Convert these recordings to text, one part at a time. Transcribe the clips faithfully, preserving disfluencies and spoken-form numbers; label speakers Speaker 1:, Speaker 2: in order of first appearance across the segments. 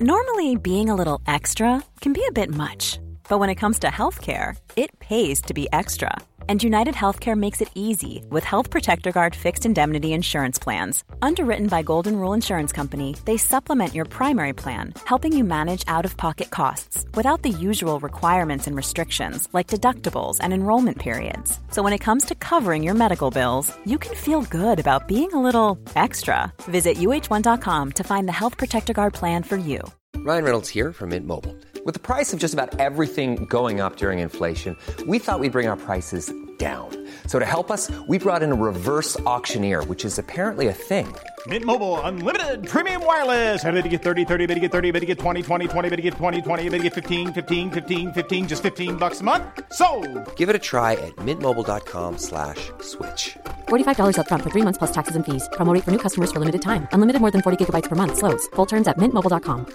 Speaker 1: Normally, being a little extra can be a bit much. But when it comes to healthcare, it pays to be extra. And United Healthcare makes it easy with Health Protector Guard fixed indemnity insurance plans. Underwritten by Golden Rule Insurance Company, they supplement your primary plan, helping you manage out-of-pocket costs without the usual requirements and restrictions like deductibles and enrollment periods. So when it comes to covering your medical bills, you can feel good about being a little extra. Visit U H one dot com to find the Health Protector Guard plan for you.
Speaker 2: Ryan Reynolds here from Mint Mobile. With the price of just about everything going up during inflation, we thought we'd bring our prices down. So to help us, we brought in a reverse auctioneer, which is apparently a thing.
Speaker 3: Mint Mobile Unlimited Premium Wireless. How to get thirty, thirty, how to get thirty, how to get twenty, twenty, twenty, how to get twenty, twenty, how to get fifteen, fifteen, fifteen, fifteen, just fifteen bucks a month? Sold!
Speaker 2: Give it a try at mintmobile.com slash switch.
Speaker 4: forty-five dollars up front for three months plus taxes and fees. Promo rate for new customers for limited time. Unlimited more than forty gigabytes per month. Slows full terms at mint mobile dot com.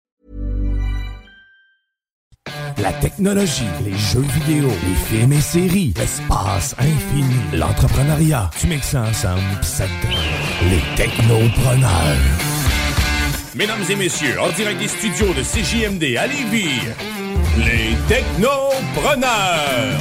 Speaker 5: La technologie, les jeux vidéo, les films et séries, l'espace infini, l'entrepreneuriat. Tu mixes ça ensemble pis ça te donne les technopreneurs.
Speaker 6: Mesdames et messieurs, en direct des studios de C J M D à Lévis, les technopreneurs.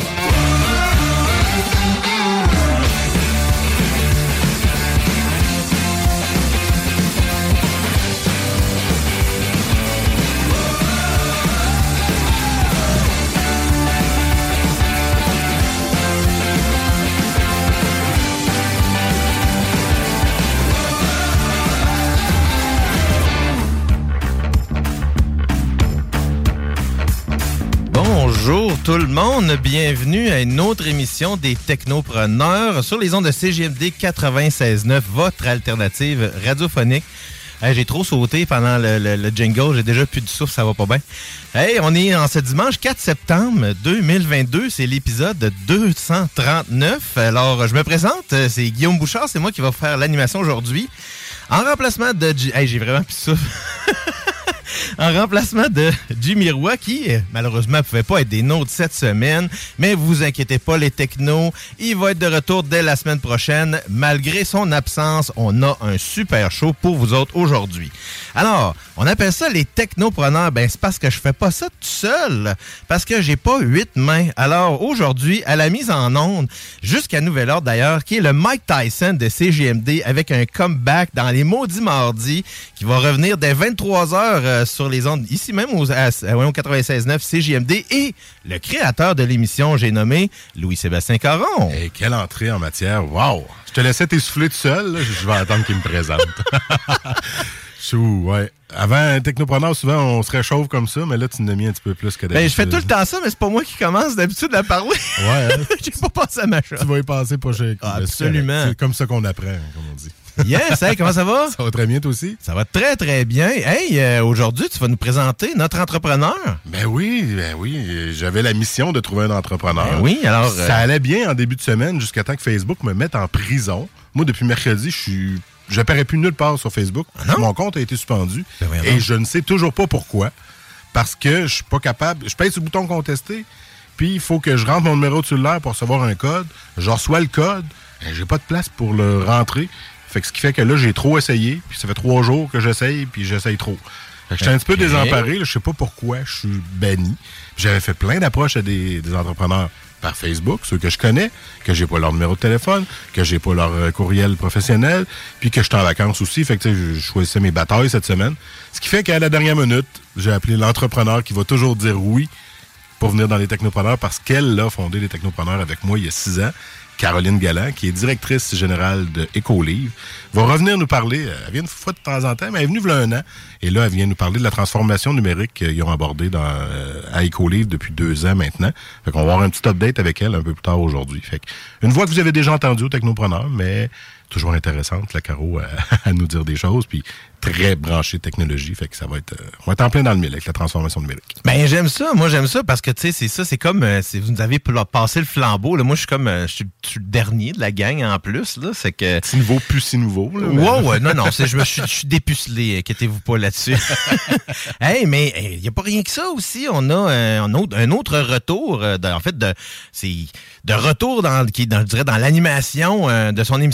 Speaker 7: Bonjour tout le monde, bienvenue à une autre émission des Technopreneurs sur les ondes de C J M D quatre-vingt-seize neuf, votre alternative radiophonique. Hey, j'ai trop sauté pendant le, le, le jingle, j'ai déjà plus de souffle, ça va pas bien. Hey, on est en ce dimanche quatre septembre deux mille vingt-deux, c'est l'épisode deux cent trente-neuf. Alors, je me présente, c'est Guillaume Bouchard, c'est moi qui va faire l'animation aujourd'hui. En remplacement de... Hey, j'ai vraiment plus de souffle. En remplacement de Jimmy Roy, qui, malheureusement, ne pouvait pas être des nôtres cette semaine. Mais vous inquiétez pas, les technos, il va être de retour dès la semaine prochaine. Malgré son absence, on a un super show pour vous autres aujourd'hui. Alors, on appelle ça les technopreneurs. Ben, c'est parce que je fais pas ça tout seul. Parce que j'ai pas huit mains. Alors, aujourd'hui, à la mise en onde, jusqu'à nouvel ordre d'ailleurs, qui est le Mike Tyson de C G M D avec un comeback dans les maudits mardis qui va revenir dès vingt-trois heures euh, sur les ondes, ici même aux, à, à, au quatre-vingt-seize neuf C J M D, et le créateur de l'émission, j'ai nommé Louis-Sébastien Caron.
Speaker 8: Et quelle entrée en matière, wow! Je te laissais t'essouffler tout seul, là. Je vais attendre qu'il me présente. Chou, ouais. Avant, un technopreneur, souvent, on se réchauffe comme ça, mais là, tu en as mis un petit peu plus que d'habitude.
Speaker 7: Ben, je fais tout le temps ça, mais c'est pas moi qui commence d'habitude à parler.
Speaker 8: Ouais. Hein?
Speaker 7: J'ai pas passé à ma chose.
Speaker 8: Tu vas y passer prochain coup.
Speaker 7: Ah, absolument.
Speaker 8: C'est, c'est comme ça qu'on apprend, comme on dit.
Speaker 7: Yes, hey, comment ça va?
Speaker 8: Ça va très bien, toi aussi?
Speaker 7: Ça va très, très bien. Hey, euh, aujourd'hui, tu vas nous présenter notre entrepreneur.
Speaker 8: Ben oui, ben oui. J'avais la mission de trouver un entrepreneur.
Speaker 7: Ben oui, alors... Euh...
Speaker 8: Ça allait bien en début de semaine jusqu'à temps que Facebook me mette en prison. Moi, depuis mercredi, je suis... Je n'apparais plus nulle part sur Facebook.
Speaker 7: Ah non?
Speaker 8: Mon compte a été suspendu.
Speaker 7: Ben oui,
Speaker 8: et je ne sais toujours pas pourquoi. Parce que je suis pas capable... Je pèse sur le bouton contester, puis il faut que je rentre mon numéro de cellulaire pour recevoir un code. Je reçois le code. Et j'ai pas de place pour le rentrer. Fait que ce qui fait que là, j'ai trop essayé, puis ça fait trois jours que j'essaye, puis j'essaye trop. Fait que j'étais okay. un petit peu désemparé, là, je sais pas pourquoi je suis banni. J'avais fait plein d'approches à des, des entrepreneurs par Facebook, ceux que je connais, que j'ai pas leur numéro de téléphone, que j'ai pas leur euh, courriel professionnel, puis que je suis en vacances aussi. Fait que tu sais, je, je choisissais mes batailles cette semaine. Ce qui fait qu'à la dernière minute, j'ai appelé l'entrepreneur qui va toujours dire oui pour venir dans les technopreneurs parce qu'elle a fondé les technopreneurs avec moi il y a six ans. Caroline Galland, qui est directrice générale de Écolivre, va revenir nous parler, elle vient une fois de temps en temps, mais elle est venue il y a un an, et là, elle vient nous parler de la transformation numérique qu'ils ont abordée dans, euh, à Écolivre depuis deux ans maintenant. Fait qu'on va avoir un petit update avec elle un peu plus tard aujourd'hui. Fait que, une voix que vous avez déjà entendue au Technopreneur, mais toujours intéressante, la Caro, à, à nous dire des choses, puis très branchée technologie, fait que ça va être, euh, on va être en plein dans le mille avec la transformation numérique.
Speaker 7: Ben j'aime ça, moi j'aime ça parce que tu sais c'est ça, c'est comme euh, c'est, vous nous avez passé le flambeau là, moi je suis comme euh, je suis le dernier de la gang en plus là, c'est que
Speaker 8: si nouveau plus si nouveau là.
Speaker 7: Ouais ouais, non non, c'est je me suis je suis dépucelé, inquiétez-vous pas là-dessus. Hey, mais il hey, y a pas rien que ça aussi, on a euh, un autre un autre retour euh, de, en fait de c'est de retour dans qui dans je dirais dans l'animation euh, de son émission du week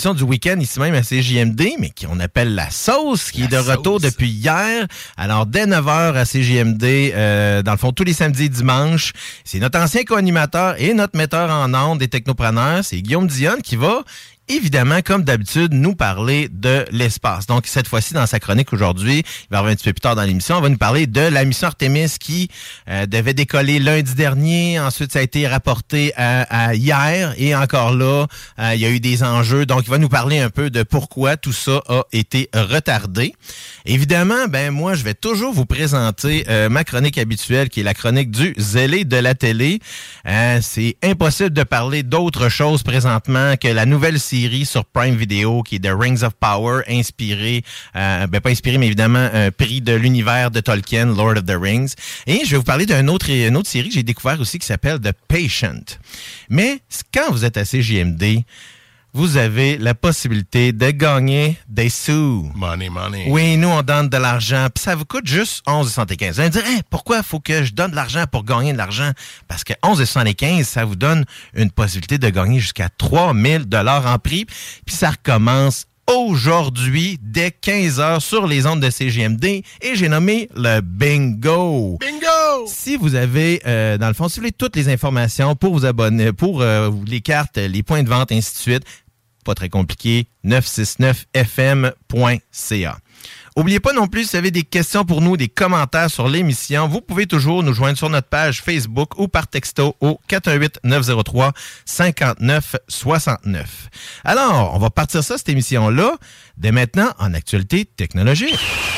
Speaker 7: week-end ici même à C J M D, mais qu'on appelle La Sauce, qui
Speaker 8: La
Speaker 7: est de retour
Speaker 8: sauce.
Speaker 7: depuis hier. Alors, dès neuf heures à C J M D, euh, dans le fond, tous les samedis et dimanches. C'est notre ancien co-animateur et notre metteur en ondes des technopreneurs, c'est Guillaume Dionne, qui va évidemment, comme d'habitude, nous parler de l'espace. Donc, cette fois-ci, dans sa chronique aujourd'hui, il va revenir un petit peu plus tard dans l'émission, on va nous parler de la mission Artemis qui euh, devait décoller lundi dernier. Ensuite, ça a été rapporté à, à hier. Et encore là, euh, il y a eu des enjeux. Donc, il va nous parler un peu de pourquoi tout ça a été retardé. Évidemment, ben moi, je vais toujours vous présenter euh, ma chronique habituelle, qui est la chronique du zélé de la télé. Euh, c'est impossible de parler d'autre chose présentement que la nouvelle série sur Prime Video qui est The Rings of Power, inspiré, euh, ben pas inspiré, mais évidemment un prix de l'univers de Tolkien, Lord of the Rings. Et je vais vous parler d'une autre, une autre série que j'ai découvert aussi qui s'appelle The Patient. Mais quand vous êtes à C J M D, vous avez la possibilité de gagner des sous.
Speaker 8: Money, money.
Speaker 7: Oui, nous, on donne de l'argent, puis ça vous coûte juste onze soixante-quinze. Vous allez me dire, hey, pourquoi il faut que je donne de l'argent pour gagner de l'argent? Parce que onze soixante-quinze, ça vous donne une possibilité de gagner jusqu'à trois mille dollars en prix, puis ça recommence aujourd'hui, dès quinze heures, sur les ondes de C J M D, et j'ai nommé le Bingo.
Speaker 8: Bingo!
Speaker 7: Si vous avez, euh, dans le fond, si vous voulez toutes les informations pour vous abonner, pour euh, les cartes, les points de vente, ainsi de suite, pas très compliqué, neuf cent soixante-neuf F M point C A. N'oubliez pas non plus, si vous avez des questions pour nous, des commentaires sur l'émission, vous pouvez toujours nous joindre sur notre page Facebook ou par texto au quatre un huit neuf zéro trois cinq neuf six neuf. Alors, on va partir ça, cette émission-là, dès maintenant en actualité technologique.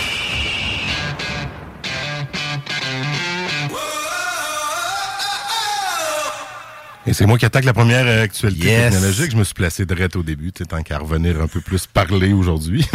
Speaker 8: Et c'est moi qui attaque la première euh, actualité
Speaker 7: Yes.
Speaker 8: technologique. Je me suis placé direct au début, tu sais, tant qu'à revenir un peu plus parler aujourd'hui.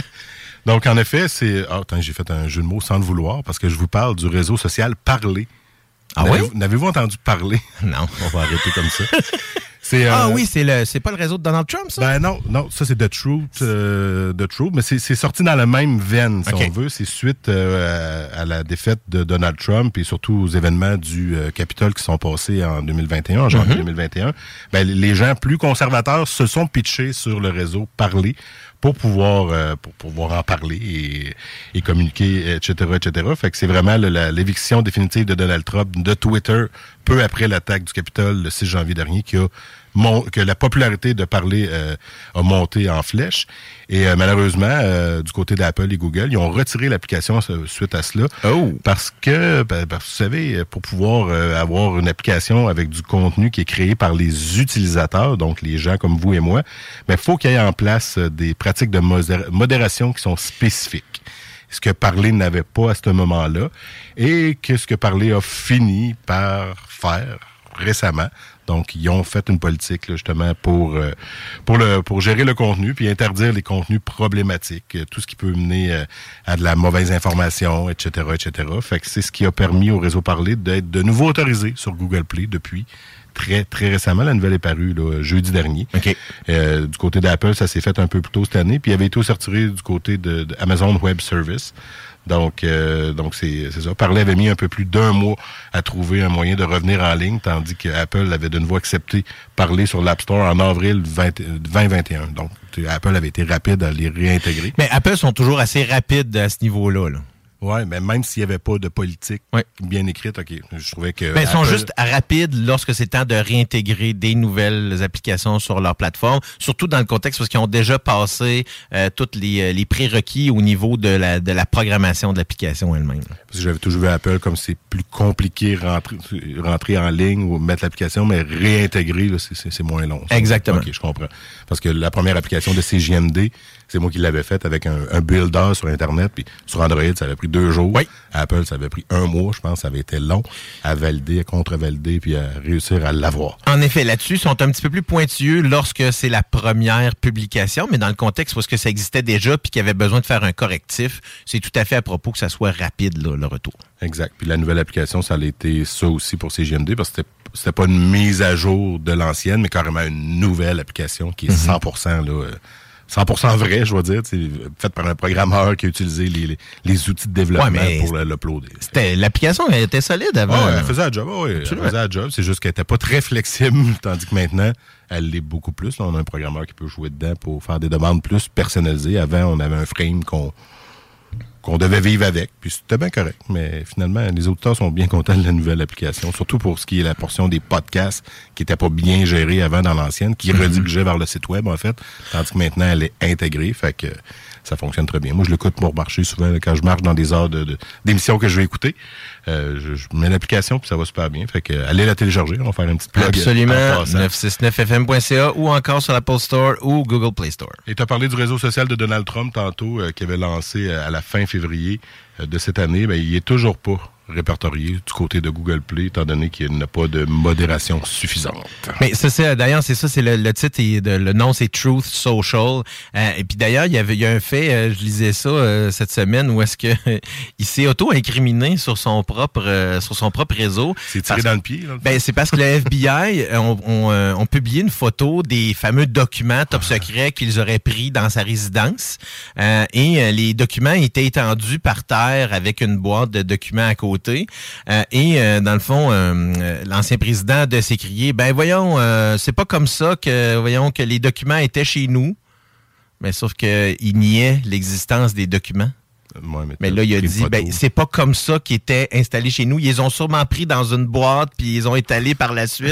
Speaker 8: Donc, en effet, c'est... Ah, attends, j'ai fait un jeu de mots sans le vouloir, parce que je vous parle du réseau social Parler.
Speaker 7: Ah
Speaker 8: N'avez-
Speaker 7: oui?
Speaker 8: N'avez-vous entendu parler?
Speaker 7: Non.
Speaker 8: On va arrêter comme ça. C'est, euh,
Speaker 7: Ah oui, c'est le, c'est pas le réseau de Donald Trump, ça?
Speaker 8: Ben non, non, ça c'est The Truth, euh, The Truth, mais c'est, c'est sorti dans la même veine, si
Speaker 7: Okay.
Speaker 8: on veut. C'est suite euh, à, à la défaite de Donald Trump et surtout aux événements du euh, Capitole qui sont passés en deux mille vingt et un, en janvier
Speaker 7: Mm-hmm.
Speaker 8: deux mille vingt et un. Ben, les gens plus conservateurs se sont pitchés sur le réseau Parler pour pouvoir euh, pour pouvoir en parler et, et communiquer, et cetera, et cetera. Fait que c'est vraiment le- la, l'éviction définitive de Donald Trump de Twitter peu après l'attaque du Capitole le six janvier dernier qui a mon, que la popularité de Parler euh, a monté en flèche. Et euh, malheureusement, euh, du côté d'Apple et Google, ils ont retiré l'application euh, suite à cela.
Speaker 7: Oh.
Speaker 8: Parce que, ben, parce que vous savez, pour pouvoir euh, avoir une application avec du contenu qui est créé par les utilisateurs, donc les gens comme vous et moi, ben, faut qu'il y ait en place euh, des pratiques de modér- modération qui sont spécifiques. Ce que Parler n'avait pas à ce moment-là et que ce que Parler a fini par faire récemment. Donc, ils ont fait une politique là, justement pour euh, pour le pour gérer le contenu puis interdire les contenus problématiques, euh, tout ce qui peut mener euh, à de la mauvaise information, et cetera, et cetera. Fait que c'est ce qui a permis au réseau Parler d'être de nouveau autorisé sur Google Play depuis très très récemment. La nouvelle est parue là, jeudi dernier.
Speaker 7: OK.
Speaker 8: Euh, du côté d'Apple, ça s'est fait un peu plus tôt cette année, puis il avait été aussi retiré du côté de, de Amazon Web Service. Donc, euh, donc c'est, c'est ça. Parler avait mis un peu plus d'un mois à trouver un moyen de revenir en ligne, tandis que Apple avait de nouveau accepté Parler sur l'App Store en avril vingt vingt et un. Donc, Apple avait été rapide à les réintégrer.
Speaker 7: Mais Apple sont toujours assez rapides à ce niveau-là, là.
Speaker 8: Ouais, mais même s'il n'y avait pas de politique
Speaker 7: Ouais.
Speaker 8: bien écrite, OK, je trouvais que...
Speaker 7: Ben, ils sont
Speaker 8: Apple-
Speaker 7: juste rapides lorsque c'est temps de réintégrer des nouvelles applications sur leur plateforme, surtout dans le contexte parce qu'ils ont déjà passé euh, tous les, les prérequis au niveau de la, de la programmation de l'application elle-même.
Speaker 8: Parce que j'avais toujours vu Apple comme c'est plus compliqué rentrer, rentrer en ligne ou mettre l'application, mais réintégrer, là, c'est, c'est, c'est moins long.
Speaker 7: Exactement.
Speaker 8: OK, je comprends. Parce que la première application de C J M D, c'est moi qui l'avais faite avec un, un builder sur Internet, puis sur Android, ça avait pris deux jours.
Speaker 7: Oui.
Speaker 8: Apple, ça avait pris un mois, je pense, ça avait été long à valider, à contre-valider, puis à réussir à l'avoir.
Speaker 7: En effet, là-dessus, ils sont un petit peu plus pointueux lorsque c'est la première publication, mais dans le contexte parce que ça existait déjà puis qu'il y avait besoin de faire un correctif, c'est tout à fait à propos que ça soit rapide, là, le retour.
Speaker 8: Exact. Puis la nouvelle application, ça a été ça aussi pour C J M D, parce que c'était, c'était pas une mise à jour de l'ancienne, mais carrément une nouvelle application qui est cent pour cent là, euh, cent pour cent vrai, je dois dire, fait par un programmeur qui a utilisé les, les, les outils de développement ouais, pour l'uploader.
Speaker 7: C'était, l'application elle était solide avant.
Speaker 8: Oh, elle faisait la job, oui. Elle faisait la job. C'est juste qu'elle n'était pas très flexible, tandis que maintenant, elle l'est beaucoup plus. Là, on a un programmeur qui peut jouer dedans pour faire des demandes plus personnalisées. Avant, on avait un frame qu'on qu'on devait vivre avec, puis c'était bien correct. Mais finalement, les auditeurs sont bien contents de la nouvelle application, surtout pour ce qui est la portion des podcasts qui n'était pas bien gérée avant dans l'ancienne, qui mm-hmm. redirigeait vers le site web, en fait, tandis que maintenant, elle est intégrée, fait que ça fonctionne très bien. Moi, je l'écoute pour marcher souvent, là, quand je marche dans des heures de, de, d'émissions que je vais écouter. Euh, je, je mets l'application, puis ça va super bien. Fait que allez la télécharger, on va faire une petite plug.
Speaker 7: Absolument, neuf cent soixante-neuf F M point C A ou encore sur l'Apple Store ou Google Play Store.
Speaker 8: Et tu as parlé du réseau social de Donald Trump tantôt, euh, qui avait lancé euh, à la fin février euh, de cette année. Ben, il est toujours pas répertorié du côté de Google Play, étant donné qu'il n'a pas de modération suffisante.
Speaker 7: Mais ça, c'est, d'ailleurs, c'est ça, c'est le, le titre, et de, le nom, c'est Truth Social. Euh, et puis d'ailleurs, il y avait, il y a un fait, euh, je lisais ça euh, cette semaine, où est-ce que il s'est auto-incriminé sur son propre, euh, sur son propre réseau.
Speaker 8: C'est tiré dans le pied, là.
Speaker 7: Ben, c'est parce que le F B I ont on, euh, on publié une photo des fameux documents top secrets qu'ils auraient pris dans sa résidence. Euh, et euh, les documents étaient étendus par terre avec une boîte de documents à côté. Euh, et euh, dans le fond, euh, l'ancien président de s'écrier, ben voyons, euh, c'est pas comme ça que voyons que les documents étaient chez nous, mais sauf que il niait l'existence des documents.
Speaker 8: Ouais, mais,
Speaker 7: mais là, il a dit, ben c'est pas comme ça qu'ils étaient installés chez nous. Ils les ont sûrement pris dans une boîte puis ils ont étalé par la suite.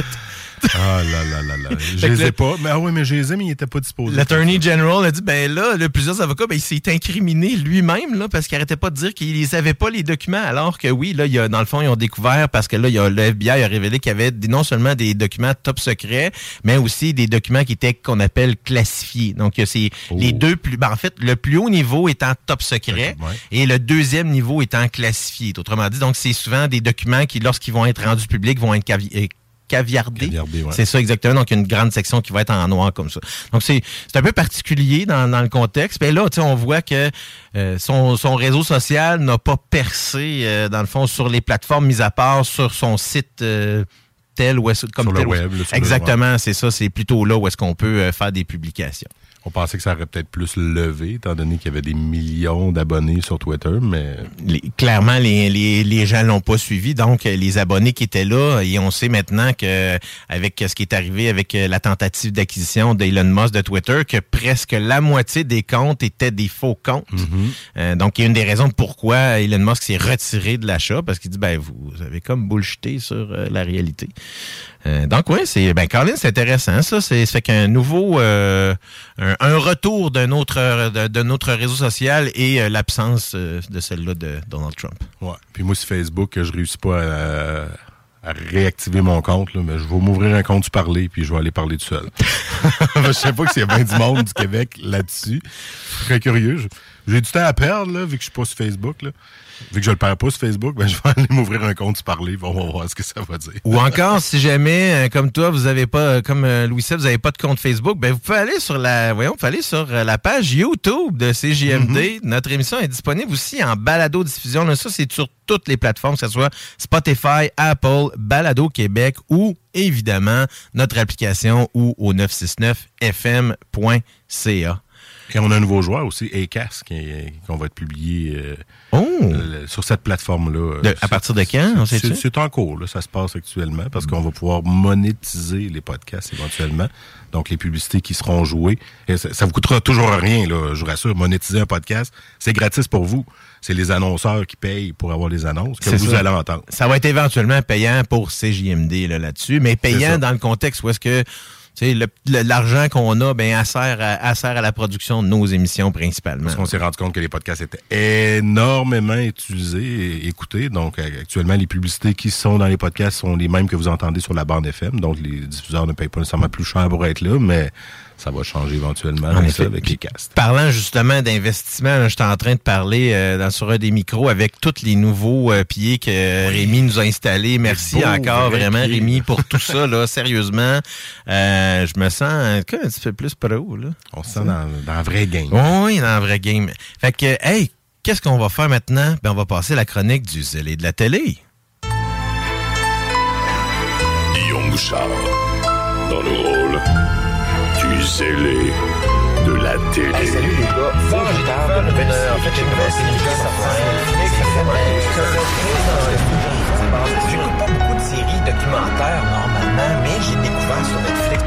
Speaker 8: Ah là là là là. Je les ai pas. Mais ah oui, mais je les ai, mais ils n'étaient pas disposés.
Speaker 7: L'Attorney General a dit, ben là, là plusieurs avocats, ben il s'est incriminé lui-même, là, parce qu'il arrêtait pas de dire qu'il les avait pas les documents, alors que oui, là, il y a, dans le fond, ils ont découvert, parce que là, il y a, le F B I a révélé qu'il y avait non seulement des documents top secrets, mais aussi des documents qui étaient, qu'on appelle classifiés. Donc, c'est oh. les deux plus, ben en fait, le plus haut niveau étant top secret, okay, ouais. et le deuxième niveau étant classifié. Autrement dit, donc, c'est souvent des documents qui, lorsqu'ils vont être rendus publics, vont être cavi- caviardé. caviardé ouais. C'est ça exactement. Donc, il y a une grande section qui va être en noir comme ça. Donc, c'est, c'est un peu particulier dans, dans le contexte. Mais là, tu sais, on voit que euh, son, son réseau social n'a pas percé, euh, dans le fond, sur les plateformes, mis à part sur son site euh, tel ou est-ce, comme
Speaker 8: sur
Speaker 7: tel.
Speaker 8: Le web, le
Speaker 7: exactement,
Speaker 8: web.
Speaker 7: C'est ça. C'est plutôt là où est-ce qu'on peut euh, faire des publications.
Speaker 8: On pensait que ça aurait peut-être plus levé, étant donné qu'il y avait des millions d'abonnés sur Twitter, mais...
Speaker 7: Les, clairement, les, les, les gens l'ont pas suivi. Donc, les abonnés qui étaient là, et on sait maintenant que avec ce qui est arrivé avec la tentative d'acquisition d'Elon Musk de Twitter, que presque la moitié des comptes étaient des faux comptes. Mm-hmm. Euh, donc, il y a une des raisons pourquoi Elon Musk s'est retiré de l'achat, parce qu'il dit, ben, vous avez comme bullshité sur euh, la réalité. Euh, donc, oui, c'est, ben, Colin, c'est intéressant, ça. C'est, ça fait qu'un nouveau, euh, un, un retour d'un autre, d'un autre réseau social et euh, l'absence euh, de celle-là de Donald Trump.
Speaker 8: Ouais. Puis moi, sur Facebook, je réussis pas à, à réactiver mon compte, là, mais je vais m'ouvrir un compte du parler, puis je vais aller parler tout seul. Je sais pas s'il y a bien du monde du Québec là-dessus. Je suis très curieux. Je, j'ai du temps à perdre, là, vu que je suis pas sur Facebook, là. Vu que je le perds pas sur Facebook, ben, je vais aller m'ouvrir un compte parler, on va voir ce que ça va dire.
Speaker 7: Ou encore, si jamais, euh, comme toi, vous avez pas, comme euh, Louis Sepp, vous avez pas de compte Facebook, ben, vous pouvez aller sur la, voyons, vous pouvez aller sur euh, la page YouTube de C J M D. Mm-hmm. Notre émission est disponible aussi en balado-diffusion. Là, ça, c'est sur toutes les plateformes, que ce soit Spotify, Apple, Balado Québec ou, évidemment, notre application ou au neuf cent soixante-neuf F M point C A.
Speaker 8: Et on a un nouveau joueur aussi, Acast, qui, qu'on va être publié euh, oh. euh, sur cette plateforme-là.
Speaker 7: De, à partir de quand? On sait
Speaker 8: c'est, c'est en cours, là, ça se passe actuellement, parce qu'on va pouvoir monétiser les podcasts éventuellement. Donc, les publicités qui seront jouées. Et ça, ça vous coûtera toujours rien, là, je vous rassure. Monétiser un podcast, c'est gratis pour vous. C'est les annonceurs qui payent pour avoir les annonces que c'est vous ça. Allez entendre.
Speaker 7: Ça va être éventuellement payant pour C J M D là, là-dessus, mais payant dans le contexte où est-ce que tu sais, le, le, l'argent qu'on a, ben, elle sert, à, elle sert à la production de nos émissions principalement.
Speaker 8: Parce qu'on s'est rendu compte que les podcasts étaient énormément utilisés et écoutés. Donc, actuellement, les publicités qui sont dans les podcasts sont les mêmes que vous entendez sur la bande F M. Donc, les diffuseurs ne payent pas nécessairement plus cher pour être là, mais ça va changer éventuellement avec, ça, avec les casts.
Speaker 7: Parlant justement d'investissement, là, j'étais en train de parler euh, dans, sur un des micros avec tous les nouveaux euh, pieds que oui. Rémi nous a installés. Merci beau, encore vraiment pied. Rémi pour tout ça, là, sérieusement. Euh, je me sens un petit peu plus pro. Là.
Speaker 8: On se sent dans, dans un vrai game.
Speaker 7: Oui, dans un vrai game. Fait que, hey, qu'est-ce qu'on va faire maintenant? Ben, on va passer la chronique du zélé de la télé.
Speaker 6: Guillaume Bouchard, dans le rôle du zélé de
Speaker 5: la télé.
Speaker 7: Hey, salut les gars, faut que je parle de nouvelle série. En fait, une nouvelle série qui sort sur Netflix. J'écoute pas beaucoup de séries documentaires normalement, mais j'ai découvert sur Netflix.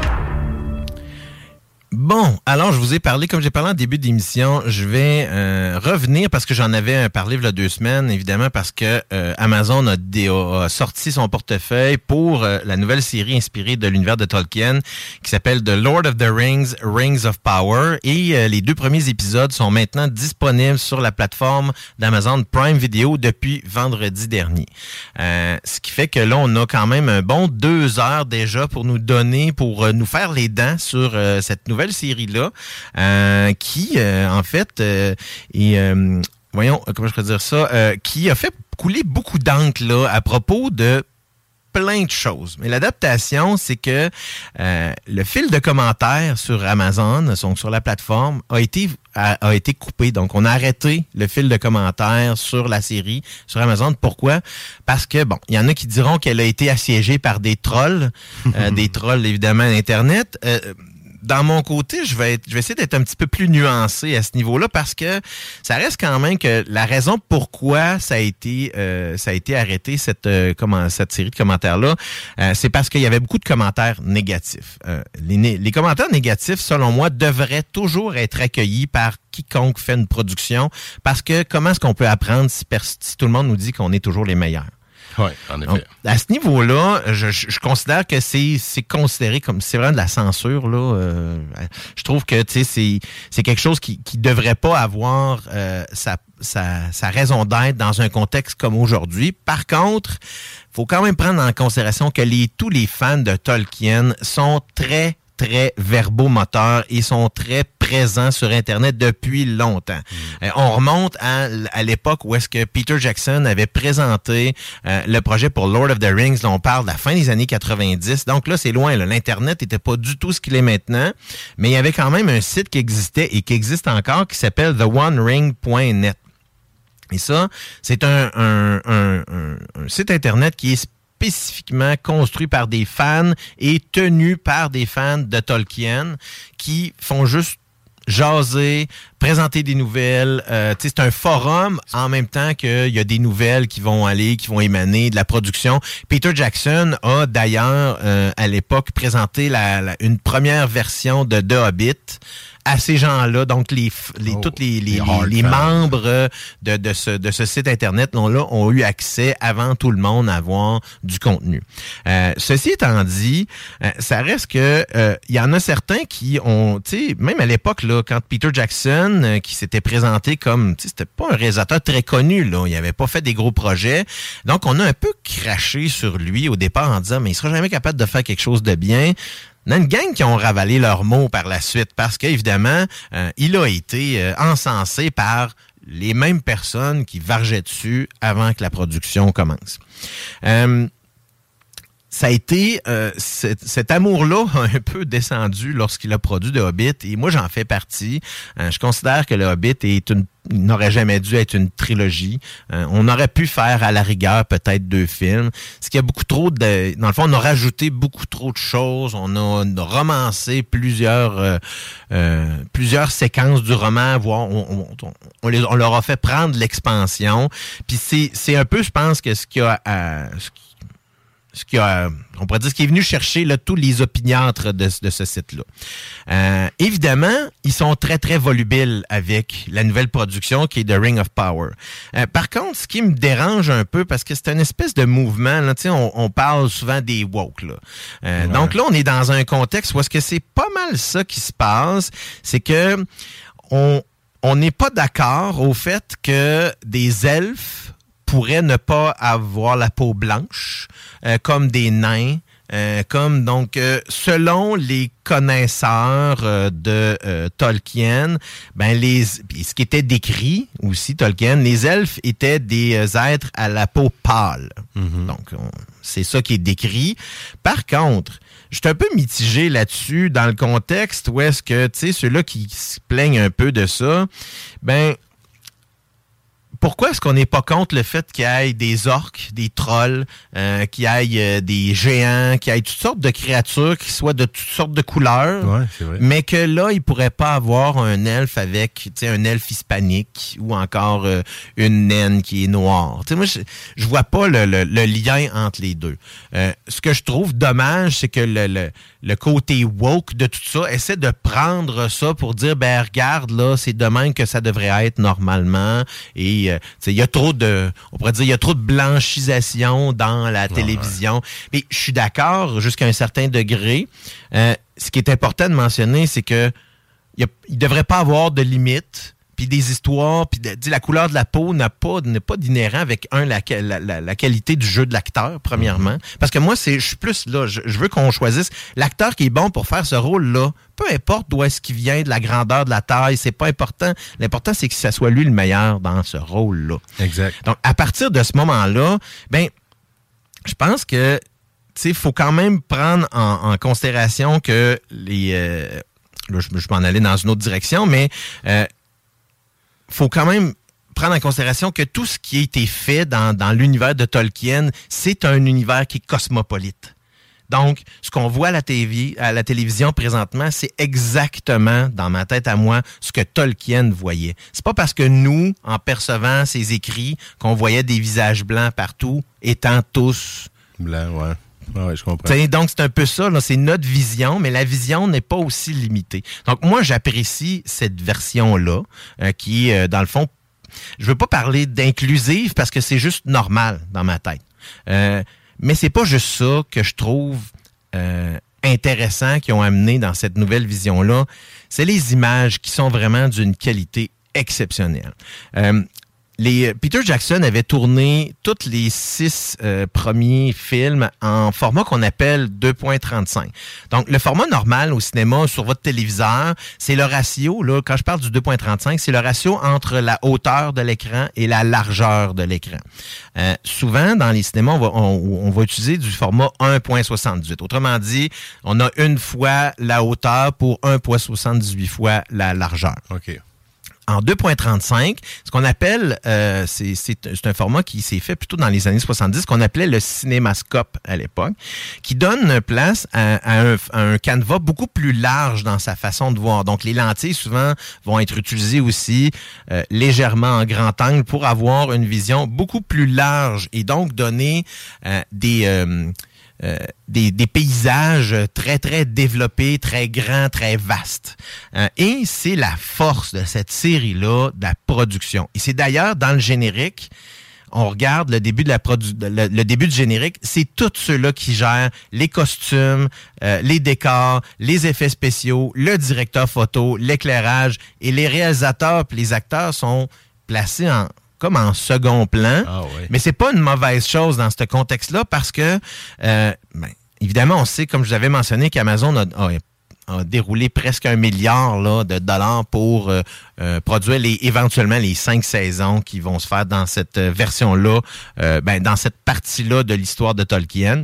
Speaker 7: Bon, alors je vous ai parlé, comme j'ai parlé en début d'émission, je vais euh, revenir parce que j'en avais parlé il y a deux semaines, évidemment, parce que euh, Amazon a, dé- a sorti son portefeuille pour euh, la nouvelle série inspirée de l'univers de Tolkien qui s'appelle The Lord of the Rings, Rings of Power. Et euh, les deux premiers épisodes sont maintenant disponibles sur la plateforme d'Amazon Prime Video depuis vendredi dernier. Euh, ce qui fait que là, on a quand même un bon deux heures déjà pour nous donner, pour euh, nous faire les dents sur euh, cette nouvelle série-là, euh, qui, euh, en fait, euh, est, euh, voyons, comment je peux dire ça, euh, qui a fait couler beaucoup d'encre là, à propos de plein de choses. Mais l'adaptation, c'est que euh, le fil de commentaires sur Amazon, donc sur la plateforme, a été a, a été coupé. Donc, on a arrêté le fil de commentaires sur la série, sur Amazon. Pourquoi? Parce que, bon, il y en a qui diront qu'elle a été assiégée par des trolls, euh, des trolls, évidemment, d'Internet. Euh, Dans mon côté, je vais être, je vais essayer d'être un petit peu plus nuancé à ce niveau-là parce que ça reste quand même que la raison pourquoi ça a été, euh, ça a été arrêté cette, euh, comment, cette série de commentaires-là, euh, c'est parce qu'il y avait beaucoup de commentaires négatifs. Euh, les, les commentaires négatifs, selon moi, devraient toujours être accueillis par quiconque fait une production parce que comment est-ce qu'on peut apprendre si, pers- si tout le monde nous dit qu'on est toujours les meilleurs?
Speaker 8: Oui, en effet.
Speaker 7: Donc, à ce niveau-là, je, je, je considère que c'est, c'est considéré comme c'est vraiment de la censure là. Euh, je trouve que tu sais c'est c'est quelque chose qui qui devrait pas avoir euh, sa sa sa raison d'être dans un contexte comme aujourd'hui. Par contre, faut quand même prendre en considération que les tous les fans de Tolkien sont très très verbomoteurs et sont très présents sur Internet depuis longtemps. Mmh. Euh, on remonte à, à l'époque où est-ce que Peter Jackson avait présenté euh, le projet pour Lord of the Rings. Là, on parle de la fin des années quatre-vingt-dix. Donc là, c'est loin. Là. L'Internet n'était pas du tout ce qu'il est maintenant, mais il y avait quand même un site qui existait et qui existe encore qui s'appelle the one ring point net. Et ça, c'est un, un, un, un, un site Internet qui est spécifiquement construit par des fans et tenu par des fans de Tolkien qui font juste jaser, présenter des nouvelles. Euh, c'est un forum en même temps qu'il y a des nouvelles qui vont aller, qui vont émaner de la production. Peter Jackson a d'ailleurs, euh, à l'époque, présenté la, la, une première version de The Hobbit à ces gens-là, donc les, les oh, tous les, les, les, les, les membres de, de, ce, de ce site Internet là ont eu accès avant tout le monde à voir du contenu. Euh, ceci étant dit, euh, ça reste que euh, il y en a certains qui ont, tu sais, même à l'époque, là, quand Peter Jackson, euh, qui s'était présenté comme, tu sais, c'était pas un réalisateur très connu, là, il avait pas fait des gros projets, donc on a un peu craché sur lui au départ en disant, mais il sera jamais capable de faire quelque chose de bien. Il y a une gang qui ont ravalé leurs mots par la suite parce qu'évidemment, euh, il a été euh, encensé par les mêmes personnes qui vargeaient dessus avant que la production commence. Euh, ça a été, euh, cet, cet amour-là a un peu descendu lorsqu'il a produit The Hobbit et moi j'en fais partie. Euh, je considère que The Hobbit est une n'aurait jamais dû être une trilogie. Euh, on aurait pu faire à la rigueur peut-être deux films. Ce qu'il y a beaucoup trop de... Dans le fond, on a rajouté beaucoup trop de choses. On a, on a romancé plusieurs euh, euh, plusieurs séquences du roman, voire on, on, on, on, les, on leur a fait prendre l'expansion. Puis c'est, c'est un peu, je pense, que ce qu'il y a à... Ce qui, ce qui a, on pourrait dire ce qui est venu chercher là, tous les opiniâtres de, de ce site-là. Euh, évidemment, ils sont très, très volubiles avec la nouvelle production qui est The Ring of Power. Euh, par contre, ce qui me dérange un peu, parce que c'est une espèce de mouvement, là, on, on parle souvent des woke. Là. Euh, ouais. Donc là, on est dans un contexte où est-ce que c'est pas mal ça qui se passe, c'est que on on n'est pas d'accord au fait que des elfes pourraient ne pas avoir la peau blanche, euh, comme des nains, euh, comme donc euh, selon les connaisseurs euh, de euh, Tolkien, ben les ce qui était décrit aussi Tolkien, les elfes étaient des euh, êtres à la peau pâle. Mm-hmm. Donc on, c'est ça qui est décrit. Par contre, je suis un peu mitigé là-dessus dans le contexte où est-ce que tu sais ceux-là qui se plaignent un peu de ça, ben pourquoi est-ce qu'on n'est pas contre le fait qu'il y ait des orques, des trolls, euh, qu'il y ait euh, des géants, qu'il y ait toutes sortes de créatures qui soient de toutes sortes de couleurs,
Speaker 8: ouais, c'est vrai.
Speaker 7: mais que là, il ne pourrait pas avoir un elfe avec, tu sais, un elfe hispanique ou encore euh, une naine qui est noire. Tu sais, moi, je, je vois pas le, le, le lien entre les deux. Euh, ce que je trouve dommage, c'est que le, le, le côté woke de tout ça essaie de prendre ça pour dire, ben regarde, là, c'est de même que ça devrait être normalement. Et euh, il y a trop de, on pourrait dire, il y a trop de blanchisation dans la télévision. Ouais. Mais je suis d'accord jusqu'à un certain degré. Euh, ce qui est important de mentionner, c'est que il ne devrait pas avoir de limites. Puis des histoires, puis de, la couleur de la peau n'a pas, n'est pas d'inhérent avec, un, la, la, la, la qualité du jeu de l'acteur, premièrement. Mm-hmm. Parce que moi, c'est, je suis plus là, je, je veux qu'on choisisse l'acteur qui est bon pour faire ce rôle-là. Peu importe d'où est-ce qu'il vient, de la grandeur, de la taille, c'est pas important. L'important, c'est que ça soit lui le meilleur dans ce rôle-là.
Speaker 8: Exact.
Speaker 7: Donc, à partir de ce moment-là, ben, je pense que, tu sais, il faut quand même prendre en, en considération que les... Euh, là, je, je m'en allais dans une autre direction, mais... Euh, faut quand même prendre en considération que tout ce qui a été fait dans, dans l'univers de Tolkien, c'est un univers qui est cosmopolite. Donc, ce qu'on voit à la, T V, à la télévision présentement, c'est exactement, dans ma tête à moi, ce que Tolkien voyait. C'est pas parce que nous, en percevant ses écrits, qu'on voyait des visages blancs partout, étant tous...
Speaker 8: Blancs, ouais. Ah ouais, je comprends.
Speaker 7: T'sais, donc, c'est un peu ça, là, c'est notre vision, mais la vision n'est pas aussi limitée. Donc, moi, j'apprécie cette version-là, euh, qui est, euh, dans le fond, je veux pas parler d'inclusive parce que c'est juste normal dans ma tête. Euh, mais c'est pas juste ça que je trouve euh, intéressant qu'ils ont amené dans cette nouvelle vision-là. C'est les images qui sont vraiment d'une qualité exceptionnelle. Euh, Les, Peter Jackson avait tourné tous les six euh, premiers films en format qu'on appelle deux point trente-cinq. Donc, le format normal au cinéma, sur votre téléviseur, c'est le ratio, là, quand je parle du deux point trente-cinq, c'est le ratio entre la hauteur de l'écran et la largeur de l'écran. Euh, souvent, dans les cinémas, on va, on, on va utiliser du format un point soixante-dix-huit. Autrement dit, on a une fois la hauteur pour un point soixante-dix-huit fois la largeur.
Speaker 8: OK.
Speaker 7: En deux point trente-cinq, ce qu'on appelle, euh, c'est, c'est, c'est un format qui s'est fait plutôt dans les années soixante-dix, qu'on appelait le cinémascope à l'époque, qui donne place à, à, un, à un canevas beaucoup plus large dans sa façon de voir. Donc, les lentilles, souvent, vont être utilisées aussi euh, légèrement en grand angle pour avoir une vision beaucoup plus large et donc donner euh, des... Euh, Euh, des, des paysages très, très développés, très grands, très vastes. Euh, et c'est la force de cette série-là, de la production. Et c'est d'ailleurs dans le générique, on regarde le début de la produ- le, le début du générique, c'est tous ceux-là qui gèrent les costumes, euh, les décors, les effets spéciaux, le directeur photo, l'éclairage, et les réalisateurs puis les acteurs sont placés en comme en second plan.
Speaker 8: Ah ouais.
Speaker 7: Mais c'est pas une mauvaise chose dans ce contexte-là parce que, euh, ben, évidemment, on sait, comme je l'avais mentionné, qu'Amazon a, a, a déroulé presque un milliard là, de dollars pour euh, euh, produire les, éventuellement les cinq saisons qui vont se faire dans cette version-là, euh, ben, dans cette partie-là de l'histoire de Tolkien.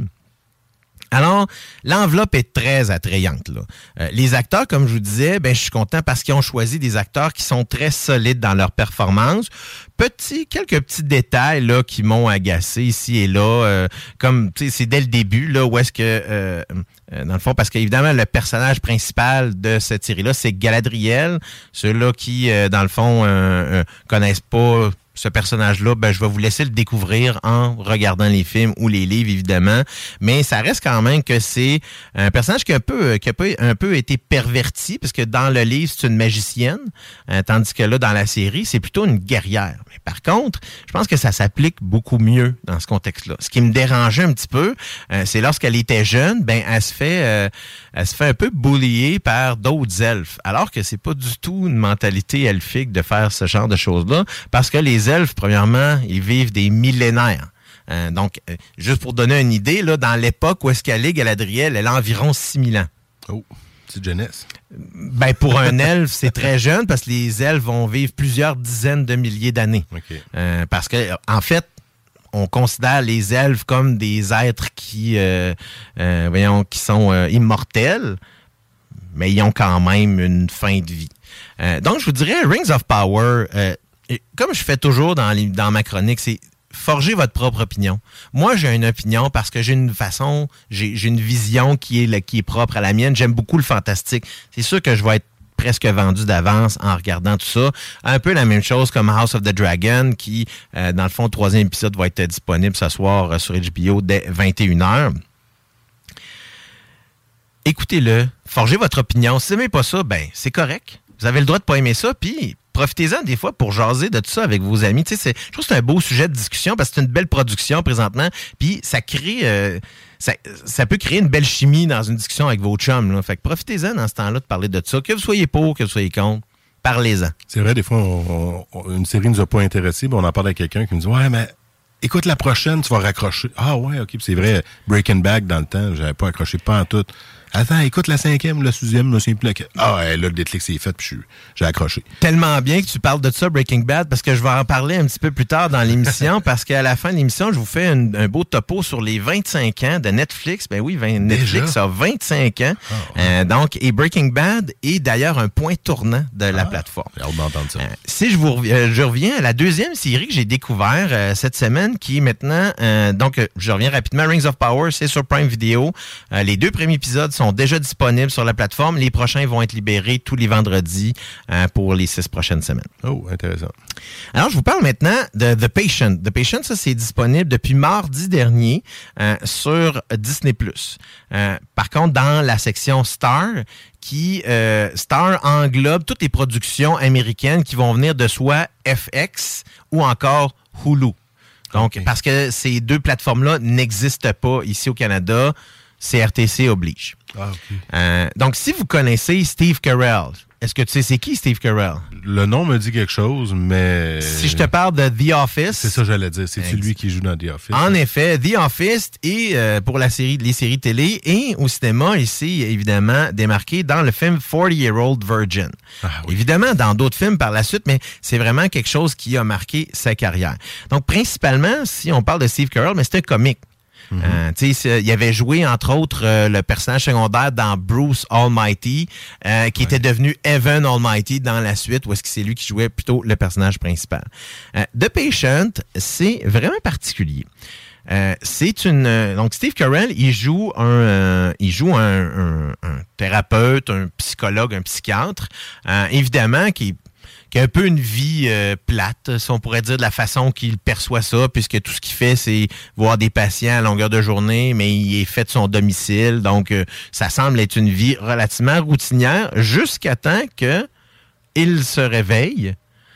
Speaker 7: Alors, l'enveloppe est très attrayante, là. Euh, les acteurs, comme je vous disais, ben, je suis content parce qu'ils ont choisi des acteurs qui sont très solides dans leur performance. Petit, quelques petits détails, là, qui m'ont agacé ici et là, euh, comme, tu sais, c'est dès le début, là, où est-ce que, euh, euh, dans le fond, parce qu'évidemment, le personnage principal de cette série-là, c'est Galadriel. Ceux-là qui, euh, dans le fond, euh, euh, connaissent pas ce personnage-là, ben, je vais vous laisser le découvrir en regardant les films ou les livres, évidemment. Mais ça reste quand même que c'est un personnage qui a un peu, qui a un peu été perverti, parce que dans le livre, c'est une magicienne, euh, tandis que là, dans la série, c'est plutôt une guerrière. Mais par contre, je pense que ça s'applique beaucoup mieux dans ce contexte-là. Ce qui me dérangeait un petit peu, euh, c'est lorsqu'elle était jeune, ben, elle se fait, euh, elle se fait un peu bullier par d'autres elfes, alors que c'est pas du tout une mentalité elfique de faire ce genre de choses-là, parce que les elfes, premièrement, ils vivent des millénaires. Euh, donc, euh, juste pour donner une idée, là, dans l'époque où est-ce qu'elle est, Galadriel, elle a environ six mille ans.
Speaker 8: Oh, petite jeunesse.
Speaker 7: Ben, pour un elfe, c'est très jeune, parce que les elfes vont vivre plusieurs dizaines de milliers d'années.
Speaker 8: Okay.
Speaker 7: Euh, parce que, en fait, on considère les elfes comme des êtres qui, euh, euh, voyons, qui sont euh, immortels, mais ils ont quand même une fin de vie. Euh, donc, je vous dirais, Rings of Power... Euh, Et comme je fais toujours dans, les, dans ma chronique, c'est forger votre propre opinion. Moi, j'ai une opinion parce que j'ai une façon, j'ai, j'ai une vision qui est, qui est propre à la mienne. J'aime beaucoup le fantastique. C'est sûr que je vais être presque vendu d'avance en regardant tout ça. Un peu la même chose comme House of the Dragon qui, euh, dans le fond, le troisième épisode va être disponible ce soir euh, sur H B O dès vingt et une heures. Écoutez-le, forgez votre opinion. Si vous n'aimez pas ça, ben c'est correct. Vous avez le droit de pas aimer ça, puis profitez-en des fois pour jaser de tout ça avec vos amis. Tu sais, c'est, je trouve que c'est un beau sujet de discussion parce que c'est une belle production présentement, puis ça crée... Euh, Ça, ça peut créer une belle chimie dans une discussion avec vos chums. Là. Fait que profitez-en dans ce temps-là de parler de ça. Que vous soyez pour, que vous soyez contre, parlez-en.
Speaker 8: C'est vrai, des fois, on, on, une série ne nous a pas intéressés, on en parle avec quelqu'un qui nous dit « Ouais, mais écoute la prochaine, tu vas raccrocher. » Ah ouais, OK. Puis c'est vrai, Breaking Bad, dans le temps, j'avais pas accroché pas en tout. Attends, écoute la cinquième, la sixième, le cinquième. Ah ouais, là, le déclic s'est fait, puis j'ai accroché.
Speaker 7: Tellement bien que tu parles de ça, Breaking Bad, parce que je vais en parler un petit peu plus tard dans l'émission, parce qu'à la fin de l'émission, je vous fais un, un beau topo sur les vingt-cinq ans de Netflix. Ben oui, vingt, Netflix Déjà? a vingt-cinq ans. Oh, ouais. euh, donc, et Breaking Bad est d'ailleurs un point tournant de la ah, plateforme.
Speaker 8: J'ai hâte d'entendre ça. Euh,
Speaker 7: si je vous reviens, euh, je reviens à la deuxième série que j'ai découvert euh, cette semaine, qui est maintenant, euh, donc, euh, je reviens rapidement, Rings of Power, c'est sur Prime Video. Euh, les deux premiers épisodes sont déjà disponibles sur la plateforme. Les prochains vont être libérés tous les vendredis euh, pour les six prochaines semaines.
Speaker 8: Oh, intéressant.
Speaker 7: Alors, je vous parle maintenant de The Patient. The Patient, ça, c'est disponible depuis mardi dernier euh, sur Disney plus. Euh, par contre, dans la section Star, qui euh, Star englobe toutes les productions américaines qui vont venir de soit F X ou encore Hulu. Donc, okay. Parce que ces deux plateformes-là n'existent pas ici au Canada, C R T C oblige.
Speaker 8: Ah, okay.
Speaker 7: euh, donc, si vous connaissez Steve Carell, est-ce que tu sais c'est qui Steve Carell?
Speaker 8: Le nom me dit quelque chose, mais...
Speaker 7: Si je te parle de The Office...
Speaker 8: C'est ça que j'allais dire. C'est-tu lui qui joue dans The Office?
Speaker 7: En effet, The Office et euh, pour la série, les séries télé et au cinéma, ici, évidemment, démarqué dans le film forty-Year-Old Virgin. Ah, oui. Évidemment, dans d'autres films par la suite, mais c'est vraiment quelque chose qui a marqué sa carrière. Donc, principalement, si on parle de Steve Carell, mais c'est un comique. Mm-hmm. Euh, tu sais, il avait joué entre autres euh, le personnage secondaire dans Bruce Almighty, euh, qui ouais. était devenu Evan Almighty dans la suite, où est-ce que c'est lui qui jouait plutôt le personnage principal. Euh, The Patient, c'est vraiment particulier. Euh, c'est une donc Steve Carell, il joue un euh, il joue un, un, un thérapeute, un psychologue, un psychiatre, euh, évidemment qui qui a un peu une vie euh, plate, si on pourrait dire, de la façon qu'il perçoit ça, puisque tout ce qu'il fait, c'est voir des patients à longueur de journée, mais il est fait de son domicile, donc euh, ça semble être une vie relativement routinière, jusqu'à temps que il se réveille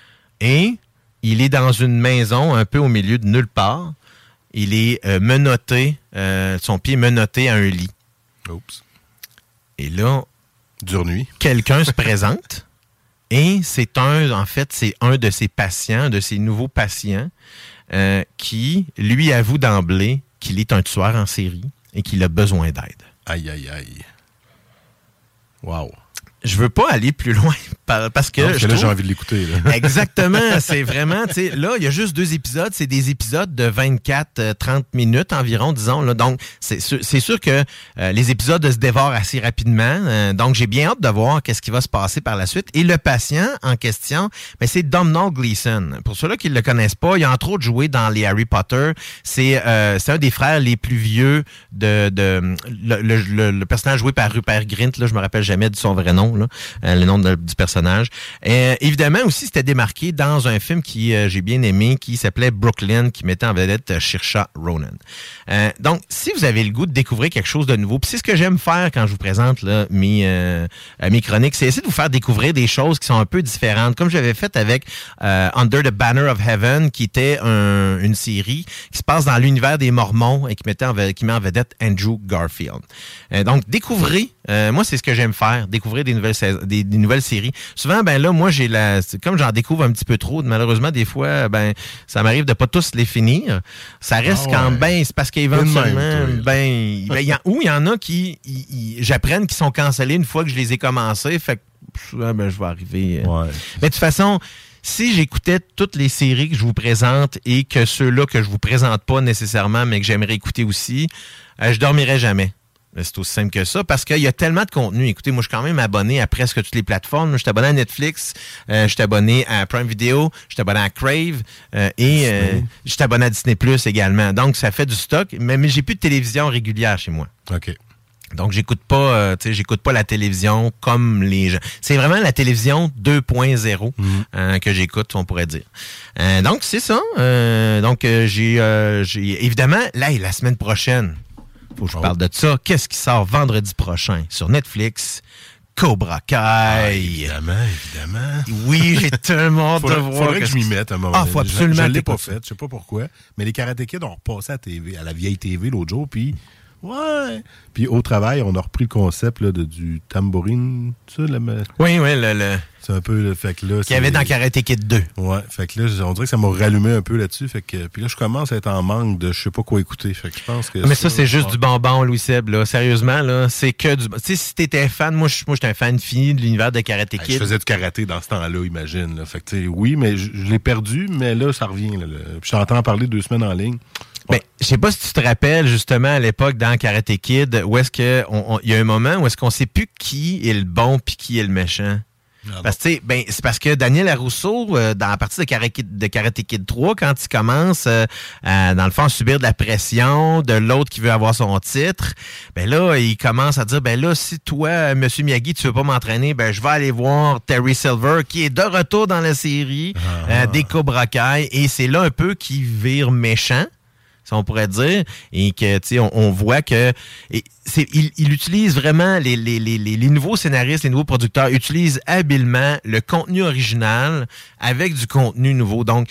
Speaker 7: et il est dans une maison un peu au milieu de nulle part. Il est euh, menotté, euh, son pied menotté à un lit.
Speaker 8: Oups.
Speaker 7: Et là,
Speaker 8: dure nuit.
Speaker 7: Quelqu'un se présente. Et c'est un, en fait, c'est un de ses patients, de ses nouveaux patients, euh, qui lui avoue d'emblée qu'il est un tueur en série et qu'il a besoin d'aide.
Speaker 8: Aïe, aïe, aïe. Wow.
Speaker 7: Je veux pas aller plus loin parce que,
Speaker 8: non, parce que
Speaker 7: je
Speaker 8: là,
Speaker 7: trouve...
Speaker 8: j'ai envie de l'écouter. Là.
Speaker 7: Exactement. C'est vraiment, tu sais, là, il y a juste deux épisodes. C'est des épisodes de vingt-quatre à trente minutes environ, disons. Là. Donc, c'est sûr, c'est sûr que euh, les épisodes se dévorent assez rapidement. Euh, donc, j'ai bien hâte de voir qu'est-ce qui va se passer par la suite. Et le patient en question, ben, c'est Domhnall Gleeson. Pour ceux-là qui ne le connaissent pas, il a entre autres joué dans les Harry Potter. C'est, euh, c'est un des frères les plus vieux de, de le, le, le, le personnage joué par Rupert Grint. Là, je me rappelle jamais de son vrai nom. Là, euh, le nom de, du personnage. Euh, évidemment aussi, c'était démarqué dans un film qui euh, j'ai bien aimé, qui s'appelait Brooklyn, qui mettait en vedette euh, Saoirse Ronan. Euh, donc, si vous avez le goût de découvrir quelque chose de nouveau, puis c'est ce que j'aime faire quand je vous présente là, mes, euh, mes chroniques, c'est essayer de vous faire découvrir des choses qui sont un peu différentes, comme j'avais fait avec euh, Under the Banner of Heaven, qui était un, une série qui se passe dans l'univers des Mormons et qui mettait en, qui met en vedette Andrew Garfield. Euh, donc, découvrez, euh, moi c'est ce que j'aime faire, découvrir des nouvelles Des, des nouvelles séries. Souvent, ben là, moi, j'ai la. Comme j'en découvre un petit peu trop, malheureusement, des fois, ben, ça m'arrive de pas tous les finir. Ça reste ah ouais. quand ben, c'est parce qu'éventuellement, ben, ben y a, ou il y en a qui, y, y, j'apprenne qu'ils sont cancellés une fois que je les ai commencés. Fait que souvent, ben, je vais arriver.
Speaker 8: Ouais.
Speaker 7: Mais de toute façon, si j'écoutais toutes les séries que je vous présente et que ceux-là que je vous présente pas nécessairement, mais que j'aimerais écouter aussi, euh, je dormirais jamais. C'est aussi simple que ça, parce qu'il y a tellement de contenu. Écoutez, moi, je suis quand même abonné à presque toutes les plateformes. Je suis abonné à Netflix, euh, je suis abonné à Prime Video, je suis abonné à Crave euh, et euh, je suis abonné à Disney Plus également. Donc, ça fait du stock, mais, mais j'ai plus de télévision régulière chez moi.
Speaker 8: OK.
Speaker 7: Donc, j'écoute pas, euh, tu sais, j'écoute pas la télévision comme les gens. C'est vraiment la télévision deux point zéro mmh. euh, que j'écoute, on pourrait dire. Euh, donc, c'est ça. Euh, donc, euh, j'ai, euh, j'ai évidemment, là, la semaine prochaine, faut que je oh. parle de ça. Qu'est-ce qui sort vendredi prochain sur Netflix? Cobra Kai.
Speaker 8: Ah, évidemment, évidemment.
Speaker 7: Oui, j'ai tellement hâte de voir.
Speaker 8: Faudrait que je m'y mette à un moment.
Speaker 7: Ah, faut absolument.
Speaker 8: Je, je l'ai pas fait, je sais pas pourquoi. Mais les Karate Kids ont repassé à la T V, à la vieille T V l'autre jour, puis ouais. Puis au travail, on a repris le concept là, de, du tambourine, tu sais, là, mais...
Speaker 7: Oui, oui, le... le...
Speaker 8: C'est un peu le fait que là...
Speaker 7: Qu'il y avait dans Karate Kid deux.
Speaker 8: Ouais, fait que là, on dirait que ça m'a rallumé un peu là-dessus, fait que... Puis là, je commence à être en manque de je sais pas quoi écouter, fait que je pense que...
Speaker 7: Mais ça, ça c'est juste ouais. du bonbon, Louis-Seb, là. Sérieusement, là, c'est que du... Tu sais, si t'étais fan, moi, je moi, j'étais un fan fini de l'univers de Karate Kid.
Speaker 8: Hey, je faisais du karaté dans ce temps-là, imagine, là. Fait que, tu sais, oui, mais je, je l'ai perdu, mais là, ça revient, là. Puis je t'entends parler deux semaines en ligne.
Speaker 7: Ben, je sais pas si tu te rappelles justement à l'époque dans Karate Kid où est-ce que on, on, y a un moment où est-ce qu'on sait plus qui est le bon puis qui est le méchant. Ah parce que bon. ben c'est parce que Daniel Larousseau euh, dans la partie de Karate Kid, de Karate Kid trois quand il commence euh, à, dans le fond à subir de la pression de l'autre qui veut avoir son titre, ben là il commence à dire ben là si toi Monsieur Miyagi tu veux pas m'entraîner, ben je vais aller voir Terry Silver qui est de retour dans la série ah. euh, des Cobra Kai et c'est là un peu qu'il vire méchant. On pourrait dire, et que tu sais, on, on voit que et c'est, il, il utilise vraiment les, les, les, les nouveaux scénaristes, les nouveaux producteurs utilisent habilement le contenu original avec du contenu nouveau. Donc,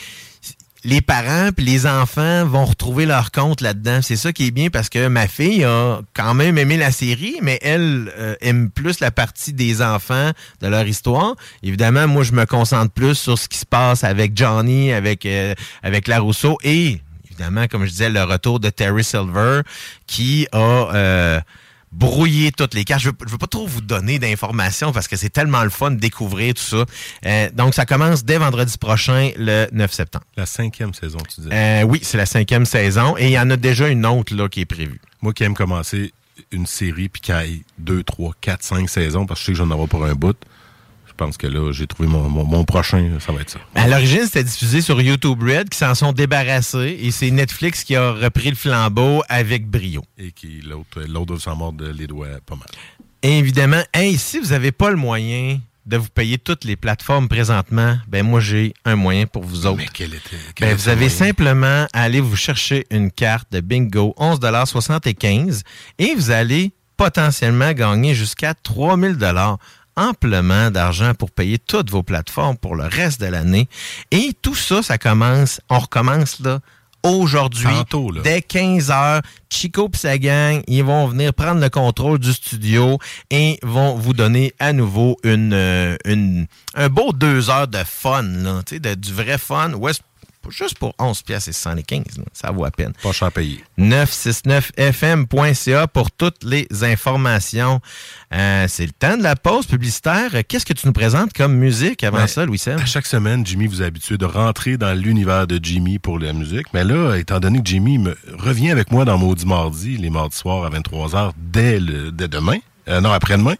Speaker 7: les parents puis les enfants vont retrouver leur compte là-dedans. C'est ça qui est bien parce que ma fille a quand même aimé la série, mais elle euh, aime plus la partie des enfants de leur histoire. Évidemment, moi, je me concentre plus sur ce qui se passe avec Johnny, avec euh, avec Larousseau et évidemment, comme je disais, le retour de Terry Silver qui a euh, brouillé toutes les cartes. Je ne veux, veux pas trop vous donner d'informations parce que c'est tellement le fun de découvrir tout ça. Euh, donc, ça commence dès vendredi prochain, le neuf septembre.
Speaker 8: La cinquième saison, tu dis?
Speaker 7: Euh, oui, c'est la cinquième saison et il y en a déjà une autre là qui est prévue.
Speaker 8: Moi qui aime commencer une série puis qu'il y ait deux, trois, quatre, cinq saisons parce que je sais que j'en aurai pour un bout. Je pense que là, j'ai trouvé mon, mon, mon prochain, ça va être ça.
Speaker 7: À l'origine, c'était diffusé sur YouTube Red, qui s'en sont débarrassés, et c'est Netflix qui a repris le flambeau avec brio.
Speaker 8: Et qui, l'autre, l'autre s'en mordre les doigts pas mal.
Speaker 7: Et évidemment, hey, si vous n'avez pas le moyen de vous payer toutes les plateformes présentement, ben moi, j'ai un moyen pour vous autres.
Speaker 8: Mais quel était, quel
Speaker 7: ben,
Speaker 8: était
Speaker 7: vous avez moyen? Simplement à aller vous chercher une carte de bingo, onze dollars soixante-quinze, et vous allez potentiellement gagner jusqu'à trois mille dollars. Amplement d'argent pour payer toutes vos plateformes pour le reste de l'année. Et tout ça, ça commence, on recommence là aujourd'hui,
Speaker 8: Tantôt, là.
Speaker 7: dès quinze heures. Chico et sa gang, ils vont venir prendre le contrôle du studio et vont vous donner à nouveau une, une un beau deux heures de fun, là, tu sais, de, du vrai fun. Ouais, juste pour onze piastres et soixante-quinze, là, ça vaut à peine.
Speaker 8: Pas cher payé.
Speaker 7: neuf cent soixante-neuf F M point C A pour toutes les informations. Euh, c'est le temps de la pause publicitaire. Qu'est-ce que tu nous présentes comme musique avant ouais, ça, Louis-Seb?
Speaker 8: À chaque semaine, Jimmy vous a habitué de rentrer dans l'univers de Jimmy pour la musique. Mais là, étant donné que Jimmy me revient avec moi dans Maudit Mardi, les mardis soirs à vingt-trois heures, dès, le, dès demain, euh, non, après-demain,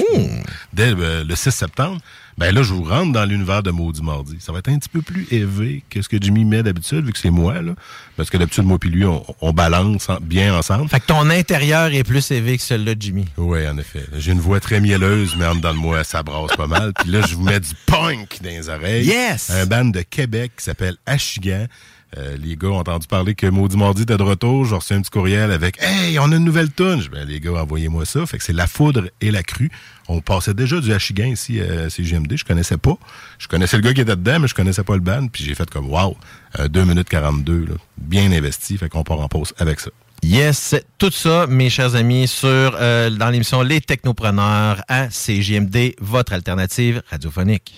Speaker 8: dès euh, le six septembre, ben là, je vous rentre dans l'univers de Maudit Mardi. Ça va être un petit peu plus élevé que ce que Jimmy met d'habitude, vu que c'est moi, là. Parce que d'habitude, moi puis lui, on, on balance bien ensemble.
Speaker 7: Fait que ton intérieur est plus élevé que celui-là de Jimmy.
Speaker 8: Oui, en effet. J'ai une voix très mielleuse, mais en dedans de moi, ça brasse pas mal. Puis là, je vous mets du punk dans les oreilles.
Speaker 7: Yes!
Speaker 8: Un band de Québec qui s'appelle Achigan. Euh, les gars ont entendu parler que Maudit Mardi était de retour. J'ai reçu un petit courriel avec « Hey, on a une nouvelle toune! » Ben, les gars, envoyez-moi ça. Fait que c'est La Foudre et la Crue. On passait déjà du Achigan ici à C G M D. Je connaissais pas. Je connaissais le gars qui était dedans, mais je connaissais pas le band. Puis j'ai fait comme « Wow! Euh, deux minutes quarante-deux, là, bien investi. » Fait qu'on part en pause avec ça.
Speaker 7: Yes, tout ça, mes chers amis, sur euh, dans l'émission Les Technopreneurs à C G M D, votre alternative radiophonique.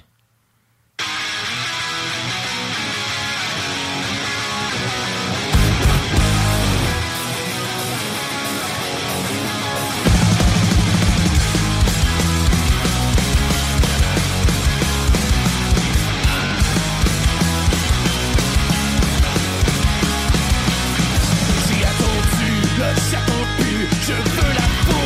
Speaker 9: Je veux la foudre.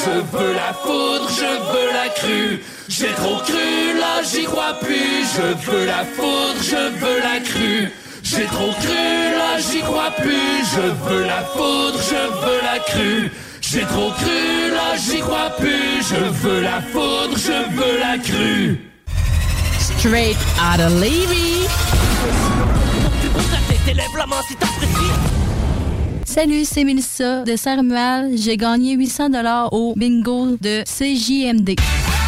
Speaker 9: je veux la foudre, je veux la crue. J'ai trop cru, là j'y crois plus. Je veux la foudre, je veux la crue. J'ai trop cru, là j'y crois plus. Je veux la foudre, je veux la crue. J'ai trop cru, là j'y crois plus. Je veux la foudre, je veux la crue.
Speaker 10: Straight out of Levy.
Speaker 11: Salut, c'est Mélissa de Saint-Romuald. J'ai gagné huit cents dollars au bingo de C J M D.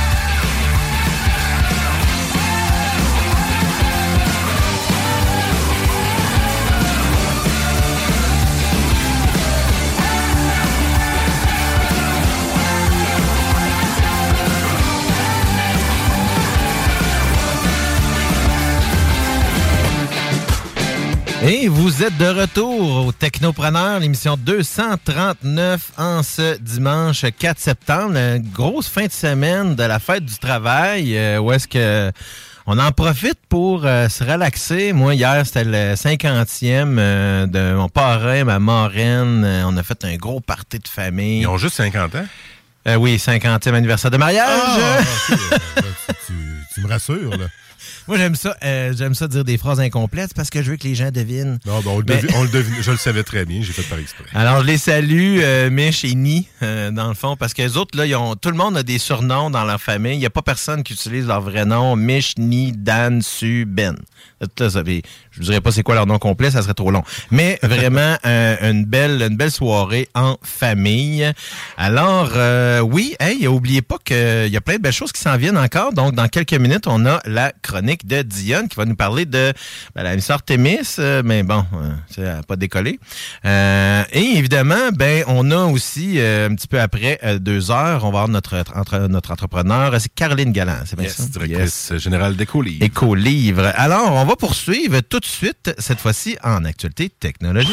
Speaker 7: Et vous êtes de retour au Technopreneur, l'émission deux cent trente-neuf en ce dimanche quatre septembre. Une grosse fin de semaine de la fête du travail, euh, où est-ce que on en profite pour euh, se relaxer. Moi, hier, c'était le cinquantième euh, de mon parrain, ma marraine. Euh, on a fait un gros party de famille.
Speaker 8: Ils ont juste cinquante ans?
Speaker 7: Euh, oui, cinquantième anniversaire de mariage.
Speaker 8: Ah, okay. tu, tu, tu me rassures, là.
Speaker 7: Moi, j'aime ça euh, j'aime ça dire des phrases incomplètes parce que je veux que les gens devinent.
Speaker 8: Non, ben on, le
Speaker 7: Mais...
Speaker 8: devine, on le devine. Je le savais très bien, j'ai fait par exprès.
Speaker 7: Alors, je les salue, euh, Mich et Ni, euh, dans le fond, parce que les autres, là, ils ont, tout le monde a des surnoms dans leur famille. Il n'y a pas personne qui utilise leur vrai nom. Mich, Ni, Dan, Su, Ben. Là, ça fait, je ne dirais pas c'est quoi leur nom complet, ça serait trop long. Mais vraiment, euh, une belle une belle soirée en famille. Alors, euh, oui, hey, oubliez pas qu'il y a plein de belles choses qui s'en viennent encore. Donc, dans quelques minutes, on a la chronique de Dionne qui va nous parler de ben, la miss Artemis, euh, mais bon, euh, ça n'a pas décollé. Euh, et évidemment, ben on a aussi, euh, un petit peu après euh, deux heures, on va avoir notre, entre, notre entrepreneur, c'est Caroline Galland, c'est bien
Speaker 8: yes,
Speaker 7: ça?
Speaker 8: Directrice yes. générale d'Écolivre.
Speaker 7: Écolivre. Alors, on va poursuivre tout de suite, cette fois-ci, en actualité technologique.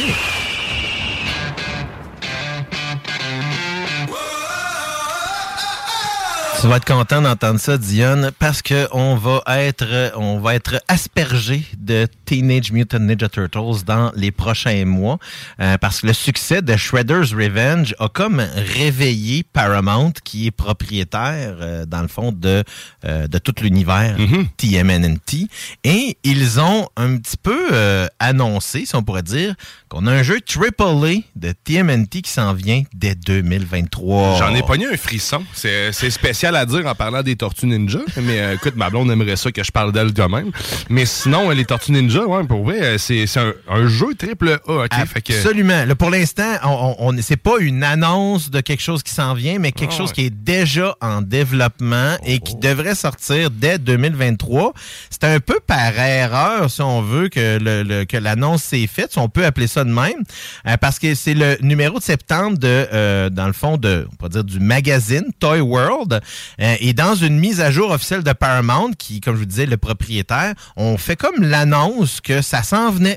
Speaker 7: Tu vas être content d'entendre ça, Dionne, parce que on va être, on va être aspergé de Teenage Mutant Ninja Turtles dans les prochains mois, euh, parce que le succès de Shredder's Revenge a comme réveillé Paramount, qui est propriétaire, euh, dans le fond, de euh, de tout l'univers mm-hmm. T M N T, et ils ont un petit peu euh, annoncé, si on pourrait dire, qu'on a un jeu triple A de T M N T qui s'en vient dès deux mille vingt-trois.
Speaker 12: J'en ai pogné un frisson. C'est, c'est spécial à dire en parlant des Tortues Ninja, mais euh, écoute, ma blonde aimerait ça que je parle d'elle quand même. Mais sinon, les Tortues Ninja, ouais, pour vrai, c'est, c'est un, un jeu triple A. Okay?
Speaker 7: Absolument. Fait que... Là, pour l'instant, on, on, c'est pas une annonce de quelque chose qui s'en vient, mais quelque oh, chose ouais. qui est déjà en développement oh, et qui oh. devrait sortir dès deux mille vingt-trois. C'est un peu par erreur, si on veut, que, le, le, que l'annonce s'est faite, si on peut appeler ça de même, euh, parce que c'est le numéro de septembre de, euh, dans le fond, de, on va dire, du magazine Toy World. Euh, et dans une mise à jour officielle de Paramount, qui, comme je vous disais, le propriétaire, on fait comme l'annonce que ça s'en venait.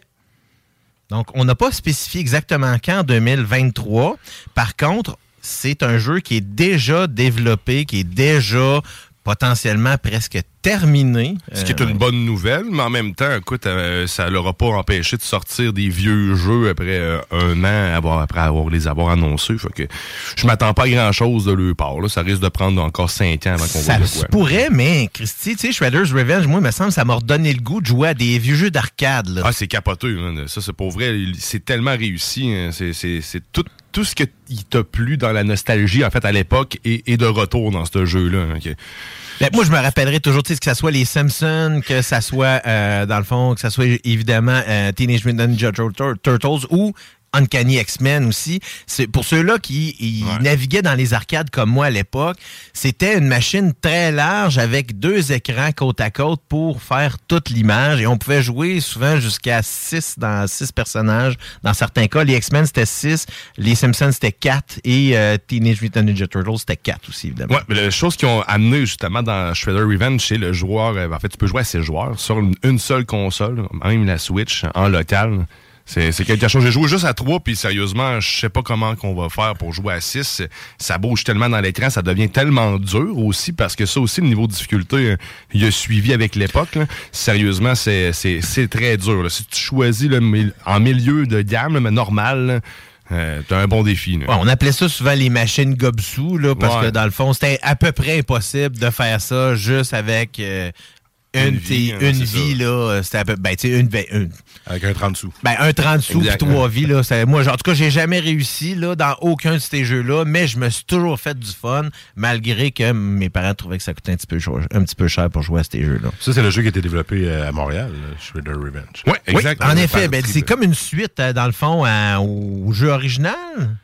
Speaker 7: Donc, on n'a pas spécifié exactement quand, deux mille vingt-trois. Par contre, c'est un jeu qui est déjà développé, qui est déjà potentiellement presque terminé.
Speaker 12: Ce qui est une bonne nouvelle, mais en même temps, écoute, euh, ça l'aura pas empêché de sortir des vieux jeux après euh, un an avoir, après avoir les avoir annoncés. Fait que je m'attends pas à grand-chose de leur part. Là. Ça risque de prendre encore cinq ans avant qu'on voit de quoi.
Speaker 7: Ça pourrait, mais Christy, tu sais, Shredder's Revenge, moi, il me semble ça m'a redonné le goût de jouer à des vieux jeux d'arcade. Là.
Speaker 12: Ah, c'est capoteux. Hein. Ça, c'est pour vrai. C'est tellement réussi. Hein. C'est, c'est, c'est tout... Tout ce qui t'a plu dans la nostalgie, en fait, à l'époque, est, est de retour dans ce jeu-là. Okay.
Speaker 7: Ben, moi, je me rappellerai toujours, tu sais, que ça soit les Simpsons, que ça soit, euh, dans le fond, que ça soit évidemment euh, Teenage Mutant Ninja Turtles ou Uncanny X-Men aussi. C'est pour ceux-là qui ils ouais. naviguaient dans les arcades comme moi à l'époque, c'était une machine très large avec deux écrans côte à côte pour faire toute l'image et on pouvait jouer souvent jusqu'à six dans six personnages. Dans certains cas, les X-Men c'était six, les Simpsons c'était quatre et euh, Teenage Mutant Ninja Turtles c'était quatre aussi évidemment.
Speaker 12: Ouais, mais la chose qu'ils ont amené justement dans Shredder Revenge, c'est le joueur. En fait, tu peux jouer à six joueurs sur une, une seule console, même la Switch en local. C'est, c'est quelque chose. J'ai joué juste à trois, puis sérieusement, je sais pas comment qu'on va faire pour jouer à six. Ça bouge tellement dans l'écran, ça devient tellement dur aussi, parce que ça aussi, le niveau de difficulté, il a suivi avec l'époque. Là. Sérieusement, c'est, c'est, c'est très dur. Là. Si tu choisis là, en milieu de gamme, là, mais normal, là, euh, t'as un bon défi.
Speaker 7: Ouais, on appelait ça souvent les machines Gobsou, là, parce ouais. que dans le fond, c'était à peu près impossible de faire ça juste avec euh, une, une vie. Hein, une vie là, c'était à peu ben, tu sais, une, une.
Speaker 8: Avec un trente sous.
Speaker 7: Ben, un trente sous puis trois vies, là. Moi, genre, en tout cas, j'ai jamais réussi, là, dans aucun de ces jeux-là, mais je me suis toujours fait du fun, malgré que mes parents trouvaient que ça coûtait un petit peu, un petit peu cher pour jouer à ces jeux-là.
Speaker 8: Ça, c'est le jeu qui a été développé à Montréal, Shredder Revenge.
Speaker 7: Oui, exact. Oui, en effet, ben, c'est comme une suite, dans le fond, à, au jeu original.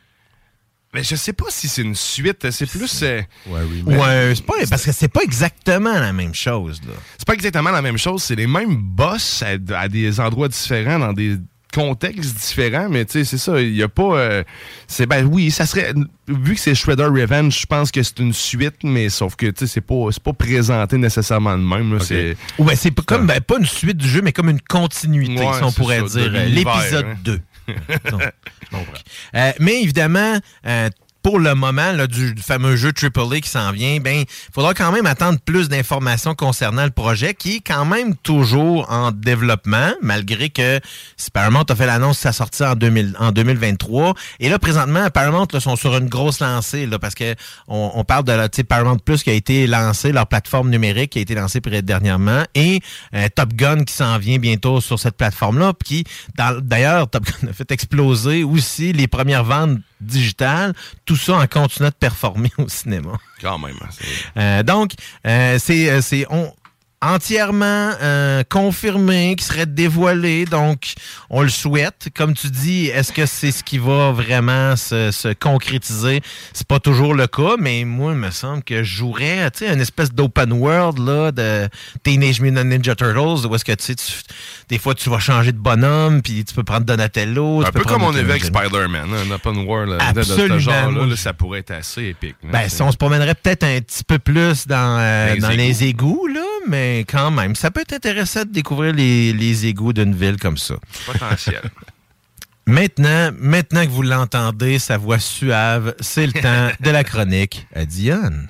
Speaker 12: Mais je sais pas si c'est une suite, c'est plus... Euh...
Speaker 7: Ouais, oui, mais... ouais, c'est pas... Parce que c'est pas exactement la même chose, là.
Speaker 12: C'est pas exactement la même chose, c'est les mêmes boss à, à des endroits différents, dans des contextes différents, mais tu sais, c'est ça, il y a pas... Euh, c'est ben oui, ça serait... Vu que c'est Shredder Revenge, je pense que c'est une suite, mais sauf que, tu sais, c'est pas, c'est pas présenté nécessairement de même, là, okay. c'est...
Speaker 7: Ou ben, c'est pas comme, ben, pas une suite du jeu, mais comme une continuité, ouais, si on pourrait ça, dire, l'épisode hein. deux. Donc, donc, euh, mais évidemment, euh, pour le moment là, du, du fameux jeu triple A qui s'en vient, ben, il faudra quand même attendre plus d'informations concernant le projet qui est quand même toujours en développement, malgré que Paramount a fait l'annonce de sa sortie en, deux mille, en deux mille vingt-trois. Et là, présentement, Paramount là, sont sur une grosse lancée là, parce que on, on parle de la Paramount Plus qui a été lancé, leur plateforme numérique qui a été lancée dernièrement, et euh, Top Gun qui s'en vient bientôt sur cette plateforme-là, puis dans, d'ailleurs, Top Gun a fait exploser aussi les premières ventes digitales, tout ça en continuant de performer au cinéma.
Speaker 12: Quand même.
Speaker 7: Euh, donc, euh, c'est, c'est on, entièrement euh, confirmé, qui serait dévoilé, donc on le souhaite. Comme tu dis, est-ce que c'est ce qui va vraiment se, se concrétiser? C'est pas toujours le cas, mais moi, il me semble que je jouerais, tu sais, une espèce d'open world là, de Teenage Mutant Ninja Turtles, où est-ce que tu sais, tu, des fois tu vas changer de bonhomme, puis tu peux prendre Donatello.
Speaker 12: Un
Speaker 7: tu
Speaker 12: peu
Speaker 7: peux
Speaker 12: comme on est avec
Speaker 7: Spider-Man,
Speaker 12: Spider-Man, hein, un open world
Speaker 7: là, de ce genre-là,
Speaker 12: là, ça pourrait être assez épique. Là,
Speaker 7: ben, si on se promènerait peut-être un petit peu plus dans, euh, les, dans égouts. les égouts, là, mais quand même, ça peut être intéressant de découvrir les, les égouts d'une ville comme ça.
Speaker 12: Potentiel.
Speaker 7: Maintenant, maintenant que vous l'entendez, sa voix suave, c'est le temps de la chronique à Dionne.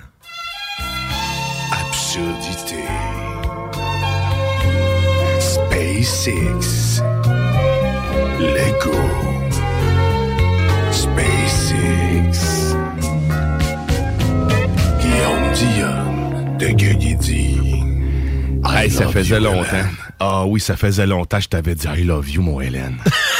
Speaker 13: Absurdité. SpaceX. Lego. SpaceX. Guillaume Dionne de Gueugui-Dit.
Speaker 12: Hey, ça faisait you, longtemps. Hélène. Ah oui, ça faisait longtemps que je t'avais dit I love you, mon Hélène.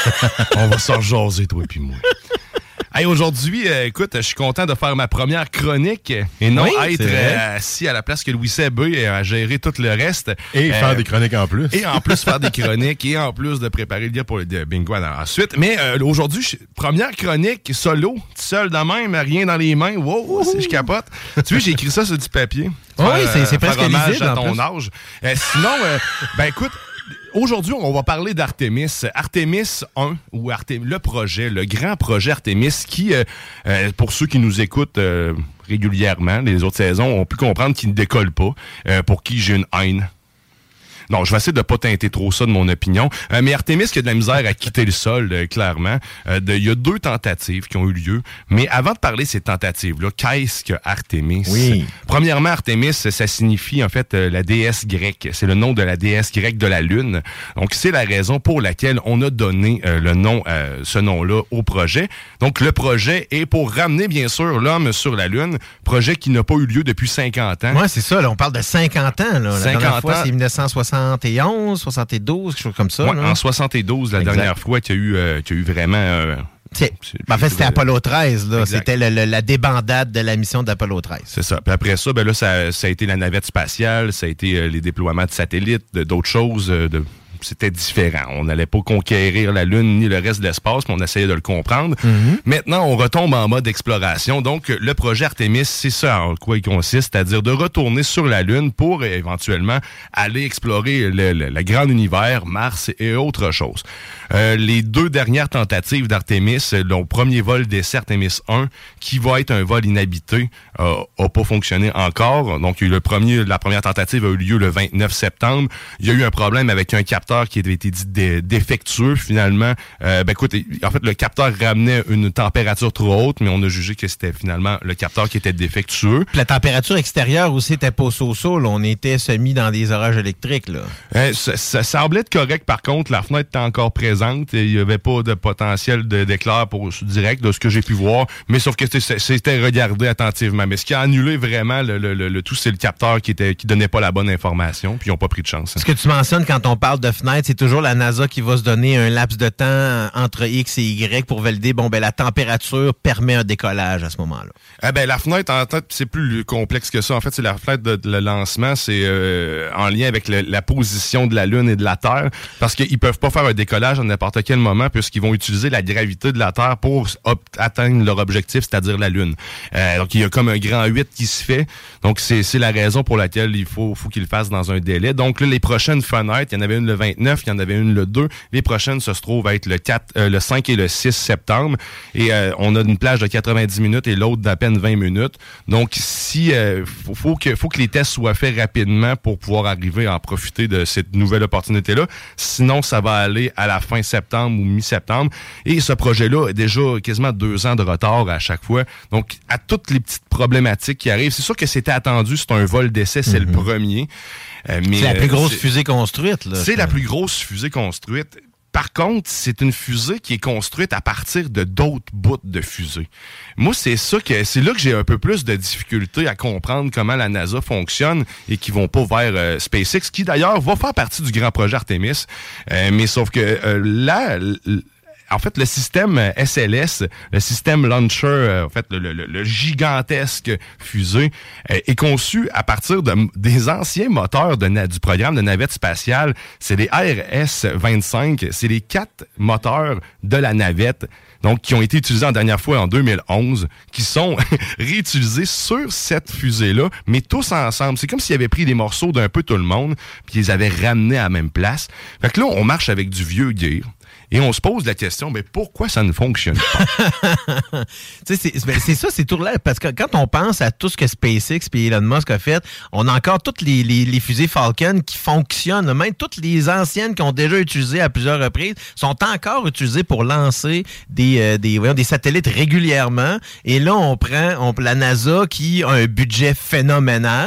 Speaker 12: On va s'en jaser, toi et puis moi. Hey, aujourd'hui, euh, écoute, je suis content de faire ma première chronique et non oui, être euh, assis à la place que Louis Sebbé et à gérer tout le reste.
Speaker 8: Et euh, faire des chroniques en plus.
Speaker 12: Et en plus faire des chroniques et en plus de préparer le gars pour le bingo ensuite. Mais euh, aujourd'hui, première chronique solo, seul de même, rien dans les mains. Wow, si je capote. Tu vois, j'ai écrit ça sur du papier.
Speaker 7: Oh oui, c'est, c'est presque lisible
Speaker 12: à ton
Speaker 7: plus.
Speaker 12: âge. Euh, sinon, euh, ben écoute... Aujourd'hui, on va parler d'Artemis. Artemis un, ou Artemis, le projet, le grand projet Artemis, qui, euh, euh, pour ceux qui nous écoutent euh, régulièrement, les autres saisons, ont pu comprendre qu'il ne décolle pas, euh, pour qui j'ai une haine. Non, je vais essayer de pas teinter trop ça de mon opinion. Euh, mais Artemis qui a de la misère à quitter le sol, euh, clairement. Euh, de, il y a deux tentatives qui ont eu lieu. Mais avant de parler de ces tentatives-là, qu'est-ce que Artemis?
Speaker 7: Oui.
Speaker 12: Premièrement, Artemis, ça signifie en fait euh, la déesse grecque. C'est le nom de la déesse grecque de la Lune. Donc, c'est la raison pour laquelle on a donné euh, le nom, euh, ce nom-là au projet. Donc, le projet est pour ramener, bien sûr, l'homme sur la Lune. Projet qui n'a pas eu lieu depuis cinquante ans.
Speaker 7: Oui, c'est ça. Là, on parle de cinquante ans. Là. La
Speaker 12: cinquante
Speaker 7: dernière fois,
Speaker 12: ans.
Speaker 7: C'est dix-neuf cent soixante et onze, soixante-douze, quelque chose comme ça.
Speaker 12: Ouais, en soixante-douze, la exact. dernière fois qu'il y a eu, euh, qu'il y a eu vraiment... Euh,
Speaker 7: c'est, c'est, en fait, c'était Apollo treize. Là. C'était le, le, la débandade de la mission d'Apollo treize.
Speaker 12: C'est ça. Puis après ça, ben là, ça, ça a été la navette spatiale, ça a été euh, les déploiements de satellites, de, d'autres choses, euh, de... C'était différent. On n'allait pas conquérir la Lune ni le reste de l'espace, mais on essayait de le comprendre. Mm-hmm. Maintenant, on retombe en mode exploration. Donc, le projet Artemis, c'est ça en quoi il consiste, c'est-à-dire de retourner sur la Lune pour éventuellement aller explorer le, le, le grand univers, Mars et autre chose. Euh, les deux dernières tentatives d'Artemis, le premier vol d'essai Artemis un, qui va être un vol inhabité, euh, a pas fonctionné encore. Donc, le premier, la première tentative a eu lieu le vingt-neuf septembre. Il y a eu un problème avec un capteur capteur qui avait été dit dé- défectueux. Finalement, euh, ben écoute, en fait, le capteur ramenait une température trop haute, mais on a jugé que c'était finalement le capteur qui était défectueux.
Speaker 7: Puis la température extérieure aussi était pas so-so, là. On était semi dans des orages électriques, là.
Speaker 12: Euh, ça, ça semblait être correct, par contre. La fenêtre était encore présente. Il n'y avait pas de potentiel de, d'éclair pour direct, de ce que j'ai pu voir. Mais sauf que c'était, c'était regardé attentivement. Mais ce qui a annulé vraiment le, le, le, le tout, c'est le capteur qui était qui donnait pas la bonne information. Puis ils n'ont pas pris de chance. Hein.
Speaker 7: Ce que tu mentionnes quand on parle de fenêtre, c'est toujours la NASA qui va se donner un laps de temps entre X et Y pour valider, bon, ben la température permet un décollage à ce moment-là.
Speaker 12: Eh ben, la fenêtre, en fait, c'est plus complexe que ça. En fait, c'est la fenêtre de, de le lancement. C'est euh, en lien avec le, la position de la Lune et de la Terre. Parce qu'ils peuvent pas faire un décollage à n'importe quel moment puisqu'ils vont utiliser la gravité de la Terre pour op- atteindre leur objectif, c'est-à-dire la Lune. Euh, donc, il y a comme un grand huit qui se fait. Donc, c'est, c'est la raison pour laquelle il faut, faut qu'ils le fassent dans un délai. Donc, là, les prochaines fenêtres, il y en avait une le vingt-neuf, il y en avait une le deux. Les prochaines, ça se trouve à être le quatre, euh, le cinq et le six septembre. Et euh, on a une plage de quatre-vingt-dix minutes et l'autre d'à peine vingt minutes. Donc, si euh, faut, faut que faut que les tests soient faits rapidement pour pouvoir arriver à en profiter de cette nouvelle opportunité-là. Sinon, ça va aller à la fin septembre ou mi-septembre. Et ce projet-là a déjà quasiment deux ans de retard à chaque fois. Donc, à toutes les petites problématiques qui arrivent, c'est sûr que c'était attendu. C'est un vol d'essai, c'est mm-hmm. le premier.
Speaker 7: Euh, mais c'est la plus grosse euh, fusée construite, là.
Speaker 12: C'est la plus grosse fusée construite. Par contre, c'est une fusée qui est construite à partir de d'autres bouts de fusée. Moi, c'est ça que c'est là que j'ai un peu plus de difficulté à comprendre comment la NASA fonctionne et qui vont pas vers euh, SpaceX, qui d'ailleurs va faire partie du grand projet Artemis. Euh, mais sauf que euh, là, l- en fait, le système S L S, le système launcher, euh, en fait, le, le, le gigantesque fusée, euh, est conçu à partir de, des anciens moteurs de, du programme de navette spatiale. C'est les R S vingt-cinq, c'est les quatre moteurs de la navette, donc qui ont été utilisés la dernière fois en deux mille onze, qui sont réutilisés sur cette fusée-là, mais tous ensemble. C'est comme s'ils avaient pris des morceaux d'un peu tout le monde, puis ils les avaient ramenés à la même place. Fait que là, on marche avec du vieux gear. Et on se pose la question, mais pourquoi ça ne fonctionne pas?
Speaker 7: Tu sais, c'est, ben, c'est ça, c'est tout là. Parce que quand on pense à tout ce que SpaceX et Elon Musk a fait, on a encore toutes les, les, les fusées Falcon qui fonctionnent. Même toutes les anciennes qui ont déjà utilisé à plusieurs reprises sont encore utilisées pour lancer des, euh, des, voyons, des satellites régulièrement. Et là, on prend on, la NASA qui a un budget phénoménal,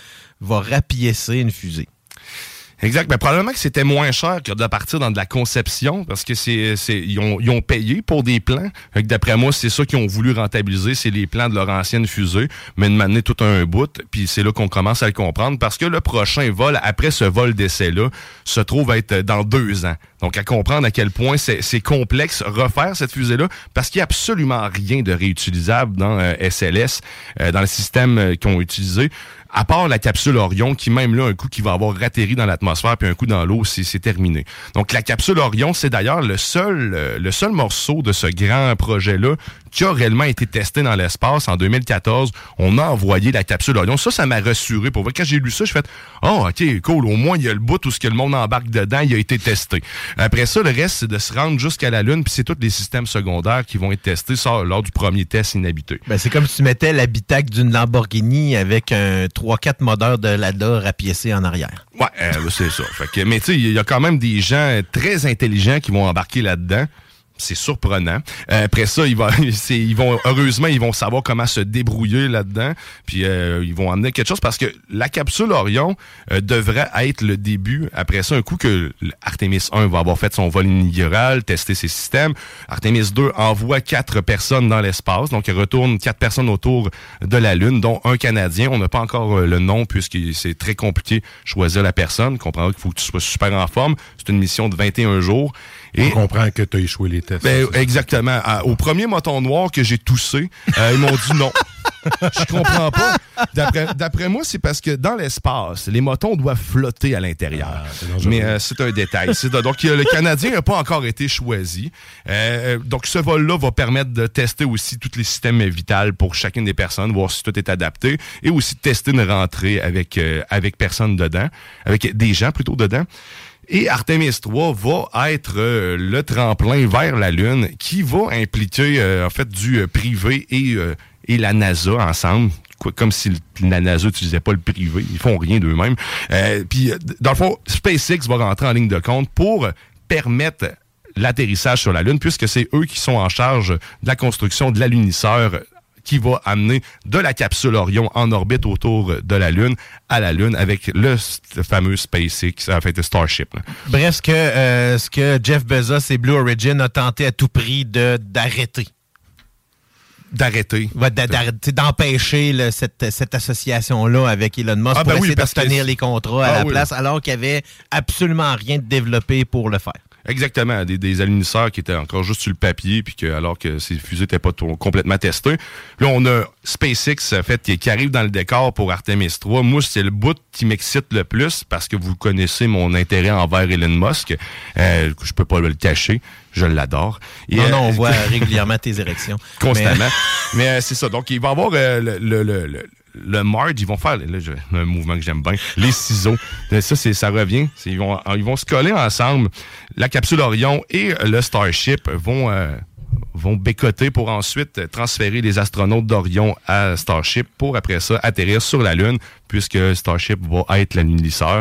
Speaker 7: va rapiécer une fusée.
Speaker 12: Exact. Mais probablement que c'était moins cher que de partir dans de la conception parce que c'est, c'est ils ont, ils ont payé pour des plans. Fait que d'après moi, c'est ça qu'ils ont voulu rentabiliser, c'est les plans de leur ancienne fusée, mais de m'amener tout un bout. Puis c'est là qu'on commence à le comprendre parce que le prochain vol, après ce vol d'essai-là, se trouve être dans deux ans. Donc, à comprendre à quel point c'est, c'est complexe refaire cette fusée-là parce qu'il n'y a absolument rien de réutilisable dans euh, S L S, euh, dans le système euh, qu'ils ont utilisé. À part la capsule Orion, qui même là, un coup qui va avoir atterri dans l'atmosphère, puis un coup dans l'eau, c'est, c'est terminé. Donc, la capsule Orion, c'est d'ailleurs le seul, euh, le seul morceau de ce grand projet-là qui a réellement été testé dans l'espace. En deux mille quatorze, on a envoyé la capsule Orion. Ça, ça m'a rassuré. Pour vrai, quand j'ai lu ça, je fais « Oh, OK, cool. Au moins, il y a le bout où ce que le monde embarque dedans, il a été testé. » Après ça, le reste, c'est de se rendre jusqu'à la Lune, puis c'est tous les systèmes secondaires qui vont être testés ça, lors du premier test inhabité.
Speaker 7: Ben, c'est comme si tu mettais l'habitacle d'une Lamborghini avec un trois quatre moteurs de Lada rapiécés en arrière.
Speaker 12: Ouais, euh, c'est ça. Fait que, mais tu sais, il y a quand même des gens très intelligents qui vont embarquer là-dedans. C'est surprenant. Euh, après ça, ils vont, c'est, ils vont, heureusement, ils vont savoir comment se débrouiller là-dedans. Puis euh, ils vont amener quelque chose parce que la capsule Orion euh, devrait être le début. Après ça, un coup que Artemis un va avoir fait son vol inaugural, testé ses systèmes, Artemis deux envoie quatre personnes dans l'espace. Donc, il retourne quatre personnes autour de la Lune, dont un Canadien. On n'a pas encore le nom puisque c'est très compliqué de choisir la personne. On comprendra qu'il faut que tu sois super en forme. C'est une mission de vingt et un jours.
Speaker 8: Et on comprend que tu as échoué les tests.
Speaker 12: Ben, exactement. À, au premier moton noir que j'ai toussé, euh, ils m'ont dit non. Je comprends pas. D'après, d'après moi, c'est parce que dans l'espace, les motons doivent flotter à l'intérieur. Ah, mais euh, c'est un détail. C'est, donc, le Canadien n'a pas encore été choisi. Euh, donc, ce vol-là va permettre de tester aussi tous les systèmes vitaux pour chacune des personnes, voir si tout est adapté, et aussi de tester une rentrée avec, euh, avec personne dedans, avec des gens plutôt dedans. Et Artemis trois va être euh, le tremplin vers la Lune qui va impliquer euh, en fait du euh, privé et, euh, et la NASA ensemble. quoi, comme si la NASA n'utilisait pas le privé. Ils font rien d'eux-mêmes. Euh, puis, dans le fond, SpaceX va rentrer en ligne de compte pour permettre l'atterrissage sur la Lune, puisque c'est eux qui sont en charge de la construction de l'alunisseur qui va amener de la capsule Orion en orbite autour de la Lune à la Lune avec le fameux SpaceX, en fait, Starship. Là.
Speaker 7: Bref, ce que, euh, ce que Jeff Bezos et Blue Origin ont tenté à tout prix de, d'arrêter.
Speaker 12: D'arrêter.
Speaker 7: Ouais, d'arrêter, d'empêcher là, cette, cette association-là avec Elon Musk
Speaker 12: ah,
Speaker 7: pour
Speaker 12: ben
Speaker 7: essayer
Speaker 12: oui,
Speaker 7: d'obtenir les contrats à
Speaker 12: ah,
Speaker 7: la
Speaker 12: oui.
Speaker 7: place, alors qu'il n'y avait absolument rien de développé pour le faire.
Speaker 12: Exactement, des, des alunisseurs qui étaient encore juste sur le papier, puis que alors que ces fusées n'étaient pas t- complètement testées. Là, on a SpaceX, en fait, qui, qui arrive dans le décor pour Artemis trois. Moi, c'est le bout qui m'excite le plus, parce que vous connaissez mon intérêt envers Elon Musk. Euh, je peux pas le cacher. Je l'adore. Et,
Speaker 7: non, non, on
Speaker 12: euh,
Speaker 7: voit régulièrement tes érections.
Speaker 12: Constamment. Mais, Mais euh, c'est ça. Donc, il va y avoir euh, le... le, le, le Le merge, ils vont faire là, je, un mouvement que j'aime bien, les ciseaux. Ça, c'est, ça revient. C'est, ils, vont, ils vont se coller ensemble. La capsule Orion et le Starship vont, euh, vont bécoter pour ensuite transférer les astronautes d'Orion à Starship pour après ça atterrir sur la Lune, puisque Starship va être l'alunisseur.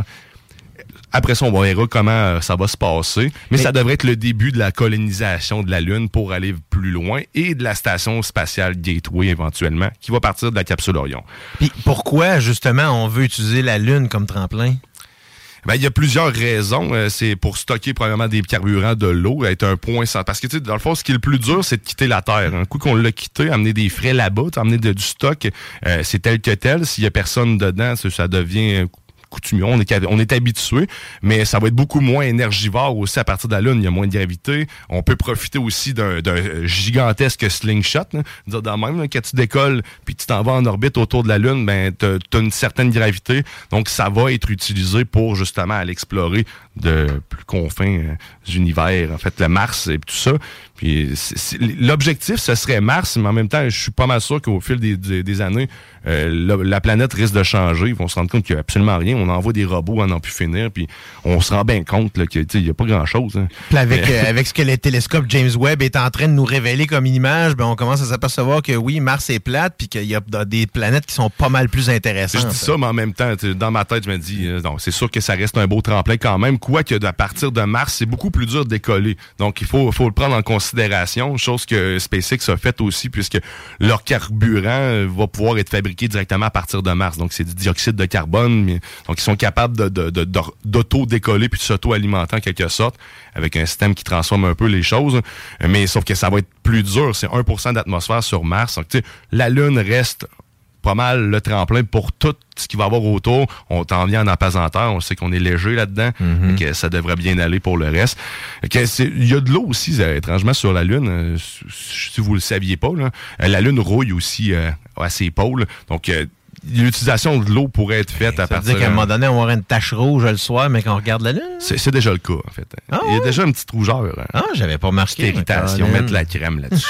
Speaker 12: Après ça, on verra comment ça va se passer. Mais, Mais ça devrait être le début de la colonisation de la Lune pour aller plus loin et de la station spatiale Gateway éventuellement, qui va partir de la capsule Orion.
Speaker 7: Puis pourquoi, justement, on veut utiliser la Lune comme tremplin?
Speaker 12: Ben, il y a plusieurs raisons. Euh, c'est pour stocker probablement des carburants, de l'eau, être un point sans... Parce que, tu sais, dans le fond, ce qui est le plus dur, c'est de quitter la Terre. Un coup qu'on l'a quitté, amener des frais là-bas, amener de, du stock, euh, c'est tel que tel. S'il y a personne dedans, ça, ça devient... coutumier, on est, on est habitué, mais ça va être beaucoup moins énergivore aussi à partir de la Lune. Il y a moins de gravité. On peut profiter aussi d'un, d'un gigantesque slingshot. Là. Dire de même, là, quand tu décolles puis tu t'en vas en orbite autour de la Lune, ben t'as, t'as une certaine gravité. Donc, ça va être utilisé pour justement aller explorer de plus confins euh, univers, en fait, le Mars et tout ça. Puis c'est, c'est, l'objectif, ce serait Mars, mais en même temps, je suis pas mal sûr qu'au fil des, des, des années, euh, la, la planète risque de changer. Ils vont se rendre compte qu'il n'y a absolument rien. On envoie des robots à n'en plus finir, puis on se rend bien compte là, qu'il n'y a pas grand-chose. Hein.
Speaker 7: Puis avec, euh, avec ce que le télescope James Webb est en train de nous révéler comme une image, ben on commence à s'apercevoir que oui, Mars est plate, puis qu'il y a des planètes qui sont pas mal plus intéressantes.
Speaker 12: Je dis ça, mais en même temps, dans ma tête, je me dis, euh, non, c'est sûr que ça reste un beau tremplin quand même. Quoique, à partir de Mars, c'est beaucoup plus dur de décoller. Donc, il faut, faut le prendre en considération, chose que SpaceX a fait aussi, puisque leur carburant va pouvoir être fabriqué directement à partir de Mars. Donc, c'est du dioxyde de carbone. Donc, ils sont capables de, de, de, de, d'auto-décoller puis de s'auto-alimenter en quelque sorte, avec un système qui transforme un peu les choses. Mais sauf que ça va être plus dur. C'est un pour cent d'atmosphère sur Mars. Donc, tu sais, la Lune reste pas mal le tremplin pour tout ce qu'il va y avoir autour. On t'en vient en apesanteur. On sait qu'on est léger là-dedans. Mm-hmm. Que ça devrait bien aller pour le reste. Il y a de l'eau aussi, étrangement, sur la Lune. Euh, si vous le saviez pas, là, la Lune rouille aussi euh, à ses pôles. Donc, euh, l'utilisation de l'eau pourrait être faite
Speaker 7: ça
Speaker 12: à
Speaker 7: veut
Speaker 12: partir...
Speaker 7: dire qu'à un moment donné, on va avoir une tache rouge le soir, mais qu'on regarde la Lune?
Speaker 12: C'est, c'est déjà le cas, en fait.
Speaker 7: Ah,
Speaker 12: il y a
Speaker 7: ouais?
Speaker 12: déjà une petite rougeur. Hein.
Speaker 7: Ah, j'avais pas marqué.
Speaker 12: Petite irritation. Mettre la crème là-dessus.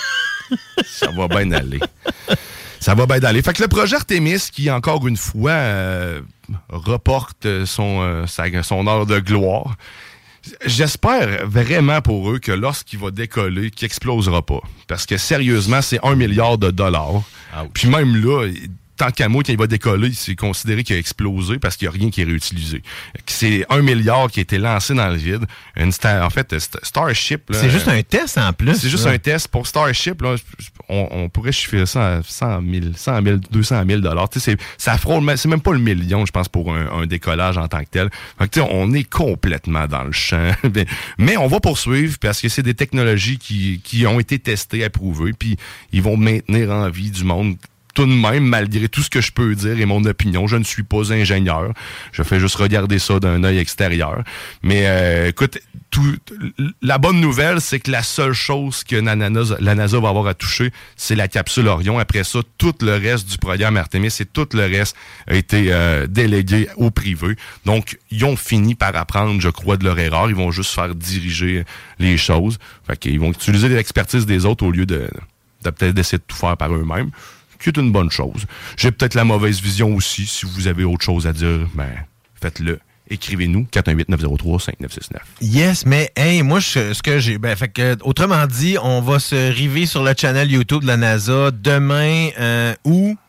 Speaker 12: Ça va bien aller. Ça va bien aller. Fait que le projet Artemis, qui encore une fois euh, reporte son, euh, sa, son heure de gloire, j'espère vraiment pour eux que lorsqu'il va décoller, qu'il explosera pas. Parce que sérieusement, c'est un milliard de dollars. Ouch. Puis même là, tant qu'à moi, quand il va décoller, c'est considéré qu'il a explosé parce qu'il n'y a rien qui est réutilisé. C'est un milliard qui a été lancé dans le vide. Une star, en fait, Starship... Là,
Speaker 7: c'est juste un test en plus.
Speaker 12: C'est juste
Speaker 7: là.
Speaker 12: un test. Pour Starship, là, on, on pourrait chiffrer ça à cent mille, cent mille, deux cent mille dollars. C'est, ça frôle, c'est même pas le million, je pense, pour un, un décollage en tant que tel. Fait que, on est complètement dans le champ. Mais on va poursuivre parce que c'est des technologies qui, qui ont été testées, approuvées, puis ils vont maintenir en vie du monde tout de même, malgré tout ce que je peux dire et mon opinion. Je ne suis pas ingénieur. Je fais juste regarder ça d'un œil extérieur. Mais euh, écoute, tout, la bonne nouvelle, c'est que la seule chose que la NASA, la NASA va avoir à toucher, c'est la capsule Orion. Après ça, tout le reste du programme Artemis et tout le reste a été euh, délégué au privé. Donc, ils ont fini par apprendre, je crois, de leur erreur. Ils vont juste faire diriger les choses. Fait qu'ils vont utiliser l'expertise des autres au lieu de, de peut-être d'essayer de tout faire par eux-mêmes. Qui est une bonne chose. J'ai peut-être la mauvaise vision aussi. Si vous avez autre chose à dire, ben, faites-le. Écrivez-nous, quatre un huit neuf zéro trois cinq neuf six neuf.
Speaker 7: Yes, mais hey, moi, je, ce que j'ai... Ben, fait que, autrement dit, on va se river sur le channel YouTube de la NASA demain euh, ou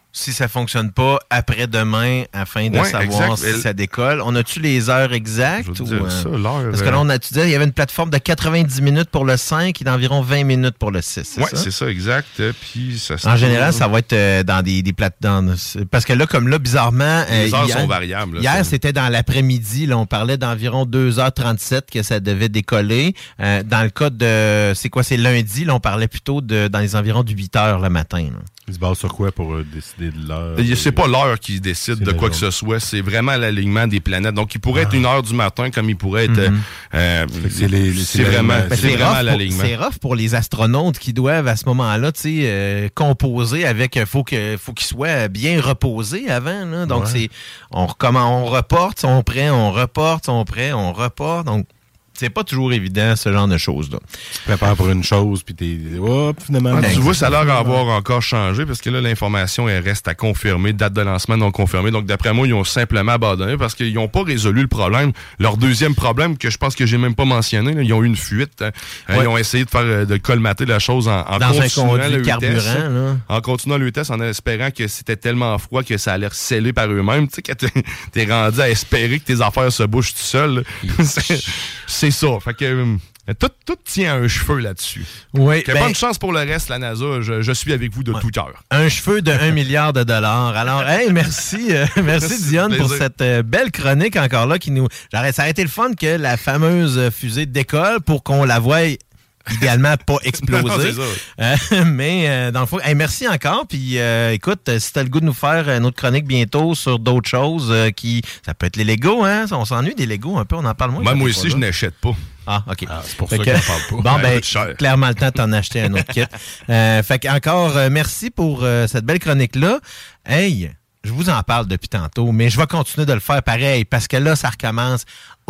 Speaker 7: si ça fonctionne pas après-demain afin de
Speaker 12: Ouais,
Speaker 7: savoir
Speaker 12: exact.
Speaker 7: si
Speaker 12: Elle-
Speaker 7: ça décolle. On a-tu les heures exactes?
Speaker 12: Je veux
Speaker 7: ou,
Speaker 12: dire
Speaker 7: euh,
Speaker 12: ça, l'heure,
Speaker 7: Parce que
Speaker 12: euh,
Speaker 7: là, on a, tu disais, il y avait une plateforme de quatre-vingt-dix minutes pour le cinq et d'environ vingt minutes pour le six, c'est
Speaker 12: Oui,
Speaker 7: ça?
Speaker 12: c'est ça, exact. Euh, Puis ça se
Speaker 7: En
Speaker 12: trouve-
Speaker 7: général, ça va être euh, dans des, des plates... Dans, parce que là, comme là, bizarrement...
Speaker 12: Les
Speaker 7: euh,
Speaker 12: heures
Speaker 7: hier,
Speaker 12: sont variables, là,
Speaker 7: hier,
Speaker 12: ça.
Speaker 7: c'était dans l'après-midi. Là, on parlait d'environ deux heures trente-sept que ça devait décoller. Euh, dans le cas de... C'est quoi? C'est lundi. Là, on parlait plutôt de dans les environs de huit heures le matin. Là.
Speaker 8: Il se base sur quoi pour euh, décider de l'heure?
Speaker 12: Euh, C'est pas l'heure qui décide
Speaker 8: C'est
Speaker 12: de
Speaker 8: la
Speaker 12: quoi que
Speaker 8: journée.
Speaker 12: ce soit, c'est vraiment l'alignement des planètes. Donc, il pourrait être une heure du matin comme il pourrait être...
Speaker 7: Mhm.
Speaker 12: euh,
Speaker 8: que c'est les-
Speaker 12: c'est
Speaker 8: c'est
Speaker 12: vraiment,
Speaker 8: l'alignement.
Speaker 7: Ben,
Speaker 12: c'est
Speaker 7: c'est
Speaker 12: vraiment
Speaker 7: rough pour-
Speaker 12: l'alignement.
Speaker 7: C'est rough pour les astronautes qui doivent à ce moment-là, tu sais, euh, composer avec. Il faut que, faut qu'ils soient bien reposés avant. Là. Donc
Speaker 8: Ouais.
Speaker 7: c'est, on recommence, on reporte, on prêt, on reporte, on prêt, on reporte. Donc c'est pas toujours évident ce genre de choses là.
Speaker 8: Tu te prépares pour une chose, puis t'es... Hop, finalement...
Speaker 12: Ah,
Speaker 8: ben,
Speaker 12: tu vois, ça a l'air d'avoir encore changé parce que là, l'information, elle reste à confirmer, date de lancement non confirmée. Donc, d'après moi, ils ont simplement abandonné parce qu'ils n'ont pas résolu le problème. Leur deuxième problème, que je pense que j'ai même pas mentionné, là, ils ont eu une fuite. Hein.
Speaker 7: Ouais.
Speaker 12: Ils ont essayé de faire euh, de colmater la chose en, en
Speaker 7: Dans un
Speaker 12: continuant
Speaker 7: conduit
Speaker 12: le
Speaker 7: carburant,
Speaker 12: test.
Speaker 7: là.
Speaker 12: En continuant le test, en espérant que c'était tellement froid que ça allait sceller par eux-mêmes. Tu sais, quand t'es, t'es rendu à espérer que tes affaires se bougent tout seul, c'est, c'est ça. Fait que euh, tout, tout tient un cheveu là-dessus.
Speaker 7: Oui,
Speaker 12: Que
Speaker 7: ben-
Speaker 12: bonne chance pour le reste, la NASA. Je, je suis avec vous de tout cœur.
Speaker 7: Un cheveu de un milliard de dollars. Alors, hey, merci, euh, merci
Speaker 12: Merci,
Speaker 7: Dionne pour
Speaker 12: plaisir.
Speaker 7: cette euh, belle chronique encore là qui nous. J'aurais- Ça aurait été le fun que la fameuse fusée décolle pour qu'on la voie idéalement pas exploser.
Speaker 12: Non, c'est ça.
Speaker 7: Euh, mais euh, dans le fond, hey, merci encore. Puis euh, écoute, euh, si t'as le goût de nous faire une autre chronique bientôt sur d'autres choses euh, qui. Ça peut être les Legos, hein? On s'ennuie des Legos un peu, on en parle moins.
Speaker 12: Moi,
Speaker 7: quand
Speaker 12: moi
Speaker 7: t'es pas
Speaker 12: aussi, je
Speaker 7: là.
Speaker 12: n'achète pas.
Speaker 7: Ah, OK.
Speaker 8: c'est pour
Speaker 7: Fait
Speaker 8: ça
Speaker 7: que-
Speaker 8: qu'on parle pas.
Speaker 7: Bon,
Speaker 12: Ouais,
Speaker 7: ben,
Speaker 12: coûte cher.
Speaker 7: clairement le temps de t'en acheter un autre kit. Euh, fait qu'encore, euh, merci pour euh, cette belle chronique-là. Hey, je vous en parle depuis tantôt, mais je vais continuer de le faire pareil parce que là, ça recommence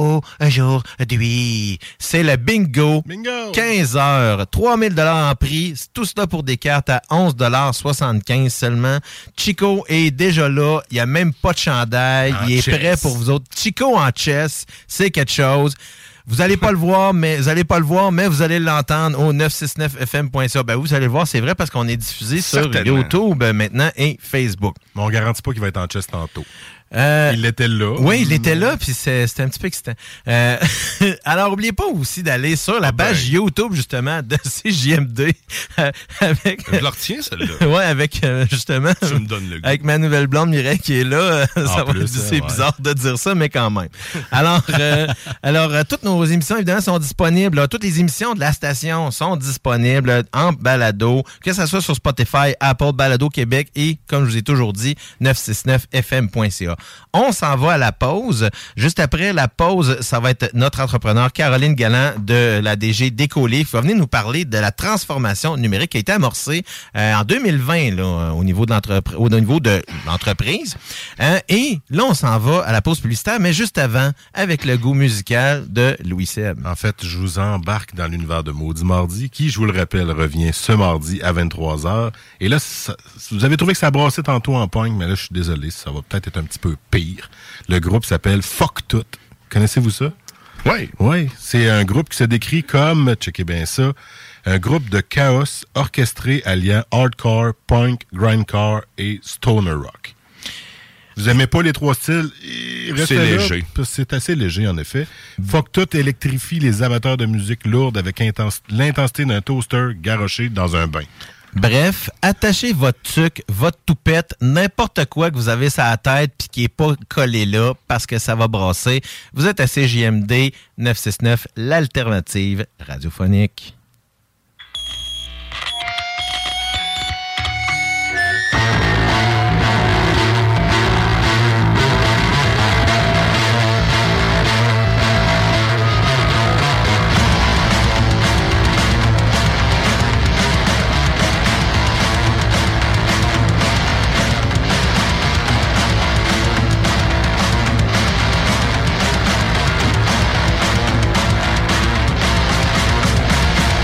Speaker 7: aujourd'hui. C'est le bingo.
Speaker 8: Bingo!
Speaker 7: quinze heures, trois mille dollars en prix. Tout cela pour des cartes à onze dollars soixante-quinze seulement. Chico est déjà là. Il n'y a même pas de chandail.
Speaker 8: En
Speaker 7: Il est
Speaker 8: chess.
Speaker 7: prêt pour vous autres. Chico en chess, c'est quelque chose. Vous allez pas le voir, mais vous allez pas le voir, mais vous allez l'entendre au neuf cent soixante-neuf F M point C A. Ben vous allez le voir, c'est vrai parce qu'on est diffusé sur
Speaker 8: Certainement.
Speaker 7: YouTube euh, maintenant et Facebook.
Speaker 8: Mais on garantit pas qu'il va être en chess tantôt.
Speaker 7: Euh,
Speaker 8: Il était là.
Speaker 7: Oui, il était là, puis c'est- c'était un petit peu excitant. Euh, alors, n'oubliez pas aussi d'aller sur la page YouTube, justement, de C J M D. euh, avec,
Speaker 12: Je la retiens, celle-là.
Speaker 7: ouais, avec, euh, justement,
Speaker 12: Tu me donnes le goût.
Speaker 7: avec ma nouvelle blonde Mireille qui est là. euh, ça va
Speaker 8: plus,
Speaker 7: être- c'est
Speaker 8: ouais.
Speaker 7: bizarre de dire ça, mais quand même. Alors, euh, alors euh, toutes nos émissions, évidemment, sont disponibles. là. Toutes les émissions de la station sont disponibles en balado, que ce soit sur Spotify, Apple, Balado Québec et, comme je vous ai toujours dit, neuf cent soixante-neuf F M point C A. On s'en va à la pause. Juste après la pause, ça va être notre entrepreneur Caroline Galland de la D G Décollé qui va venir nous parler de la transformation numérique qui a été amorcée euh, en deux mille vingt là, au niveau de l'entreprise. Au niveau de l'entreprise. Hein? Et là, on s'en va à la pause publicitaire, mais juste avant, avec le goût musical de Louis Seb.
Speaker 8: En fait, je vous embarque dans l'univers de Maudit Mardi, qui, je vous le rappelle, revient ce mardi à vingt-trois heures. Et là, ça- vous avez trouvé que ça brassait tantôt en pogne, mais là, je suis désolé, ça va peut-être être un petit peu pire. Le groupe s'appelle Fuck Tout. Connaissez-vous ça?
Speaker 12: Oui.
Speaker 8: Oui, c'est un groupe qui se décrit comme, checkez bien ça, un groupe de chaos orchestré alliant hardcore, punk, grindcore et stoner rock. Vous aimez pas les trois styles? Eh, restez
Speaker 12: C'est
Speaker 8: là,
Speaker 12: léger.
Speaker 8: parce que C'est assez léger, en effet. Fuck Tout électrifie les amateurs de musique lourde avec intens- l'intensité d'un toaster garoché dans un bain.
Speaker 7: Bref, attachez votre tuque, votre toupette, n'importe quoi que vous avez sur la tête puis qui est pas collé là parce que ça va brasser. Vous êtes à C J M D neuf cent soixante-neuf, l'alternative radiophonique.
Speaker 9: Thank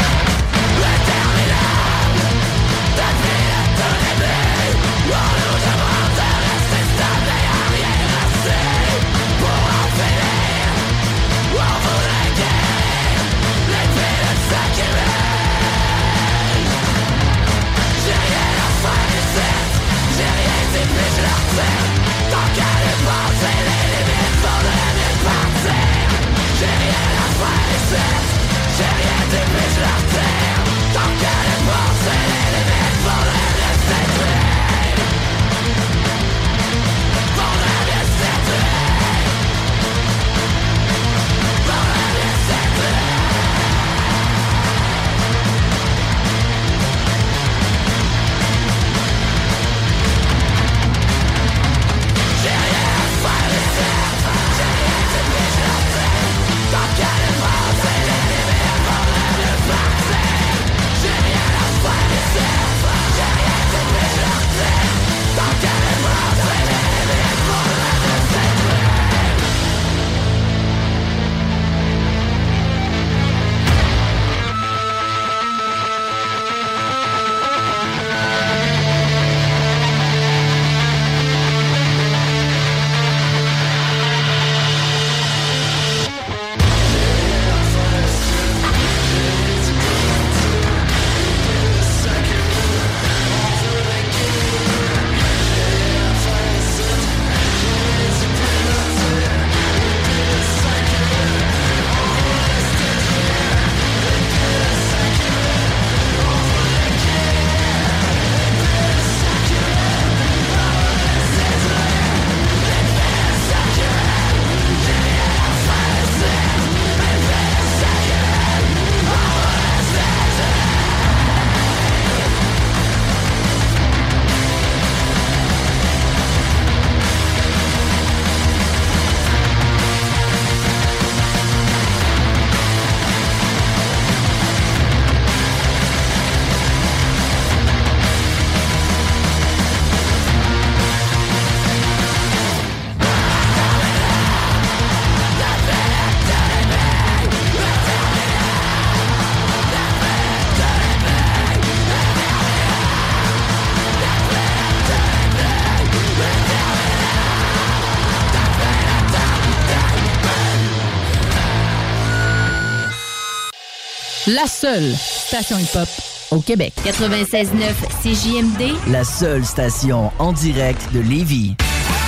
Speaker 10: La seule station hip-hop au Québec.
Speaker 14: quatre-vingt-seize neuf C J M D.
Speaker 15: La seule station en direct de Lévis.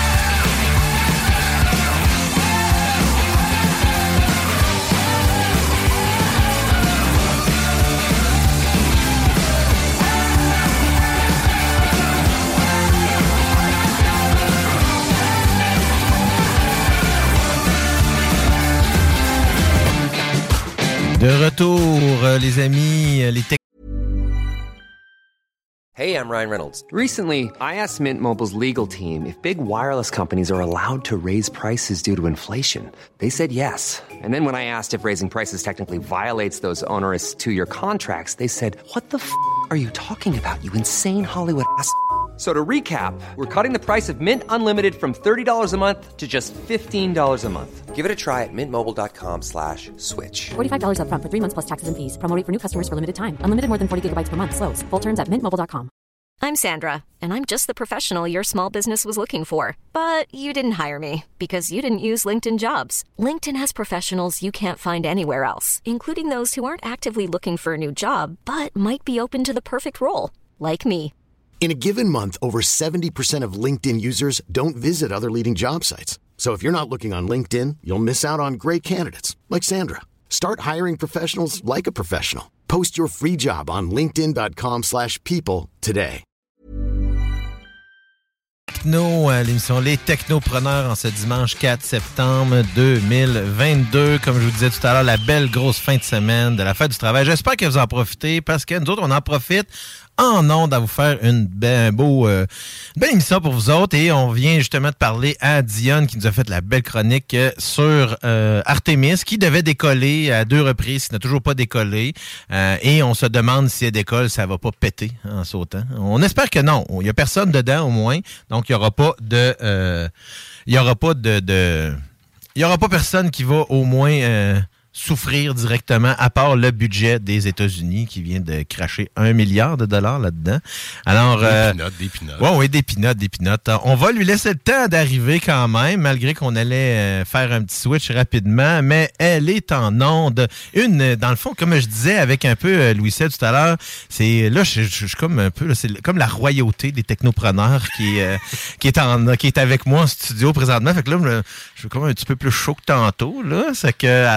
Speaker 7: De retour, euh, les amis, les tech...
Speaker 2: Hey, I'm Ryan Reynolds. Recently, I asked Mint Mobile's legal team if big wireless companies are allowed to raise prices due to inflation. They said yes. And then when I asked if raising prices technically violates those onerous two-year contracts, they said, what the f*** are you talking about, you insane Hollywood ass f- So to recap, we're cutting the price of Mint Unlimited from thirty dollars a month to just fifteen dollars a month. Give it a try at mintmobile.com slash switch.
Speaker 4: forty-five dollars up front for three months plus taxes and fees. Promo rate for new customers for limited time. Unlimited more than forty gigabytes per month. Slows full terms at mint mobile dot com.
Speaker 16: I'm Sandra, and I'm just the professional your small business was looking for. But you didn't hire me because you didn't use LinkedIn Jobs. LinkedIn has professionals you can't find anywhere else, including those who aren't actively looking for a new job, but might be open to the perfect role, like me.
Speaker 17: In a given month, over seventy percent of LinkedIn users don't visit other leading job sites. So if you're not looking on LinkedIn, you'll miss out on great candidates like Sandra. Start hiring professionals like a professional. Post your free job on linkedin.com slash people today.
Speaker 7: Techno, à l'émission Les Technopreneurs en ce dimanche quatre septembre deux mille vingt-deux. Comme je vous disais tout à l'heure, la belle grosse fin de semaine de la fête du travail. J'espère que vous en profitez parce que nous autres, on en profite en ondes à vous faire une belle, beau, euh, belle émission pour vous autres. Et on vient justement de parler à Dionne qui nous a fait la belle chronique euh, sur euh, Artemis qui devait décoller à deux reprises, qui n'a toujours pas décollé. Euh, et on se demande si elle décolle, ça va pas péter en sautant. On espère que non. Il y a personne dedans au moins. Donc il y aura pas de... Euh, il y aura pas de... de il y aura pas personne qui va au moins... Euh, souffrir directement, à part le budget des États-Unis qui vient de cracher un milliard de dollars là-dedans. Alors,
Speaker 8: des
Speaker 7: euh,
Speaker 8: pinottes, des pinottes.
Speaker 7: Ouais, oui, des pinottes, des pinottes. On va lui laisser le temps d'arriver quand même, malgré qu'on allait faire un petit switch rapidement, mais elle est en onde. Une, dans le fond, comme je disais avec un peu Louis Seb tout à l'heure, c'est là, je, je, je suis comme un peu, là, c'est comme la royauté des technopreneurs qui, euh, qui est en, qui est avec moi en studio présentement. Fait que là, je, je suis comme un petit peu plus chaud que tantôt, là. C'est que, alors,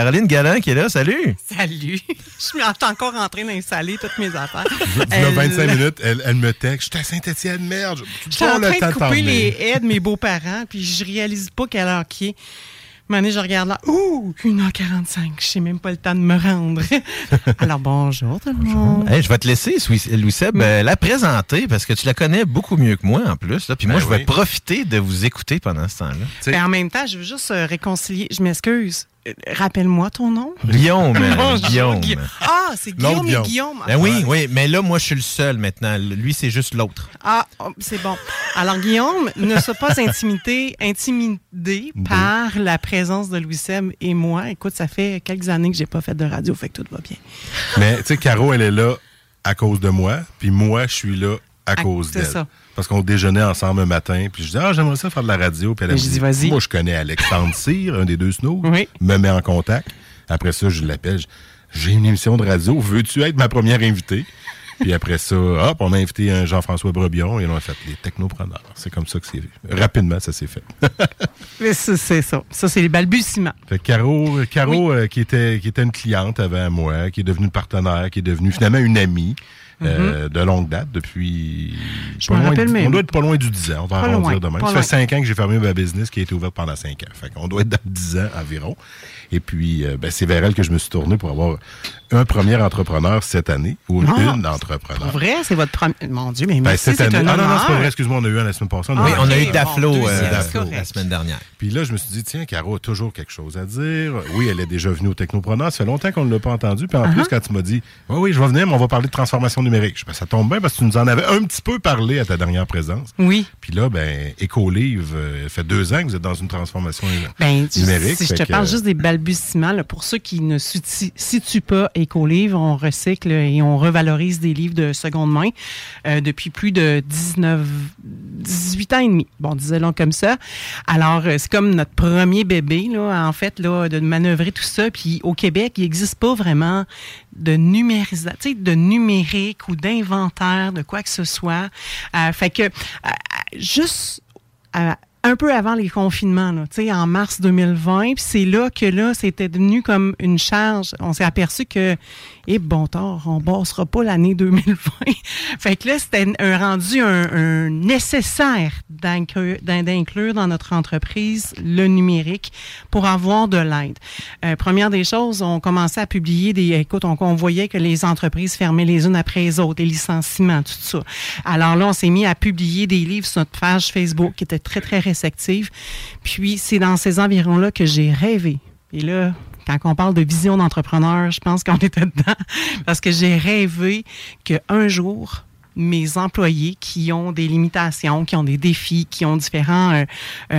Speaker 7: Caroline Galland qui est là. Salut!
Speaker 18: Salut! Je suis encore en train d'installer toutes mes affaires.
Speaker 8: Il y a vingt-cinq minutes, elle, elle me texte. Je suis à Saint-Étienne, merde.
Speaker 18: Je suis en train de couper les haies de mes beaux-parents, puis je réalise pas quelle heure qui est. Mané, je regarde là. Ouh, une heure quarante-cinq. Je n'ai même pas le temps de me rendre. Alors, bonjour tout le monde.
Speaker 7: Hey, je vais te laisser, Louis-Seb, oui. euh, la présenter parce que tu la connais beaucoup mieux que moi en plus. Là. Puis ben moi, oui. je vais profiter de vous écouter pendant ce temps-là.
Speaker 18: Ben, en même temps, je veux juste euh, réconcilier. Je m'excuse. Rappelle-moi ton nom.
Speaker 7: Guillaume. Guillaume.
Speaker 18: Ah, c'est Guillaume et Guillaume.
Speaker 7: Ben oui, ouais. oui, mais là, moi, je suis le seul maintenant. Lui, c'est juste l'autre.
Speaker 18: Ah, c'est bon. Alors, Guillaume ne soit pas intimidé, intimidé par la présence de Louis-Seb et moi. Écoute, ça fait quelques années que j'ai pas fait de radio, fait que tout va bien.
Speaker 8: Mais, tu sais, Caro, elle est là à cause de moi, puis moi, je suis là à, à cause d'elle. C'est ça. Parce qu'on déjeunait ensemble un matin, puis je dis « Ah, j'aimerais ça faire de la radio. » Puis elle me dit « Vas-y. Moi, je connais Alexandre Cyr, un des deux snooze, oui. me met en contact. Après ça, je l'appelle. « J'ai une émission de radio. Veux-tu être ma première invitée? » Puis après ça, hop, on a invité un Jean-François Brebion et on a fait les technopreneurs. C'est comme ça que c'est... Rapidement, ça s'est fait.
Speaker 18: Mais ça, c'est ça. Ça, c'est les balbutiements.
Speaker 8: Fait que Caro, Caro oui. euh, qui, était, qui était une cliente avant moi, qui est devenue une partenaire, qui est devenue finalement une amie. Euh, mm-hmm. de longue date, depuis...
Speaker 18: Je me rappelle
Speaker 8: de,
Speaker 18: même.
Speaker 8: On doit être pas loin du dix ans, on va arrondir demain. Ça fait cinq ans que j'ai fermé ma business qui a été ouverte pendant cinq ans. Fait qu'on doit être dans dix ans environ. Et puis, euh, ben, c'est vers elle que je me suis tourné pour avoir un premier entrepreneur cette année, ou non, une entrepreneur.
Speaker 18: Pour vrai, c'est votre premier... Mon Dieu, mais
Speaker 8: ben,
Speaker 18: merci,
Speaker 8: cette
Speaker 18: c'est
Speaker 8: année...
Speaker 18: un
Speaker 8: Ah non, non, c'est pas
Speaker 18: honneur.
Speaker 8: vrai, excuse-moi, on a eu un la semaine passée. On a
Speaker 7: oui,
Speaker 8: eu
Speaker 7: on a eu
Speaker 8: bon,
Speaker 7: Daflo, euh, Daflo la semaine dernière.
Speaker 8: Puis là, je me suis dit, tiens, Caro a toujours quelque chose à dire. Oui, elle est déjà venue au Technopreneur. Ça fait longtemps qu'on ne l'a pas entendu. Puis en uh-huh. plus, quand tu m'as dit, oui, oui, je vais venir, mais on va parler de transformation numérique. Je dis, ben, ça tombe bien parce que tu nous en avais un petit peu parlé à ta dernière présence.
Speaker 18: Oui.
Speaker 8: Puis là, ben, Écolivre, euh, fait deux ans que vous êtes dans une transformation
Speaker 18: ben,
Speaker 8: numérique.
Speaker 18: Si je te que... parle juste des balbutiements, là, pour ceux qui ne situent pas Écolivre, on recycle et on revalorise des livres de seconde main euh, depuis plus de dix-neuf, dix-huit ans et demi. Bon, disons-le comme ça. Alors, c'est comme notre premier bébé, là, en fait, là, de manœuvrer tout ça. Puis au Québec, il n'existe pas vraiment de numérisation, tu sais, de numérique ou d'inventaire, de quoi que ce soit. Euh, fait que, euh, juste... Euh, un peu avant les confinements, là, tu sais, en mars deux mille vingt, puis c'est là que là, c'était devenu comme une charge. On s'est aperçu que, eh bon tard, on bossera pas l'année deux mille vingt. Fait que là, c'était un rendu un, un nécessaire d'inclure, d'inclure dans notre entreprise le numérique pour avoir de l'aide. Euh, première des choses, on commençait à publier des, écoute, on, on voyait que les entreprises fermaient les unes après les autres, les licenciements, tout ça. Alors là, on s'est mis à publier des livres sur notre page Facebook qui était très, très réceptive. Puis, c'est dans ces environs-là que j'ai rêvé. Et là, quand on parle de vision d'entrepreneur, je pense qu'on était dedans. Parce que j'ai rêvé qu'un jour, mes employés qui ont des limitations, qui ont des défis, qui ont différents euh,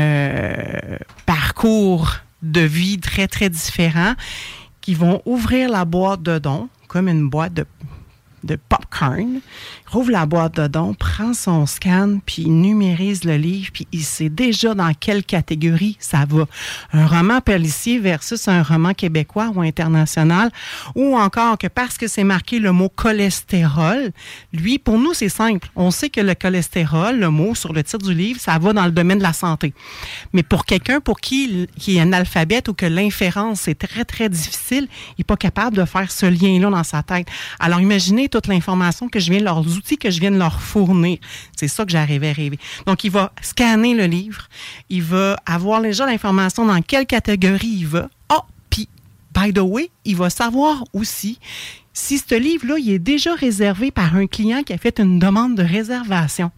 Speaker 18: euh, parcours de vie très, très différents, qui vont ouvrir la boîte de dons, comme une boîte de... de popcorn, rouvre la boîte de dons, prend son scan, puis il numérise le livre, puis il sait déjà dans quelle catégorie ça va. Un roman policier versus un roman québécois ou international, ou encore que parce que c'est marqué le mot cholestérol, lui, pour nous, c'est simple. On sait que le cholestérol, le mot sur le titre du livre, ça va dans le domaine de la santé. Mais pour quelqu'un pour qui, qui est analphabète ou que l'inférence est très, très difficile, il n'est pas capable de faire ce lien-là dans sa tête. Alors, imaginez toute l'information que je viens, leurs outils que je viens de leur fournir. C'est ça que j'arrivais à rêver. Donc, il va scanner le livre. Il va avoir déjà l'information dans quelle catégorie il va. Ah, puis, by the way, il va savoir aussi si ce livre-là, il est déjà réservé par un client qui a fait une demande de réservation.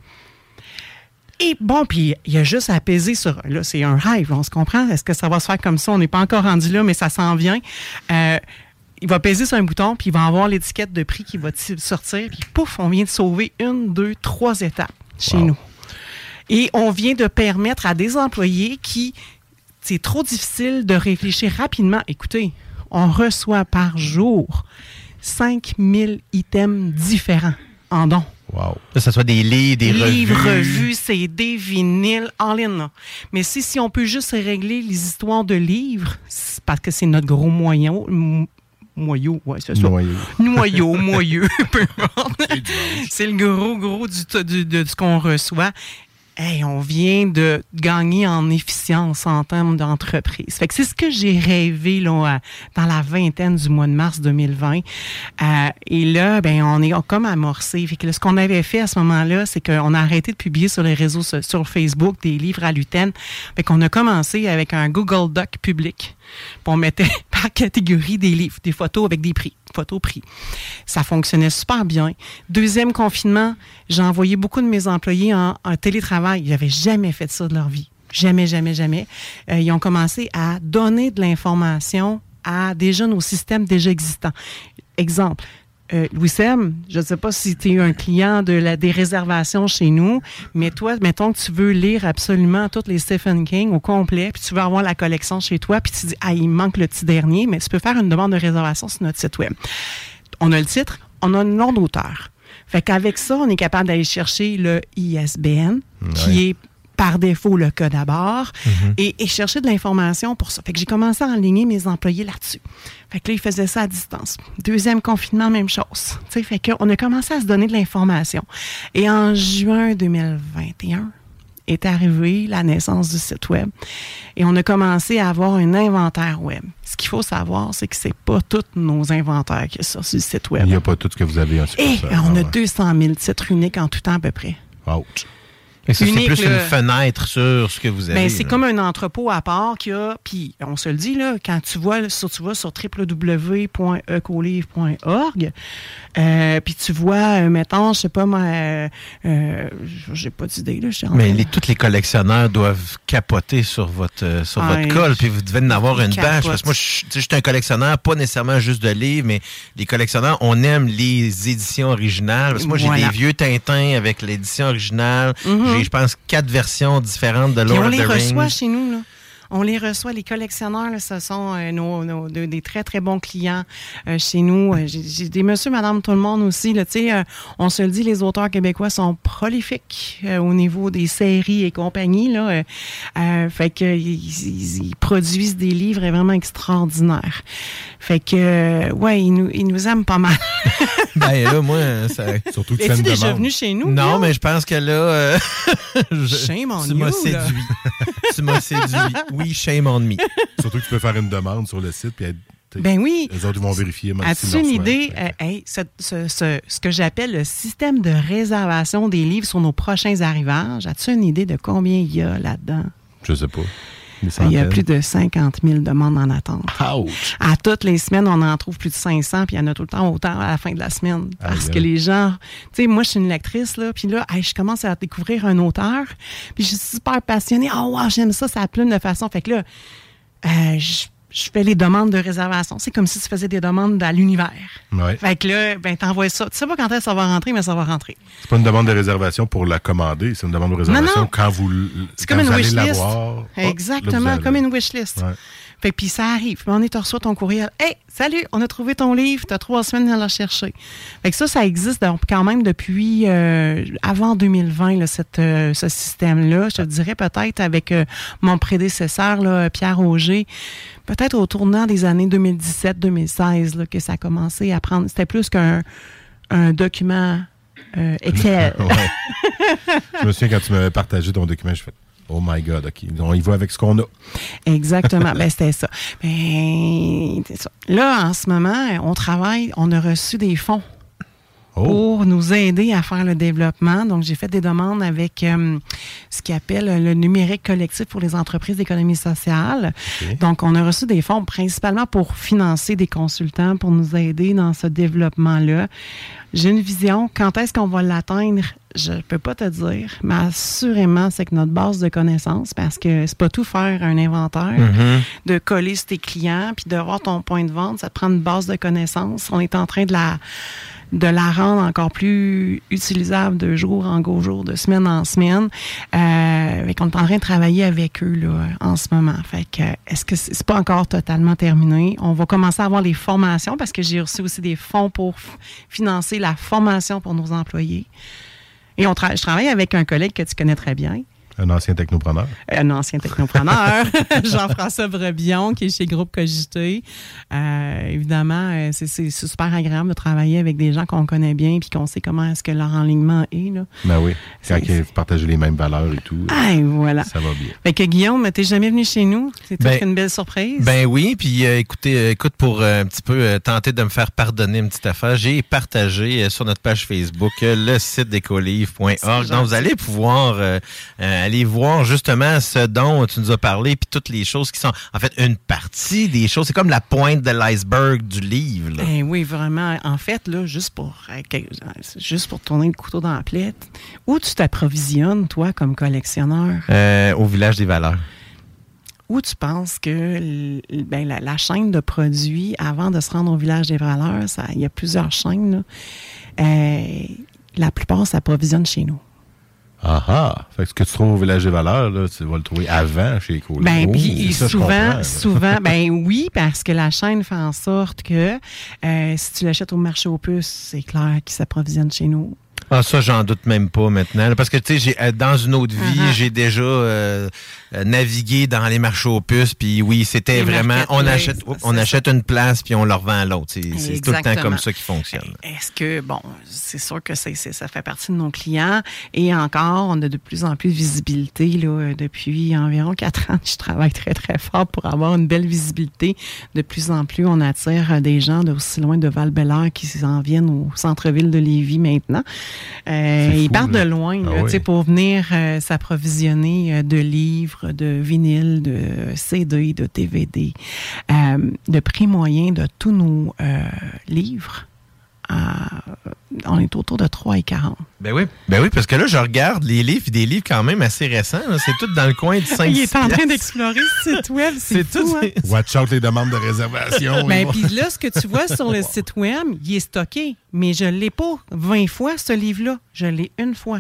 Speaker 18: Et bon, puis il y a juste à peser sur... Là, c'est un rêve, on se comprend. Est-ce que ça va se faire comme ça? On n'est pas encore rendu là, mais ça s'en vient. Euh... Il va peser sur un bouton, puis il va avoir l'étiquette de prix qui va t- sortir, puis pouf, on vient de sauver une, deux, trois étapes chez wow. nous. Et on vient de permettre à des employés qui, c'est trop difficile de réfléchir rapidement. Écoutez, on reçoit par jour cinq mille items différents en dons.
Speaker 7: Wow. Que ce soit des livres, des revues.
Speaker 18: Livres, revues, C D, vinyles, en ligne. Mais si, si on peut juste régler les histoires de livres, c'est parce que c'est notre gros moyen... Moyau, ouais, c'est ça.
Speaker 8: Noyau.
Speaker 18: Noyau, moyeu, peu importe. C'est le gros, gros du, du, de, de ce qu'on reçoit. hey, on vient de gagner en efficience en termes d'entreprise. Fait que c'est ce que j'ai rêvé là, dans la vingtaine du mois de mars deux mille vingt. Euh, et là, ben, on est comme amorcé. Fait que là, ce qu'on avait fait à ce moment-là, c'est qu'on a arrêté de publier sur les réseaux, sur Facebook, des livres à l'U T E N. Fait qu'on a commencé avec un Google Doc public. Puis on mettait par catégorie des livres, des photos avec des prix, photos prix. Ça fonctionnait super bien. Deuxième confinement, j'ai envoyé beaucoup de mes employés en, en télétravail. Ils n'avaient jamais fait ça de leur vie. Jamais, jamais, jamais. Euh, ils ont commencé à donner de l'information à déjà nos systèmes déjà existants. Exemple, Euh, Louis-Sem, je ne sais pas si tu es un client de la, des réservations chez nous, mais toi, mettons que tu veux lire absolument toutes les Stephen King au complet, puis tu veux avoir la collection chez toi, puis tu dis, ah, il me manque le petit dernier, mais tu peux faire une demande de réservation sur notre site web. On a le titre, on a le nom d'auteur. Fait qu'avec ça, on est capable d'aller chercher le I S B N, ouais. qui est par défaut le code à bord, mm-hmm. et, et chercher de l'information pour ça. Fait que j'ai commencé à enligner mes employés là-dessus. Fait que là, ils faisaient ça à distance. Deuxième confinement, même chose. T'sais, fait qu'on a commencé à se donner de l'information. Et en juin deux mille vingt et un est arrivée la naissance du site web. Et on a commencé à avoir un inventaire web. Ce qu'il faut savoir, c'est que c'est pas tous nos inventaires qui sont sur le site web.
Speaker 8: Il n'y a pas tout ce que vous avez en
Speaker 18: Et on a deux cent mille titres uniques en tout temps à peu près.
Speaker 8: Ouch.
Speaker 7: Et ça,
Speaker 18: Unique,
Speaker 7: c'est plus
Speaker 18: là,
Speaker 7: une fenêtre sur ce que vous avez.
Speaker 18: Ben, c'est
Speaker 7: là.
Speaker 18: comme un entrepôt à part qu'il y a, puis on se le dit, là, quand tu vois sur, tu vas sur w w w point ecolivre point org, euh, puis tu vois, euh, mettons, je sais pas, moi, euh, euh, j'ai pas d'idée, là.
Speaker 7: Mais les, tous les collectionneurs doivent capoter sur votre, euh, sur
Speaker 18: ah,
Speaker 7: votre colle, puis vous devez en avoir une
Speaker 18: capote.
Speaker 7: bâche. Parce que moi, je, je suis un collectionneur, pas nécessairement juste de livres, mais les collectionneurs, on aime les éditions originales. Parce que moi, j'ai
Speaker 18: Voilà.
Speaker 7: des vieux Tintins avec l'édition originale.
Speaker 18: Mm-hmm.
Speaker 7: J'ai, je pense, quatre versions différentes de
Speaker 18: Puis
Speaker 7: Lord
Speaker 18: on
Speaker 7: of
Speaker 18: les
Speaker 7: the
Speaker 18: reçoit
Speaker 7: Rings.
Speaker 18: chez nous, là. On les reçoit, les collectionneurs, là, ce sont euh, nos, nos, de, des très, très bons clients euh, chez nous. Euh, j'ai, j'ai des monsieur, madame, tout le monde aussi. Là, euh, on se le dit, les auteurs québécois sont prolifiques euh, au niveau des séries et compagnie. Là, euh, euh, fait que ils, ils, ils produisent des livres vraiment extraordinaires. Fait que, euh, ouais, ils nous, ils nous aiment pas mal.
Speaker 7: Ben là, moi, ça...
Speaker 8: Surtout que
Speaker 18: Es-tu déjà venu chez nous?
Speaker 7: Non,
Speaker 18: Guillaume?
Speaker 7: mais je pense que là, euh, je,
Speaker 18: Shame on
Speaker 7: tu
Speaker 18: you,
Speaker 7: m'as
Speaker 18: là.
Speaker 7: séduit. Tu m'as séduit. Oui, shame on me.
Speaker 8: Surtout que tu peux faire une demande sur le site, puis
Speaker 18: ben oui.
Speaker 8: les autres vont vérifier.
Speaker 18: As-tu une idée, euh, hey, ce, ce, ce, ce que j'appelle le système de réservation des livres sur nos prochains arrivages, as-tu une idée de combien il y a là-dedans?
Speaker 8: Je sais pas.
Speaker 18: Il y a plus de cinquante mille demandes en attente.
Speaker 8: Ouch.
Speaker 18: À toutes les semaines, on en trouve plus de cinq cents, puis il y en a tout le temps autant à la fin de la semaine. Parce
Speaker 8: aïe,
Speaker 18: que
Speaker 8: aïe.
Speaker 18: les gens... Tu sais, moi, je suis une lectrice, là, puis là, hey, je commence à découvrir un auteur, puis je suis super passionnée. Oh, wow, j'aime ça, ça plume de façon. Fait que là, euh, je... je fais les demandes de réservation. C'est comme si tu faisais des demandes à l'univers.
Speaker 8: Ouais.
Speaker 18: Fait que là, ben, t'envoies ça. Tu sais pas quand est-ce que ça va rentrer, mais ça va rentrer.
Speaker 8: C'est pas une demande de réservation pour la commander, c'est une demande de réservation
Speaker 18: Non, non.
Speaker 8: quand vous, l-
Speaker 18: C'est
Speaker 8: quand
Speaker 18: comme
Speaker 8: vous
Speaker 18: une
Speaker 8: allez
Speaker 18: wish list.
Speaker 8: l'avoir. Oh,
Speaker 18: Exactement,
Speaker 8: là, vous
Speaker 18: comme
Speaker 8: avez-
Speaker 18: une wish list.
Speaker 8: Ouais.
Speaker 18: Fait que puis ça arrive. Puis on est, tu reçois ton courriel. Hey, salut, on a trouvé ton livre. T'as trois semaines à le chercher. Fait que ça, ça existe donc quand même depuis euh, avant deux mille vingt, là, cette, euh, ce système-là. Je te dirais peut-être avec euh, mon prédécesseur, là, Pierre Auger, peut-être au tournant des années deux mille dix-sept deux mille seize, là, que ça a commencé à prendre. C'était plus qu'un un document euh, Excel.
Speaker 8: Ouais. Je me souviens quand tu m'avais partagé ton document, je fais oh my God, OK. On y va avec ce qu'on a.
Speaker 18: Exactement. Ben, c'était ça. Ben, c'est ça. Là, en ce moment, on travaille, on a reçu des fonds
Speaker 8: Oh.
Speaker 18: pour nous aider à faire le développement. Donc, j'ai fait des demandes avec euh, ce qu'ils appelle le numérique collectif pour les entreprises d'économie sociale.
Speaker 8: Okay.
Speaker 18: Donc, on a reçu des fonds principalement pour financer des consultants, pour nous aider dans ce développement-là. J'ai une vision. Quand est-ce qu'on va l'atteindre? Je ne peux pas te dire, mais assurément, c'est que notre base de connaissances, parce que c'est pas tout faire un inventaire,
Speaker 7: Mm-hmm.
Speaker 18: de coller sur tes clients, puis de voir ton point de vente, ça te prend une base de connaissances. On est en train de la de la rendre encore plus utilisable de jour en jour, de semaine en semaine. Euh, fait qu'on est en train de travailler avec eux là, en ce moment. Fait que est-ce que c'est, c'est pas encore totalement terminé? On va commencer à avoir les formations parce que j'ai reçu aussi des fonds pour f- financer la formation pour nos employés. Et on tra- je travaille avec un collègue que tu connais très bien.
Speaker 8: Un ancien technopreneur.
Speaker 18: Un ancien technopreneur, Jean-François Brebillon, qui est chez Groupe Cogité. Euh, évidemment, euh, c'est, c'est super agréable de travailler avec des gens qu'on connaît bien puis qu'on sait comment est-ce que leur enlignement est. Là.
Speaker 8: Ben oui, quand
Speaker 18: c'est,
Speaker 8: ils partagent les mêmes valeurs et tout,
Speaker 18: ah, voilà.
Speaker 8: Ça va bien.
Speaker 18: Fait que Guillaume, t'es jamais venu chez nous? C'est ben, une belle surprise.
Speaker 7: Ben oui, puis euh, écoutez, euh, écoute, pour euh, un petit peu euh, tenter de me faire pardonner une petite affaire, j'ai partagé euh, sur notre page Facebook euh, le site d'écolivre point org. Donc, vous allez pouvoir euh, euh, aller voir justement ce dont tu nous as parlé, puis toutes les choses qui sont, en fait, une partie des choses. C'est comme la pointe de l'iceberg du livre. Là.
Speaker 18: Eh oui, vraiment. En fait, là, juste pour, juste pour tourner le couteau dans la plaie, où tu t'approvisionnes, toi, comme collectionneur?
Speaker 7: Euh, au Village des Valeurs.
Speaker 18: Où tu penses que ben, la, la chaîne de produits, avant de se rendre au Village des Valeurs, ça, il y a plusieurs chaînes, là, euh, la plupart s'approvisionnent chez nous.
Speaker 8: Ah ah! Fait que ce que tu trouves au Village des Valeurs, là, tu vas le trouver avant chez Écolivre.
Speaker 18: Ben,
Speaker 8: oh,
Speaker 18: puis
Speaker 8: ça,
Speaker 18: souvent, souvent, ben oui, parce que la chaîne fait en sorte que euh, si tu l'achètes au marché aux puces, c'est clair qu'il s'approvisionne chez nous.
Speaker 7: Ah, ça, j'en doute même pas maintenant. Là, parce que, tu sais, dans une autre vie, uh-huh. j'ai déjà euh, navigué dans les marchés aux puces. Puis oui, c'était les vraiment, on achète, on achète une place puis on la revend à l'autre. C'est, c'est tout le temps comme ça qui fonctionne.
Speaker 18: Est-ce que, bon, c'est sûr que c'est, c'est, ça fait partie de nos clients. Et encore, on a de plus en plus de visibilité. Là, depuis environ quatre ans, je travaille très, très fort pour avoir une belle visibilité. De plus en plus, on attire des gens d'aussi loin de Val-Bélair qui s'en viennent au centre-ville de Lévis maintenant. Euh, ils partent de loin là, ah oui. pour venir euh, s'approvisionner euh, de livres, de vinyles, de C D, de D V D, euh, de prix moyen de tous nos euh, livres. Euh, on est autour de trois dollars quarante.
Speaker 7: Ben oui, ben oui, parce que là, je regarde les livres, des livres quand même assez récents. Là, c'est tout dans le coin de cinq.
Speaker 18: Il est en train d'explorer ce site web, c'est, c'est fou. Tout, hein?
Speaker 8: Watch out les demandes de réservation.
Speaker 18: Ben, puis là, ce que tu vois sur le site web, il est stocké. Mais je ne l'ai pas vingt fois, ce livre-là. Je l'ai une fois.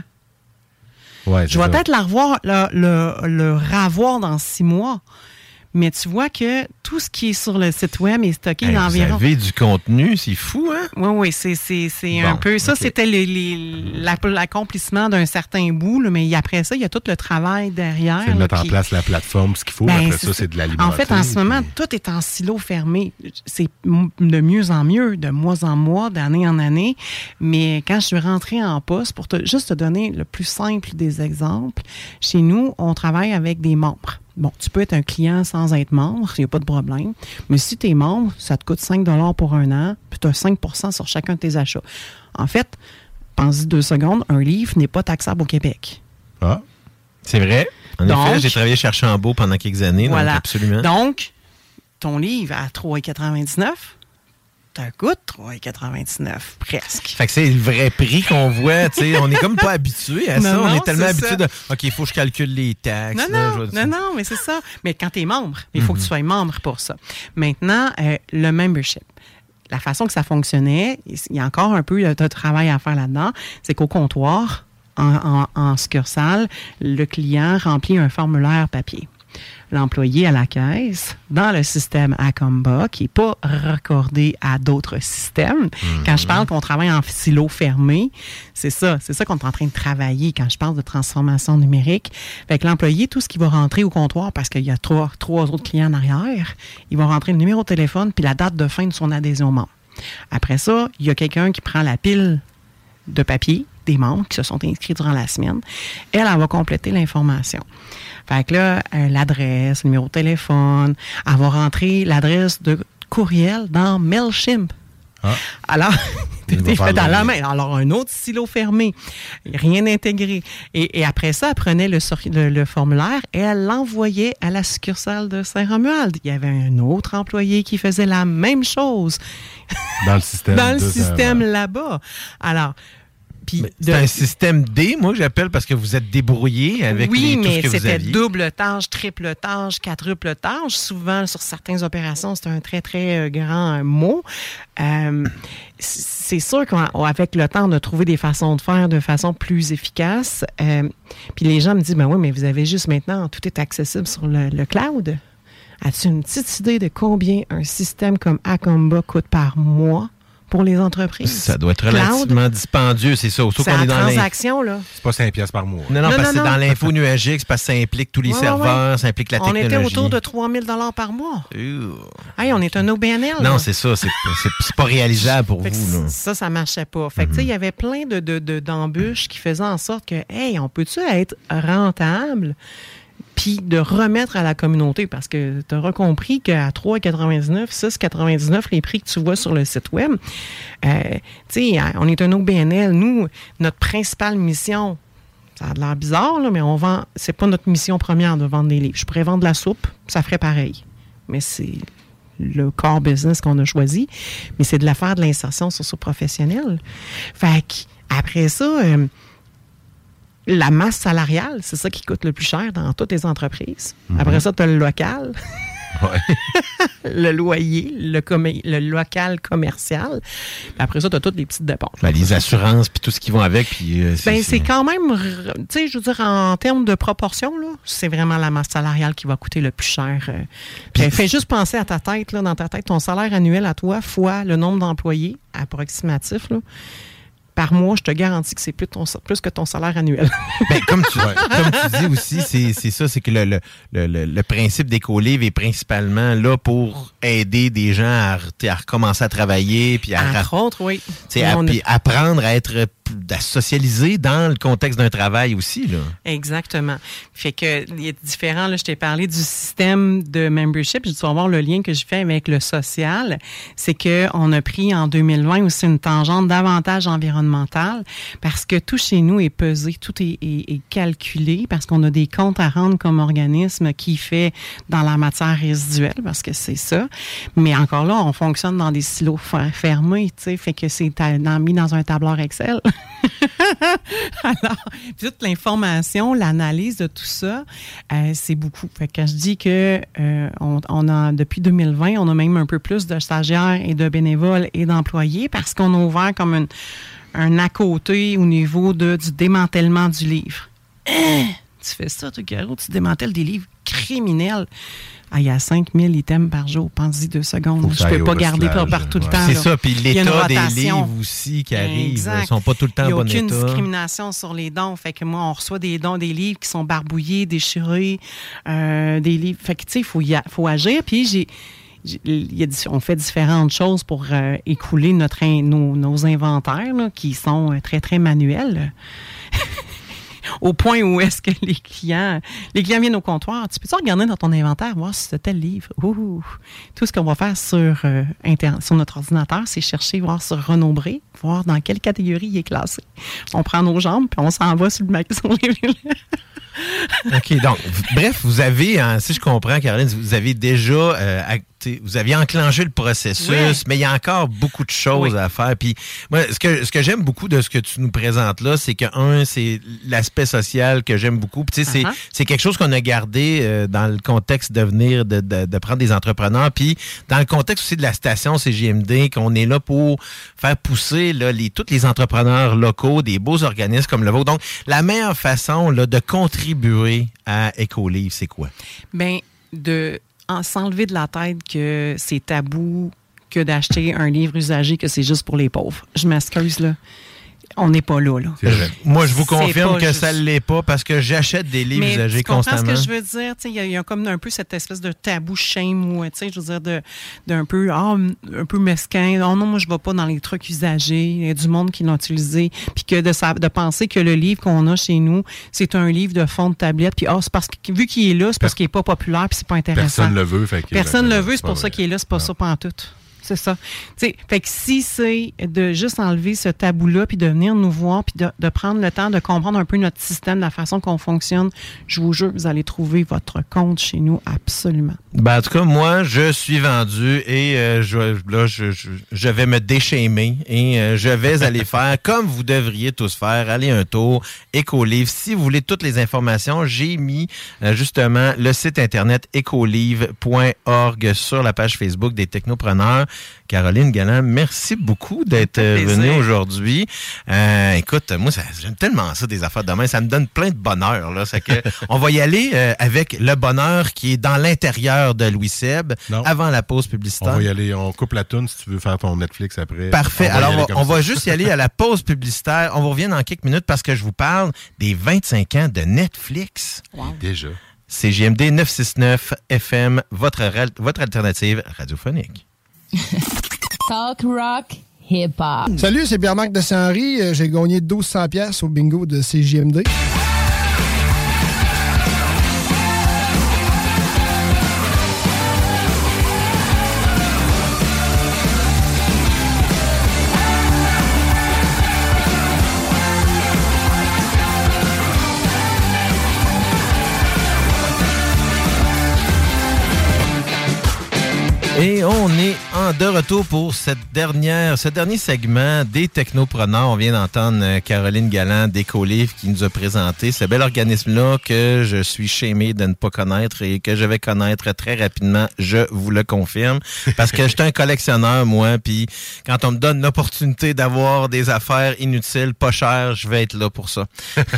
Speaker 8: Ouais,
Speaker 18: je vais ça. peut-être la revoir, le, le, le ravoir dans six mois. Mais tu vois que tout ce qui est sur le site web est stocké
Speaker 7: hey,
Speaker 18: d'environ...
Speaker 7: Vous avez du contenu, c'est fou, hein?
Speaker 18: Oui, oui, c'est, c'est, c'est bon, un peu... Ça, okay. C'était les, les, l'accomplissement d'un certain bout, là, mais après ça, il y a tout le travail derrière.
Speaker 8: C'est de mettre
Speaker 18: là,
Speaker 8: en
Speaker 18: qui...
Speaker 8: place la plateforme, ce qu'il faut. Ben, après ça, c'est de l'alimenter.
Speaker 18: En fait, en ce moment, puis... tout est en silo fermé. C'est de mieux en mieux, de mois en mois, d'année en année. Mais quand je suis rentrée en poste, pour te, juste te donner le plus simple des exemples, chez nous, on travaille avec des membres. Bon, tu peux être un client sans être membre, il n'y a pas de problème. Mais si tu es membre, ça te coûte cinq dollars pour un an, puis tu as cinq pour cent sur chacun de tes achats. En fait, pense-y deux secondes, un livre n'est pas taxable au Québec.
Speaker 8: Ah,
Speaker 7: c'est vrai. En donc, effet, j'ai travaillé chez Archambault pendant quelques années,
Speaker 18: voilà.
Speaker 7: donc absolument.
Speaker 18: Donc, ton livre à trois dollars quatre-vingt-dix-neuf, ça coûte trois dollars quatre-vingt-dix-neuf, presque.
Speaker 7: Fait que c'est le vrai prix qu'on voit, tu sais. On est comme pas habitué à ça. Non, on est tellement habitué de, OK, il faut que je calcule les taxes.
Speaker 18: Non,
Speaker 7: là,
Speaker 18: non, non, non, mais c'est ça. Mais quand tu es membre, il faut mm-hmm. que tu sois membre pour ça. Maintenant, euh, le membership. La façon que ça fonctionnait, il y a encore un peu de travail à faire là-dedans, c'est qu'au comptoir, en, en, en succursale, le client remplit un formulaire papier. L'employé à la caisse, dans le système Acomba, qui n'est pas raccordé à d'autres systèmes. Mm-hmm. Quand je parle qu'on travaille en silo fermé, c'est ça. C'est ça qu'on est en train de travailler quand je parle de transformation numérique. Fait que l'employé, tout ce qui va rentrer au comptoir, parce qu'il y a trois, trois autres clients en arrière, il va rentrer le numéro de téléphone puis la date de fin de son adhésion membre. Après ça, il y a quelqu'un qui prend la pile de papier des membres qui se sont inscrits durant la semaine. Elle, elle va compléter l'information. Fait que là, euh, l'adresse, le numéro de téléphone, elle va rentrer l'adresse de courriel dans MailChimp. Ah. Alors, tout est fait dans la main. Alors, un autre silo fermé, rien intégré. Et, et après ça, elle prenait le, le, le formulaire et elle l'envoyait à la succursale de Saint-Romuald. Il y avait un autre employé qui faisait la même chose.
Speaker 8: Dans le système.
Speaker 18: dans le système là-bas. Alors,
Speaker 7: de... C'est un système D, moi, que j'appelle, parce que vous êtes débrouillé avec
Speaker 18: oui,
Speaker 7: les, tout ce que vous aviez.
Speaker 18: Oui, mais c'était double tâche, triple tâche, quadruple tâche. Souvent, sur certaines opérations, c'est un très, très euh, grand euh, mot. Euh, c'est sûr qu'avec le temps, on a trouvé des façons de faire de façon plus efficace. Euh, puis les gens me disent, ben oui, mais vous avez juste maintenant, tout est accessible sur le, le cloud. As-tu une petite idée de combien un système comme Acomba coûte par mois pour les entreprises.
Speaker 7: Ça doit être
Speaker 18: Cloud,
Speaker 7: relativement dispendieux, c'est ça. Surtout
Speaker 18: c'est
Speaker 7: qu'on
Speaker 18: la
Speaker 7: est dans
Speaker 18: transaction, là.
Speaker 8: C'est pas cinq piastres par mois.
Speaker 7: Non, non,
Speaker 18: Non,
Speaker 7: parce que
Speaker 18: non,
Speaker 7: c'est
Speaker 18: non.
Speaker 7: dans l'info nuagique, c'est parce que ça implique tous les
Speaker 18: Ouais,
Speaker 7: serveurs,
Speaker 18: ouais.
Speaker 7: ça implique la
Speaker 18: On
Speaker 7: technologie.
Speaker 18: était autour de trois mille dollars par mois.
Speaker 7: Ouh.
Speaker 18: Hey, on est un O B N L.
Speaker 7: Non,
Speaker 18: là.
Speaker 7: c'est ça. C'est, c'est, c'est pas réalisable pour
Speaker 18: Fait que
Speaker 7: vous. Là.
Speaker 18: ça, ça marchait pas. Fait que, tu sais, il y avait plein de, de, de, d'embûches qui faisaient en sorte que, hey, on peut-tu être rentable puis de remettre à la communauté? Parce que tu auras compris qu'à trois quatre-vingt-dix-neuf, six quatre-vingt-dix-neuf, les prix que tu vois sur le site web, euh, tu sais, on est un O B N L. Nous, notre principale mission, ça a l'air bizarre, là, mais on vend, c'est pas notre mission première de vendre des livres. Je pourrais vendre de la soupe, ça ferait pareil. Mais c'est le core business qu'on a choisi, mais c'est de la faire de l'insertion socio-professionnelle. Fait qu'après ça, euh, la masse salariale, c'est ça qui coûte le plus cher dans toutes les entreprises. Mm-hmm. Après ça, tu as le local, ouais. le loyer, le, com- le local commercial. Puis après ça, tu as toutes les petites dépenses.
Speaker 7: Ben, les assurances, puis tout ce qui va avec. Puis, euh, c'est,
Speaker 18: ben,
Speaker 7: c'est...
Speaker 18: c'est quand même, tu sais, je veux dire, en termes de proportion, là, c'est vraiment la masse salariale qui va coûter le plus cher. Euh. Puis, fais juste penser à ta tête, là, dans ta tête, ton salaire annuel à toi, fois le nombre d'employés approximatif, là. Par mois, je te garantis que c'est plus, ton, plus que ton salaire annuel.
Speaker 7: Ben, comme, tu, comme tu dis aussi, c'est, c'est ça, c'est que le, le, le, le principe d'Écolivre est principalement là pour aider des gens à, à recommencer à travailler. Puis à,
Speaker 18: Entre autres, oui.
Speaker 7: À, puis a... apprendre à être à socialiser dans le contexte d'un travail aussi. Là.
Speaker 18: Exactement. Fait que il est différent. Là, je t'ai parlé du système de membership. Je dois voir le lien que je fais avec le social. C'est qu'on a pris en deux mille vingt aussi une tangente davantage environnementale parce que tout chez nous est pesé, tout est, est, est calculé parce qu'on a des comptes à rendre comme organisme qui fait dans la matière résiduelle parce que c'est ça. Mais encore là, on fonctionne dans des silos fermés, tu sais, fait que c'est mis dans un tableur Excel. Alors, toute l'information, l'analyse de tout ça, euh, c'est beaucoup. Fait que quand je dis que euh, on, on a depuis deux mille vingt, on a même un peu plus de stagiaires et de bénévoles et d'employés parce qu'on a ouvert comme une, un à côté au niveau de, du démantèlement du livre. Hein? Tu fais ça, toi, Caro, tu démantèles des livres criminels. Ah, il y a cinq mille items par jour. Pense-y deux secondes. Je ne peux pas garder par, par tout le
Speaker 7: ouais.
Speaker 18: temps.
Speaker 7: C'est
Speaker 18: là.
Speaker 7: ça. Puis l'état des livres aussi qui arrivent. Exact. Ils ne sont pas tout le temps en bon état. Il n'y a aucune
Speaker 18: discrimination sur les dons. Fait que moi, on reçoit des dons, des livres qui sont barbouillés, déchirés, euh, des livres. Fait que, tu sais, il faut, faut agir. Puis, j'ai. Il y a, on fait différentes choses pour euh, écouler notre, nos, nos inventaires là, qui sont très, très manuels. Au point où est-ce que les clients les clients viennent au comptoir. Tu peux-tu regarder dans ton inventaire, voir si c'est tel livre? Ouh. Tout ce qu'on va faire sur, euh, inter- sur notre ordinateur, c'est chercher, voir sur Renaud Bré, voir dans quelle catégorie il est classé. On prend nos jambes, puis on s'en va sur le magasin.
Speaker 7: OK, donc, bref, vous avez, hein, si je comprends, Caroline, vous avez déjà, euh, acté, vous aviez enclenché le processus, oui. Mais il y a encore beaucoup de choses oui. à faire. Puis, moi, ce que, ce que j'aime beaucoup de ce que tu nous présentes là, c'est que, un, c'est l'aspect social que j'aime beaucoup. Puis, tu sais, uh-huh. c'est, c'est quelque chose qu'on a gardé euh, dans le contexte de venir, de, de, de prendre des entrepreneurs. Puis, dans le contexte aussi de la station C J M D, qu'on est là pour faire pousser là, les, tous les entrepreneurs locaux, des beaux organismes comme le vôtre. Donc, la meilleure façon là, de contribuer à Écolivre, c'est quoi? Bien,
Speaker 18: de en, s'enlever de la tête que c'est tabou que d'acheter un livre usagé, que c'est juste pour les pauvres. Je m'excuse, là. On n'est pas là, là.
Speaker 7: Moi, je vous confirme que juste... ça ne l'est pas parce que j'achète des livres
Speaker 18: mais
Speaker 7: usagés
Speaker 18: tu comprends
Speaker 7: constamment.
Speaker 18: Ce que je veux dire? Il y, y a comme un peu cette espèce de tabou shame ou, je veux dire, de, d'un peu, ah, un peu mesquin. Oh non, moi, je ne vais pas dans les trucs usagés. Il y a du monde qui l'ont utilisé. Puis que de, de penser que le livre qu'on a chez nous, c'est un livre de fond de tablette. Puis, oh, c'est parce que, vu qu'il est là, c'est parce qu'il n'est pas populaire puis c'est pas intéressant.
Speaker 8: Personne ne le veut. Fait que
Speaker 18: Personne ne le veut, c'est pour ça qu'il est là. C'est pas non. ça pantoute. C'est ça. T'sais, fait que si c'est de juste enlever ce tabou-là, puis de venir nous voir, puis de, de prendre le temps de comprendre un peu notre système, la façon qu'on fonctionne, je vous jure, vous allez trouver votre compte chez nous absolument.
Speaker 7: Ben, en tout cas, moi, je suis vendu et euh, je, là, je, je, je vais me déchaîner et euh, je vais aller faire comme vous devriez tous faire, aller un tour, Écolivre. Si vous voulez toutes les informations, j'ai mis euh, justement le site internet écolivre point org sur la page Facebook des technopreneurs. Caroline Galland, merci beaucoup d'être venue aujourd'hui. Euh, écoute, moi, ça, j'aime tellement ça, des affaires de main. Ça me donne plein de bonheur. Là. C'est que on va y aller euh, avec le bonheur qui est dans l'intérieur de Louis Seb, non. avant la pause publicitaire.
Speaker 8: On va y aller, on coupe la toune si tu veux faire ton Netflix après.
Speaker 7: Parfait.
Speaker 8: On
Speaker 7: Alors, on, on va
Speaker 8: ça.
Speaker 7: juste y aller à la pause publicitaire. On vous revient dans quelques minutes parce que je vous parle des vingt-cinq ans de Netflix.
Speaker 8: Wow. Déjà.
Speaker 7: C J M D neuf cent soixante-neuf F M, votre, votre alternative radiophonique.
Speaker 10: Talk rock hip-hop.
Speaker 19: Salut, c'est Pierre-Marc de Saint-Henri. J'ai gagné douze cents dollars au bingo de C J M D.
Speaker 7: Et on est en de retour pour cette dernière, ce dernier segment des Technopreneurs. On vient d'entendre Caroline Galland d'Écolivre qui nous a présenté ce bel organisme-là que je suis shamé de ne pas connaître et que je vais connaître très rapidement, je vous le confirme. Parce que je suis un collectionneur, moi, puis quand on me donne l'opportunité d'avoir des affaires inutiles, pas chères, je vais être là pour ça.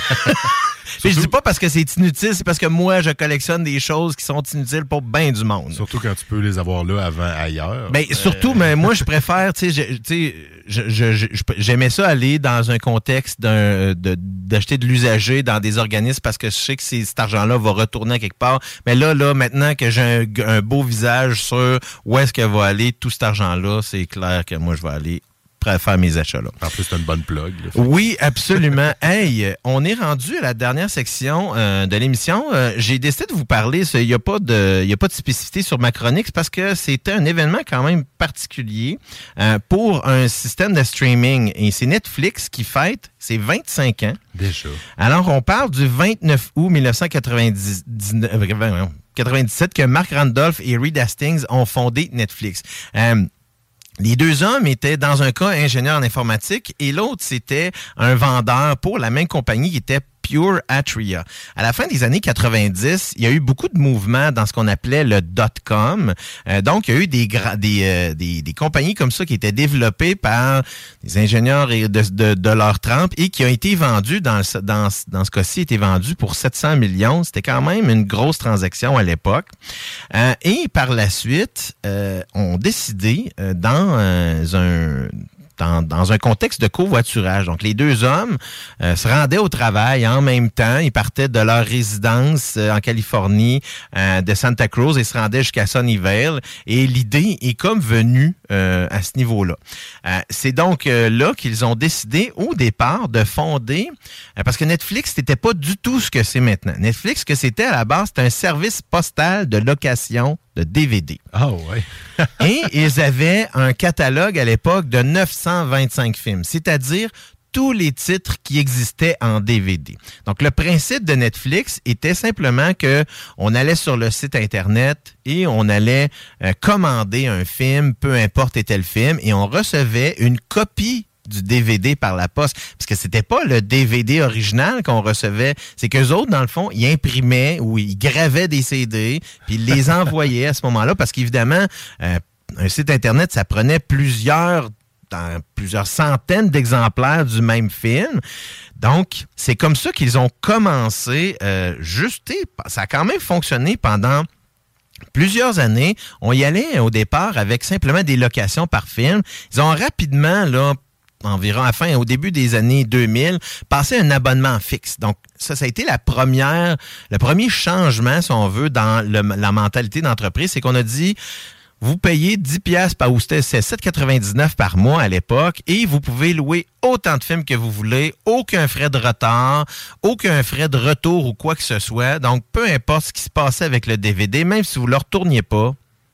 Speaker 7: Puis je dis pas parce que c'est inutile, c'est parce que moi, je collectionne des choses qui sont inutiles pour bien du monde.
Speaker 8: Surtout quand tu peux les avoir là avant ailleurs.
Speaker 7: Ben, euh... surtout, mais moi, je préfère, tu sais, je, je, je, j'aimais ça aller dans un contexte d'un, de, d'acheter de l'usager dans des organismes parce que je sais que c'est, cet argent-là va retourner à quelque part. Mais là, là, maintenant que j'ai un, un beau visage sur où est-ce que va aller tout cet argent-là, c'est clair que moi, je vais aller à faire mes achats là.
Speaker 8: En plus, c'est une bonne plug. Là.
Speaker 7: Oui, absolument. Hey, on est rendu à la dernière section euh, de l'émission. Euh, j'ai décidé de vous parler. Il n'y a pas de, il y a pas de spécificité sur ma chronique parce que c'était un événement quand même particulier euh, pour un système de streaming. Et c'est Netflix qui fête ses vingt-cinq ans.
Speaker 8: Déjà.
Speaker 7: Alors, on parle du vingt-neuf août mille neuf cent quatre-vingt-dix-neuf, euh, quatre-vingt-dix-sept que Mark Randolph et Reed Hastings ont fondé Netflix. Euh, Les deux hommes étaient, dans un cas, ingénieurs en informatique et l'autre, c'était un vendeur pour la même compagnie qui était Pure Atria. À la fin des années quatre-vingt-dix, il y a eu beaucoup de mouvements dans ce qu'on appelait le dot-com. Euh, donc, il y a eu des, gra- des, euh, des, des compagnies comme ça qui étaient développées par des ingénieurs de, de, de leur trempe et qui ont été vendues, dans, le, dans, dans ce cas-ci, été vendues pour sept cents millions. C'était quand même une grosse transaction à l'époque. Euh, et par la suite, euh, ont décidé, euh, dans euh, un... Dans, dans un contexte de covoiturage. Donc, les deux hommes euh, se rendaient au travail en même temps. Ils partaient de leur résidence euh, en Californie, euh, de Santa Cruz, et se rendaient jusqu'à Sunnyvale. Et l'idée est comme venue euh, à ce niveau-là. Euh, c'est donc euh, là qu'ils ont décidé au départ de fonder, euh, parce que Netflix n'était pas du tout ce que c'est maintenant. Netflix, ce que c'était à la base, c'était un service postal de location de D V D.
Speaker 8: Ah oh, ouais.
Speaker 7: Et ils avaient un catalogue à l'époque de neuf cent vingt-cinq films, c'est-à-dire tous les titres qui existaient en D V D. Donc, le principe de Netflix était simplement que on allait sur le site Internet et on allait euh, commander un film, peu importe était le film, et on recevait une copie du D V D par la poste. Parce que c'était pas le D V D original qu'on recevait. C'est qu'eux autres, dans le fond, ils imprimaient ou ils gravaient des C D, puis ils les envoyaient à ce moment-là. Parce qu'évidemment, euh, un site Internet, ça prenait plusieurs, dans plusieurs centaines d'exemplaires du même film. Donc, c'est comme ça qu'ils ont commencé. Euh, juste, ça a quand même fonctionné pendant plusieurs années. On y allait au départ avec simplement des locations par film. Ils ont rapidement, là, environ à fin, au début des années deux mille, passer un abonnement fixe. Donc, ça, ça a été la première, le premier changement, si on veut, dans le, la mentalité d'entreprise. C'est qu'on a dit, vous payez dix piastres par, ou c'était sept dollars quatre-vingt-dix-neuf par mois à l'époque, et vous pouvez louer autant de films que vous voulez, aucun frais de retard, aucun frais de retour ou quoi que ce soit. Donc, peu importe ce qui se passait avec le D V D, même si vous ne le retourniez pas,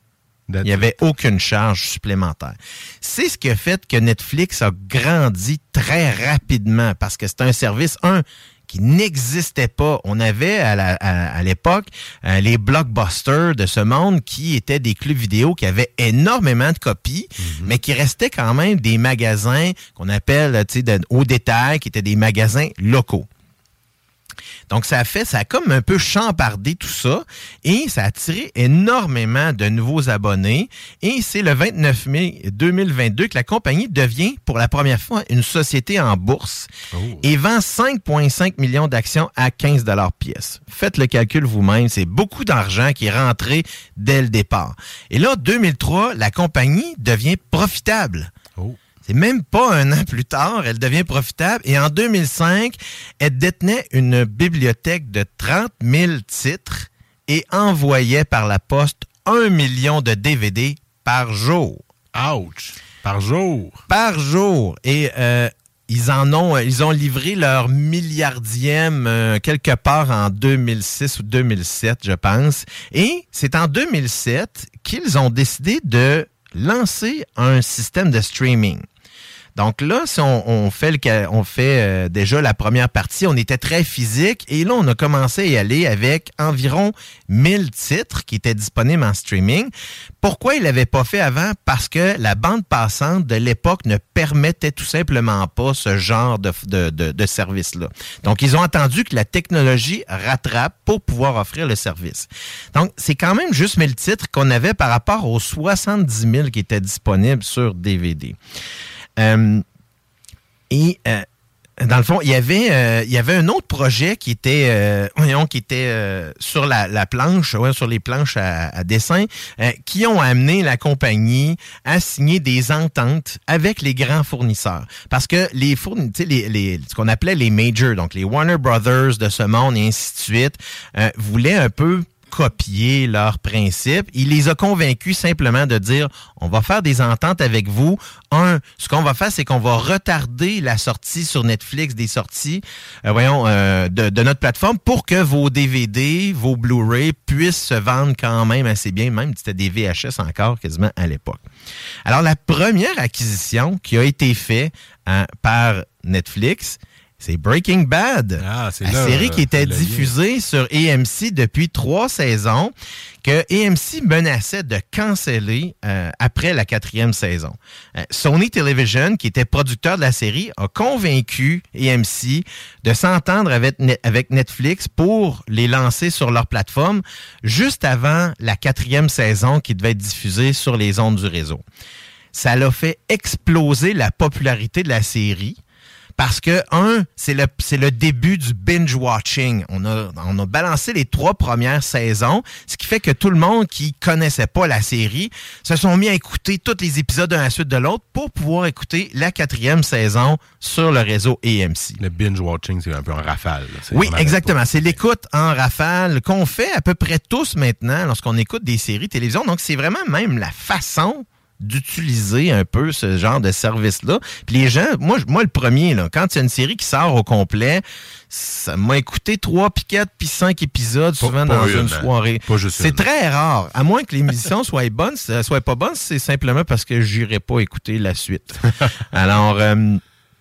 Speaker 7: il n'y avait aucune charge supplémentaire. C'est ce qui a fait que Netflix a grandi très rapidement parce que c'est un service, un, qui n'existait pas. On avait à, la, à, à l'époque euh, les blockbusters de ce monde qui étaient des clubs vidéo qui avaient énormément de copies, mm-hmm. mais qui restaient quand même des magasins qu'on appelle, tu sais, de haut détail, qui étaient des magasins locaux. Donc, ça a fait, ça a comme un peu chambardé tout ça et ça a attiré énormément de nouveaux abonnés. Et c'est le vingt-neuf mai deux mille vingt-deux que la compagnie devient pour la première fois une société en bourse oh. et vend cinq virgule cinq millions d'actions à quinze dollars pièce. Faites le calcul vous-même, c'est beaucoup d'argent qui est rentré dès le départ. Et là, deux mille trois, la compagnie devient profitable. Oh. C'est même pas un an plus tard, elle devient profitable. Et en deux mille cinq, elle détenait une bibliothèque de trente mille titres et envoyait par la poste un million de D V D par jour.
Speaker 8: Ouch! Par jour?
Speaker 7: Par jour. Et euh, ils en ont, ils ont livré leur milliardième euh, quelque part en deux mille six ou deux mille sept, je pense. Et c'est en deux mille sept qu'ils ont décidé de lancer un système de streaming. Donc là, si on, on fait, le, on fait euh, déjà la première partie, on était très physique et là, on a commencé à y aller avec environ mille titres qui étaient disponibles en streaming. Pourquoi ils l'avaient pas fait avant? Parce que la bande passante de l'époque ne permettait tout simplement pas ce genre de, de, de, de service-là. Donc, ils ont attendu que la technologie rattrape pour pouvoir offrir le service. Donc, c'est quand même juste mille titres qu'on avait par rapport aux soixante-dix mille qui étaient disponibles sur D V D. Euh, et euh, dans le fond, il y avait euh, il y avait un autre projet qui était euh, voyons, qui était euh, sur la, la planche, ouais, sur les planches à, à dessin, euh, qui ont amené la compagnie à signer des ententes avec les grands fournisseurs. Parce que les fournisseurs, les, les ce qu'on appelait les majors, donc les Warner Brothers de ce monde et ainsi de suite, euh, voulaient un peu copier leurs principes. Il les a convaincus simplement de dire, on va faire des ententes avec vous. Un, ce qu'on va faire, c'est qu'on va retarder la sortie sur Netflix des sorties, euh, voyons, euh, de, de notre plateforme pour que vos D V D, vos Blu-ray puissent se vendre quand même assez bien, même si c'était des V H S encore quasiment à l'époque. Alors, la première acquisition qui a été faite hein, par Netflix, c'est Breaking Bad, ah, c'est la là, série qui était diffusée sur A M C depuis trois saisons, que A M C menaçait de canceller euh, après la quatrième saison. Euh, Sony Television, qui était producteur de la série, a convaincu A M C de s'entendre avec, avec Netflix pour les lancer sur leur plateforme juste avant la quatrième saison qui devait être diffusée sur les ondes du réseau. Ça l'a fait exploser la popularité de la série. Parce que, un, c'est le, c'est le début du binge-watching. On a, on a balancé les trois premières saisons, ce qui fait que tout le monde qui connaissait pas la série se sont mis à écouter tous les épisodes d'un à la suite de l'autre pour pouvoir écouter la quatrième saison sur le réseau A M C.
Speaker 8: Le binge-watching, c'est un peu en rafale.
Speaker 7: Oui, exactement. C'est l'écoute en rafale qu'on fait à peu près tous maintenant lorsqu'on écoute des séries télévision. Donc, c'est vraiment même la façon d'utiliser un peu ce genre de service-là. Puis les gens, moi, moi le premier, là, quand il y a une série qui sort au complet, ça m'a écouté trois, puis quatre, puis cinq épisodes, souvent pas, pas dans une, une soirée. C'est une. Très rare. À moins que l'émission soit bonne, si elle soit pas bonne, c'est simplement parce que j'irai pas écouter la suite. Alors, euh,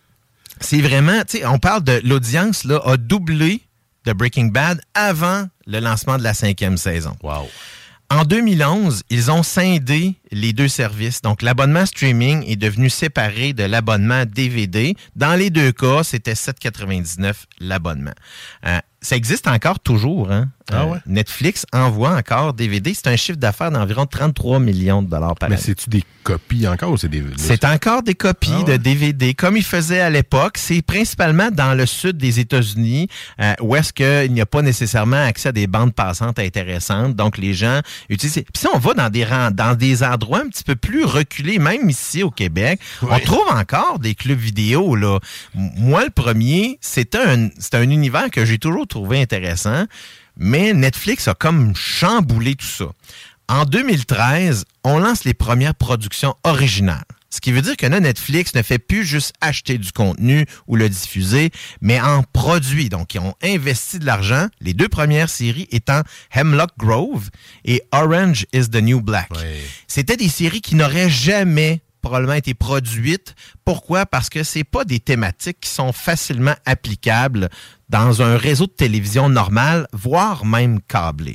Speaker 7: c'est vraiment, tu sais, on parle de l'audience, là, a doublé de Breaking Bad avant le lancement de la cinquième saison.
Speaker 8: Wow.
Speaker 7: En deux mille onze, ils ont scindé les deux services. Donc, l'abonnement streaming est devenu séparé de l'abonnement D V D. Dans les deux cas, c'était sept dollars quatre-vingt-dix-neuf l'abonnement. Euh, ça existe encore toujours, hein?
Speaker 8: Ah ouais?
Speaker 7: Euh, Netflix envoie encore D V D. C'est un chiffre d'affaires d'environ trente-trois millions de dollars par année.
Speaker 8: Mais c'est-tu des copies encore ou c'est des...
Speaker 7: C'est encore des copies ah ouais? de D V D, comme ils faisaient à l'époque. C'est principalement dans le sud des États-Unis, euh, où est-ce qu'il n'y a pas nécessairement accès à des bandes passantes intéressantes. Donc, les gens utilisent... Puis si on va dans des, dans des endroits un petit peu plus reculés, même ici au Québec, ouais. on trouve encore des clubs vidéo, là. Moi, le premier, c'était un, c'était un univers que j'ai toujours trouvé intéressant. Mais Netflix a comme chamboulé tout ça. En deux mille treize, on lance les premières productions originales. Ce qui veut dire que là, Netflix ne fait plus juste acheter du contenu ou le diffuser, mais en produit. Donc, ils ont investi de l'argent. Les deux premières séries étant Hemlock Grove et Orange is the New Black. Oui. C'était des séries qui n'auraient jamais probablement été produites. Pourquoi? Parce que c'est pas des thématiques qui sont facilement applicables dans un réseau de télévision normal, voire même câblé.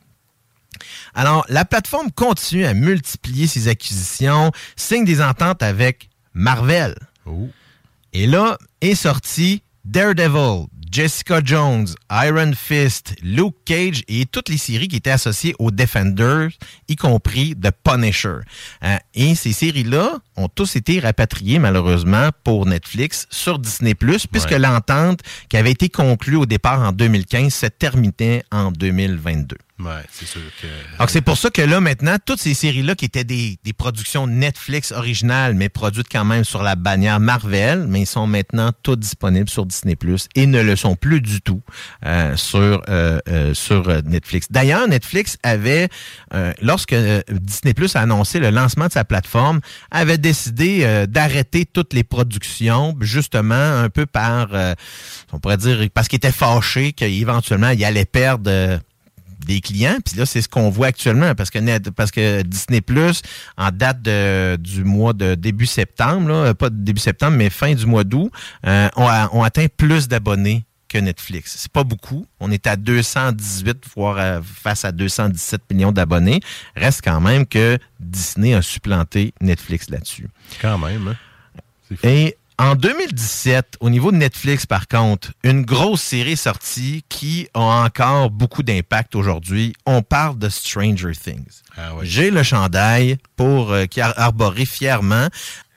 Speaker 7: Alors, la plateforme continue à multiplier ses acquisitions, signe des ententes avec Marvel. Oh. Et là est sorti Daredevil, Jessica Jones, Iron Fist, Luke Cage et toutes les séries qui étaient associées aux Defenders, y compris The Punisher. Euh, et ces séries-là ont tous été rapatriées, malheureusement, pour Netflix sur Disney plus, puisque ouais. l'entente qui avait été conclue au départ en deux mille quinze se terminait en deux mille vingt-deux.
Speaker 8: Ouais, c'est sûr que...
Speaker 7: Donc, c'est pour ça que là, maintenant, toutes ces séries-là qui étaient des, des productions Netflix originales, mais produites quand même sur la bannière Marvel, mais ils sont maintenant toutes disponibles sur Disney plus et ne le sont plus du tout euh, sur, euh, euh, sur Netflix. D'ailleurs, Netflix avait, euh, lorsque euh, Disney plus a annoncé le lancement de sa plateforme, avait décidé euh, d'arrêter toutes les productions, justement, un peu par, euh, on pourrait dire, parce qu'il était fâché qu'éventuellement, il allait perdre... Euh, des clients, puis là, c'est ce qu'on voit actuellement, parce que Net, parce que Disney plus, en date de, du mois de début septembre, là, pas début septembre, mais fin du mois d'août, euh, on, a, on atteint plus d'abonnés que Netflix. C'est pas beaucoup. On est à deux cent dix-huit, voire à, face à deux cent dix-sept millions d'abonnés. Reste quand même que Disney a supplanté Netflix là-dessus.
Speaker 8: Quand même, hein?
Speaker 7: C'est fou. Et en deux mille dix-sept, au niveau de Netflix, par contre, une grosse série sortie qui a encore beaucoup d'impact aujourd'hui. On parle de Stranger Things.
Speaker 8: Ah oui.
Speaker 7: J'ai le chandail pour euh, qui a arboré fièrement.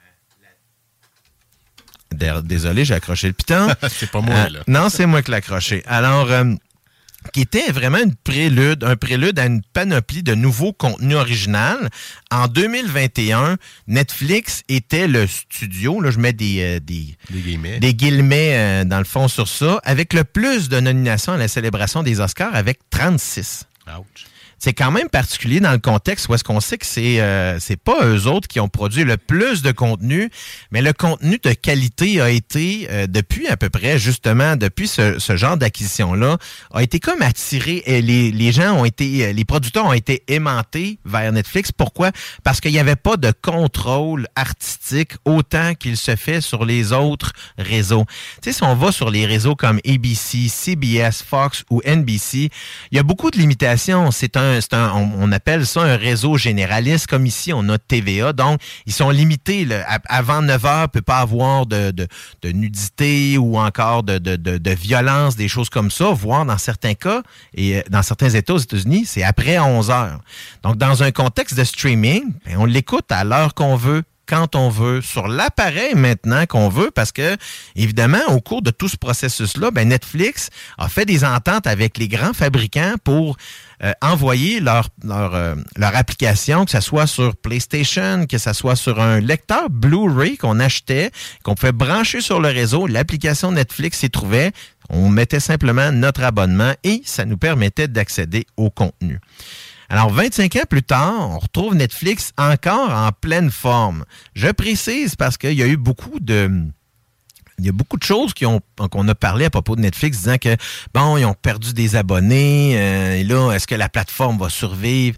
Speaker 7: Désolé, j'ai accroché le piton.
Speaker 8: C'est pas moi,
Speaker 7: euh,
Speaker 8: là.
Speaker 7: Non, c'est moi qui l'ai accroché. Alors... Euh, qui était vraiment une prélude, un prélude à une panoplie de nouveaux contenus originaux. En deux mille vingt et un, Netflix était le studio, là je mets des, euh, des,
Speaker 8: des guillemets,
Speaker 7: des guillemets euh, dans le fond sur ça, avec le plus de nominations à la célébration des Oscars, avec trente-six.
Speaker 8: Ouch.
Speaker 7: C'est quand même particulier dans le contexte où est-ce qu'on sait que c'est euh, c'est pas eux autres qui ont produit le plus de contenu, mais le contenu de qualité a été, euh, depuis à peu près, justement, depuis ce, ce genre d'acquisition-là, a été comme attiré, et les, les gens ont été, les producteurs ont été aimantés vers Netflix. Pourquoi? Parce qu'il n'y avait pas de contrôle artistique autant qu'il se fait sur les autres réseaux. Tu sais, si on va sur les réseaux comme A B C, C B S, Fox ou N B C, il y a beaucoup de limitations. C'est un C'est un, on, on appelle ça un réseau généraliste, comme ici, on a T V A. Donc, ils sont limités. Là. Avant neuf heures, il ne peut pas avoir de, de, de nudité ou encore de, de, de, de violence, des choses comme ça, voire dans certains cas, et dans certains États aux États-Unis, c'est après onze heures. Donc, dans un contexte de streaming, ben, on l'écoute à l'heure qu'on veut, quand on veut, sur l'appareil maintenant qu'on veut, parce que, évidemment, au cours de tout ce processus-là, ben Netflix a fait des ententes avec les grands fabricants pour euh, envoyer leur, leur, euh, leur application, que ce soit sur PlayStation, que ce soit sur un lecteur Blu-ray qu'on achetait, qu'on pouvait brancher sur le réseau, l'application Netflix s'y trouvait, on mettait simplement notre abonnement et ça nous permettait d'accéder au contenu. Alors, vingt-cinq ans plus tard, on retrouve Netflix encore en pleine forme. Je précise parce qu'il y a eu beaucoup de... Il y a beaucoup de choses qui ont, qu'on a parlé à propos de Netflix, disant que, bon, ils ont perdu des abonnés, euh, et là, est-ce que la plateforme va survivre?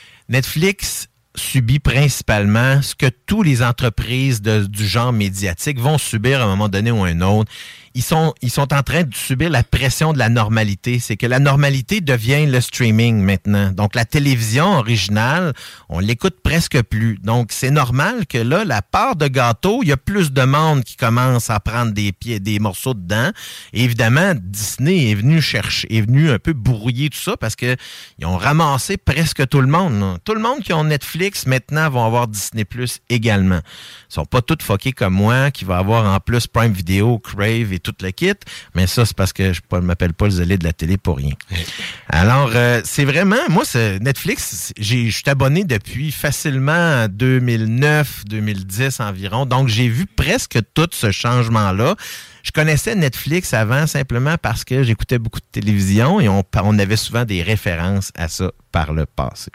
Speaker 7: Netflix subit principalement ce que toutes les entreprises de, du genre médiatique vont subir à un moment donné ou à un autre. Ils sont, ils sont en train de subir la pression de la normalité. C'est que la normalité devient le streaming maintenant. Donc, la télévision originale, on l'écoute presque plus. Donc, c'est normal que là, la part de gâteau, il y a plus de monde qui commence à prendre des pieds, des morceaux dedans. Et évidemment, Disney est venu chercher, est venu un peu brouiller tout ça parce que ils ont ramassé presque tout le monde. Là. Tout le monde qui ont Netflix, maintenant, vont avoir Disney plus également. Ils sont pas tous fuckés comme moi, qui va avoir en plus Prime Video, Crave et tout le kit, mais ça, c'est parce que je ne m'appelle pas le zélé de la télé pour rien. Alors, euh, c'est vraiment, moi, c'est Netflix, j'ai, je suis abonné depuis facilement deux mille neuf, deux mille dix environ, donc j'ai vu presque tout ce changement-là. Je connaissais Netflix avant simplement parce que j'écoutais beaucoup de télévision et on, on avait souvent des références à ça par le passé.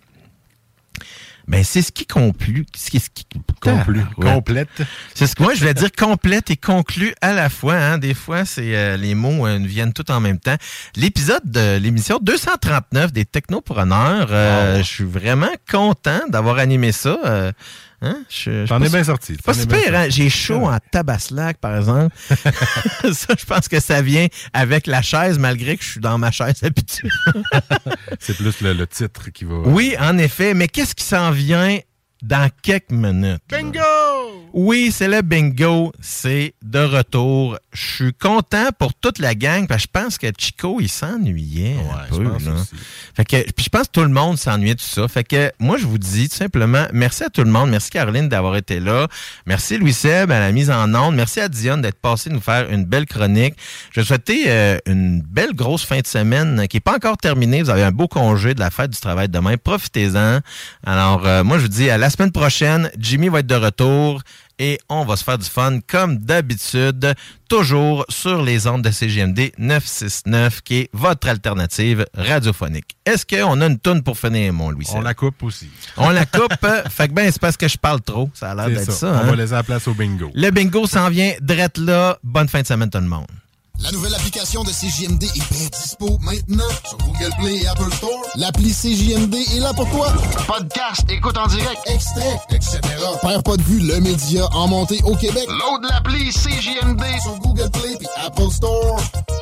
Speaker 7: Ben, c'est ce qui conclut. Ce qui, ce qui
Speaker 8: conclut. Ah, ouais. Complète.
Speaker 7: C'est ce que moi, je voulais dire complète et conclut à la fois. Hein. Des fois, c'est euh, les mots euh, viennent tout en même temps. L'épisode de l'émission deux cent trente-neuf des Technopreneurs, euh, oh. Je suis vraiment content d'avoir animé ça. Euh, Hein? Je,
Speaker 8: T'en es bien sorti.
Speaker 7: Pas super, hein? J'ai chaud en tabaslac, par exemple. Ça, je pense que ça vient avec la chaise, malgré que je suis dans ma chaise habituelle.
Speaker 8: C'est plus le, le titre qui va...
Speaker 7: Oui, en effet. Mais qu'est-ce qui s'en vient dans quelques minutes?
Speaker 8: Bingo!
Speaker 7: Là? Oui, c'est le bingo. C'est de retour. je suis content pour toute la gang, parce que je pense que Chico, il s'ennuyait
Speaker 8: ouais,
Speaker 7: un peu.
Speaker 8: Je pense
Speaker 7: là.
Speaker 8: aussi.
Speaker 7: Fait que, puis je pense que tout le monde s'ennuyait de tout ça. Fait que moi, je vous dis tout simplement, merci à tout le monde. Merci Caroline d'avoir été là. Merci Louis-Seb à la mise en onde. Merci à Dionne d'être passé nous faire une belle chronique. Je vais souhaiter euh, une belle grosse fin de semaine qui n'est pas encore terminée. Vous avez un beau congé de la fête du travail demain. Profitez-en. Alors, euh, moi, je vous dis à la semaine prochaine. Jimmy va être de retour. Et on va se faire du fun comme d'habitude, toujours sur les ondes de C J M D neuf cent soixante-neuf, qui est votre alternative radiophonique. Est-ce qu'on a une toune pour finir, mon Louis?
Speaker 8: On la coupe aussi.
Speaker 7: On la coupe. Fait que ben, c'est parce que je parle trop. Ça a l'air
Speaker 8: C'est
Speaker 7: d'être
Speaker 8: ça.
Speaker 7: ça.
Speaker 8: On
Speaker 7: hein?
Speaker 8: va laisser la place au bingo.
Speaker 7: Le bingo s'en vient drette là. Bonne fin de semaine, tout le monde.
Speaker 20: La nouvelle application de C J M D est bien dispo maintenant sur Google Play et Apple Store. L'appli C J M D est là pour toi. Podcast, écoute en direct, extrait, et cetera. Perds pas de vue, le média en montée au Québec. Load l'appli C J M D sur Google Play et Apple Store.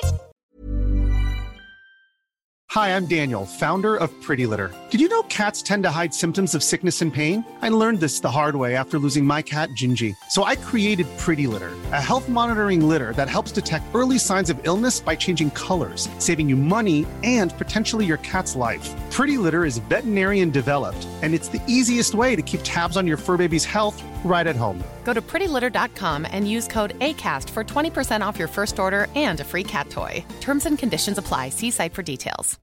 Speaker 21: Hi, I'm Daniel, founder of Pretty Litter. Did you know cats tend to hide symptoms of sickness and pain? I learned this the hard way after losing my cat, Gingy. So I created Pretty Litter, a health monitoring litter that helps detect early signs of illness by changing colors, saving you money and potentially your cat's life. Pretty Litter is veterinarian developed, and it's the easiest way to keep tabs on your fur baby's health right at home.
Speaker 22: Go to pretty litter dot com and use code ACAST for twenty percent off your first order and a free cat toy. Terms and conditions apply. See site for details.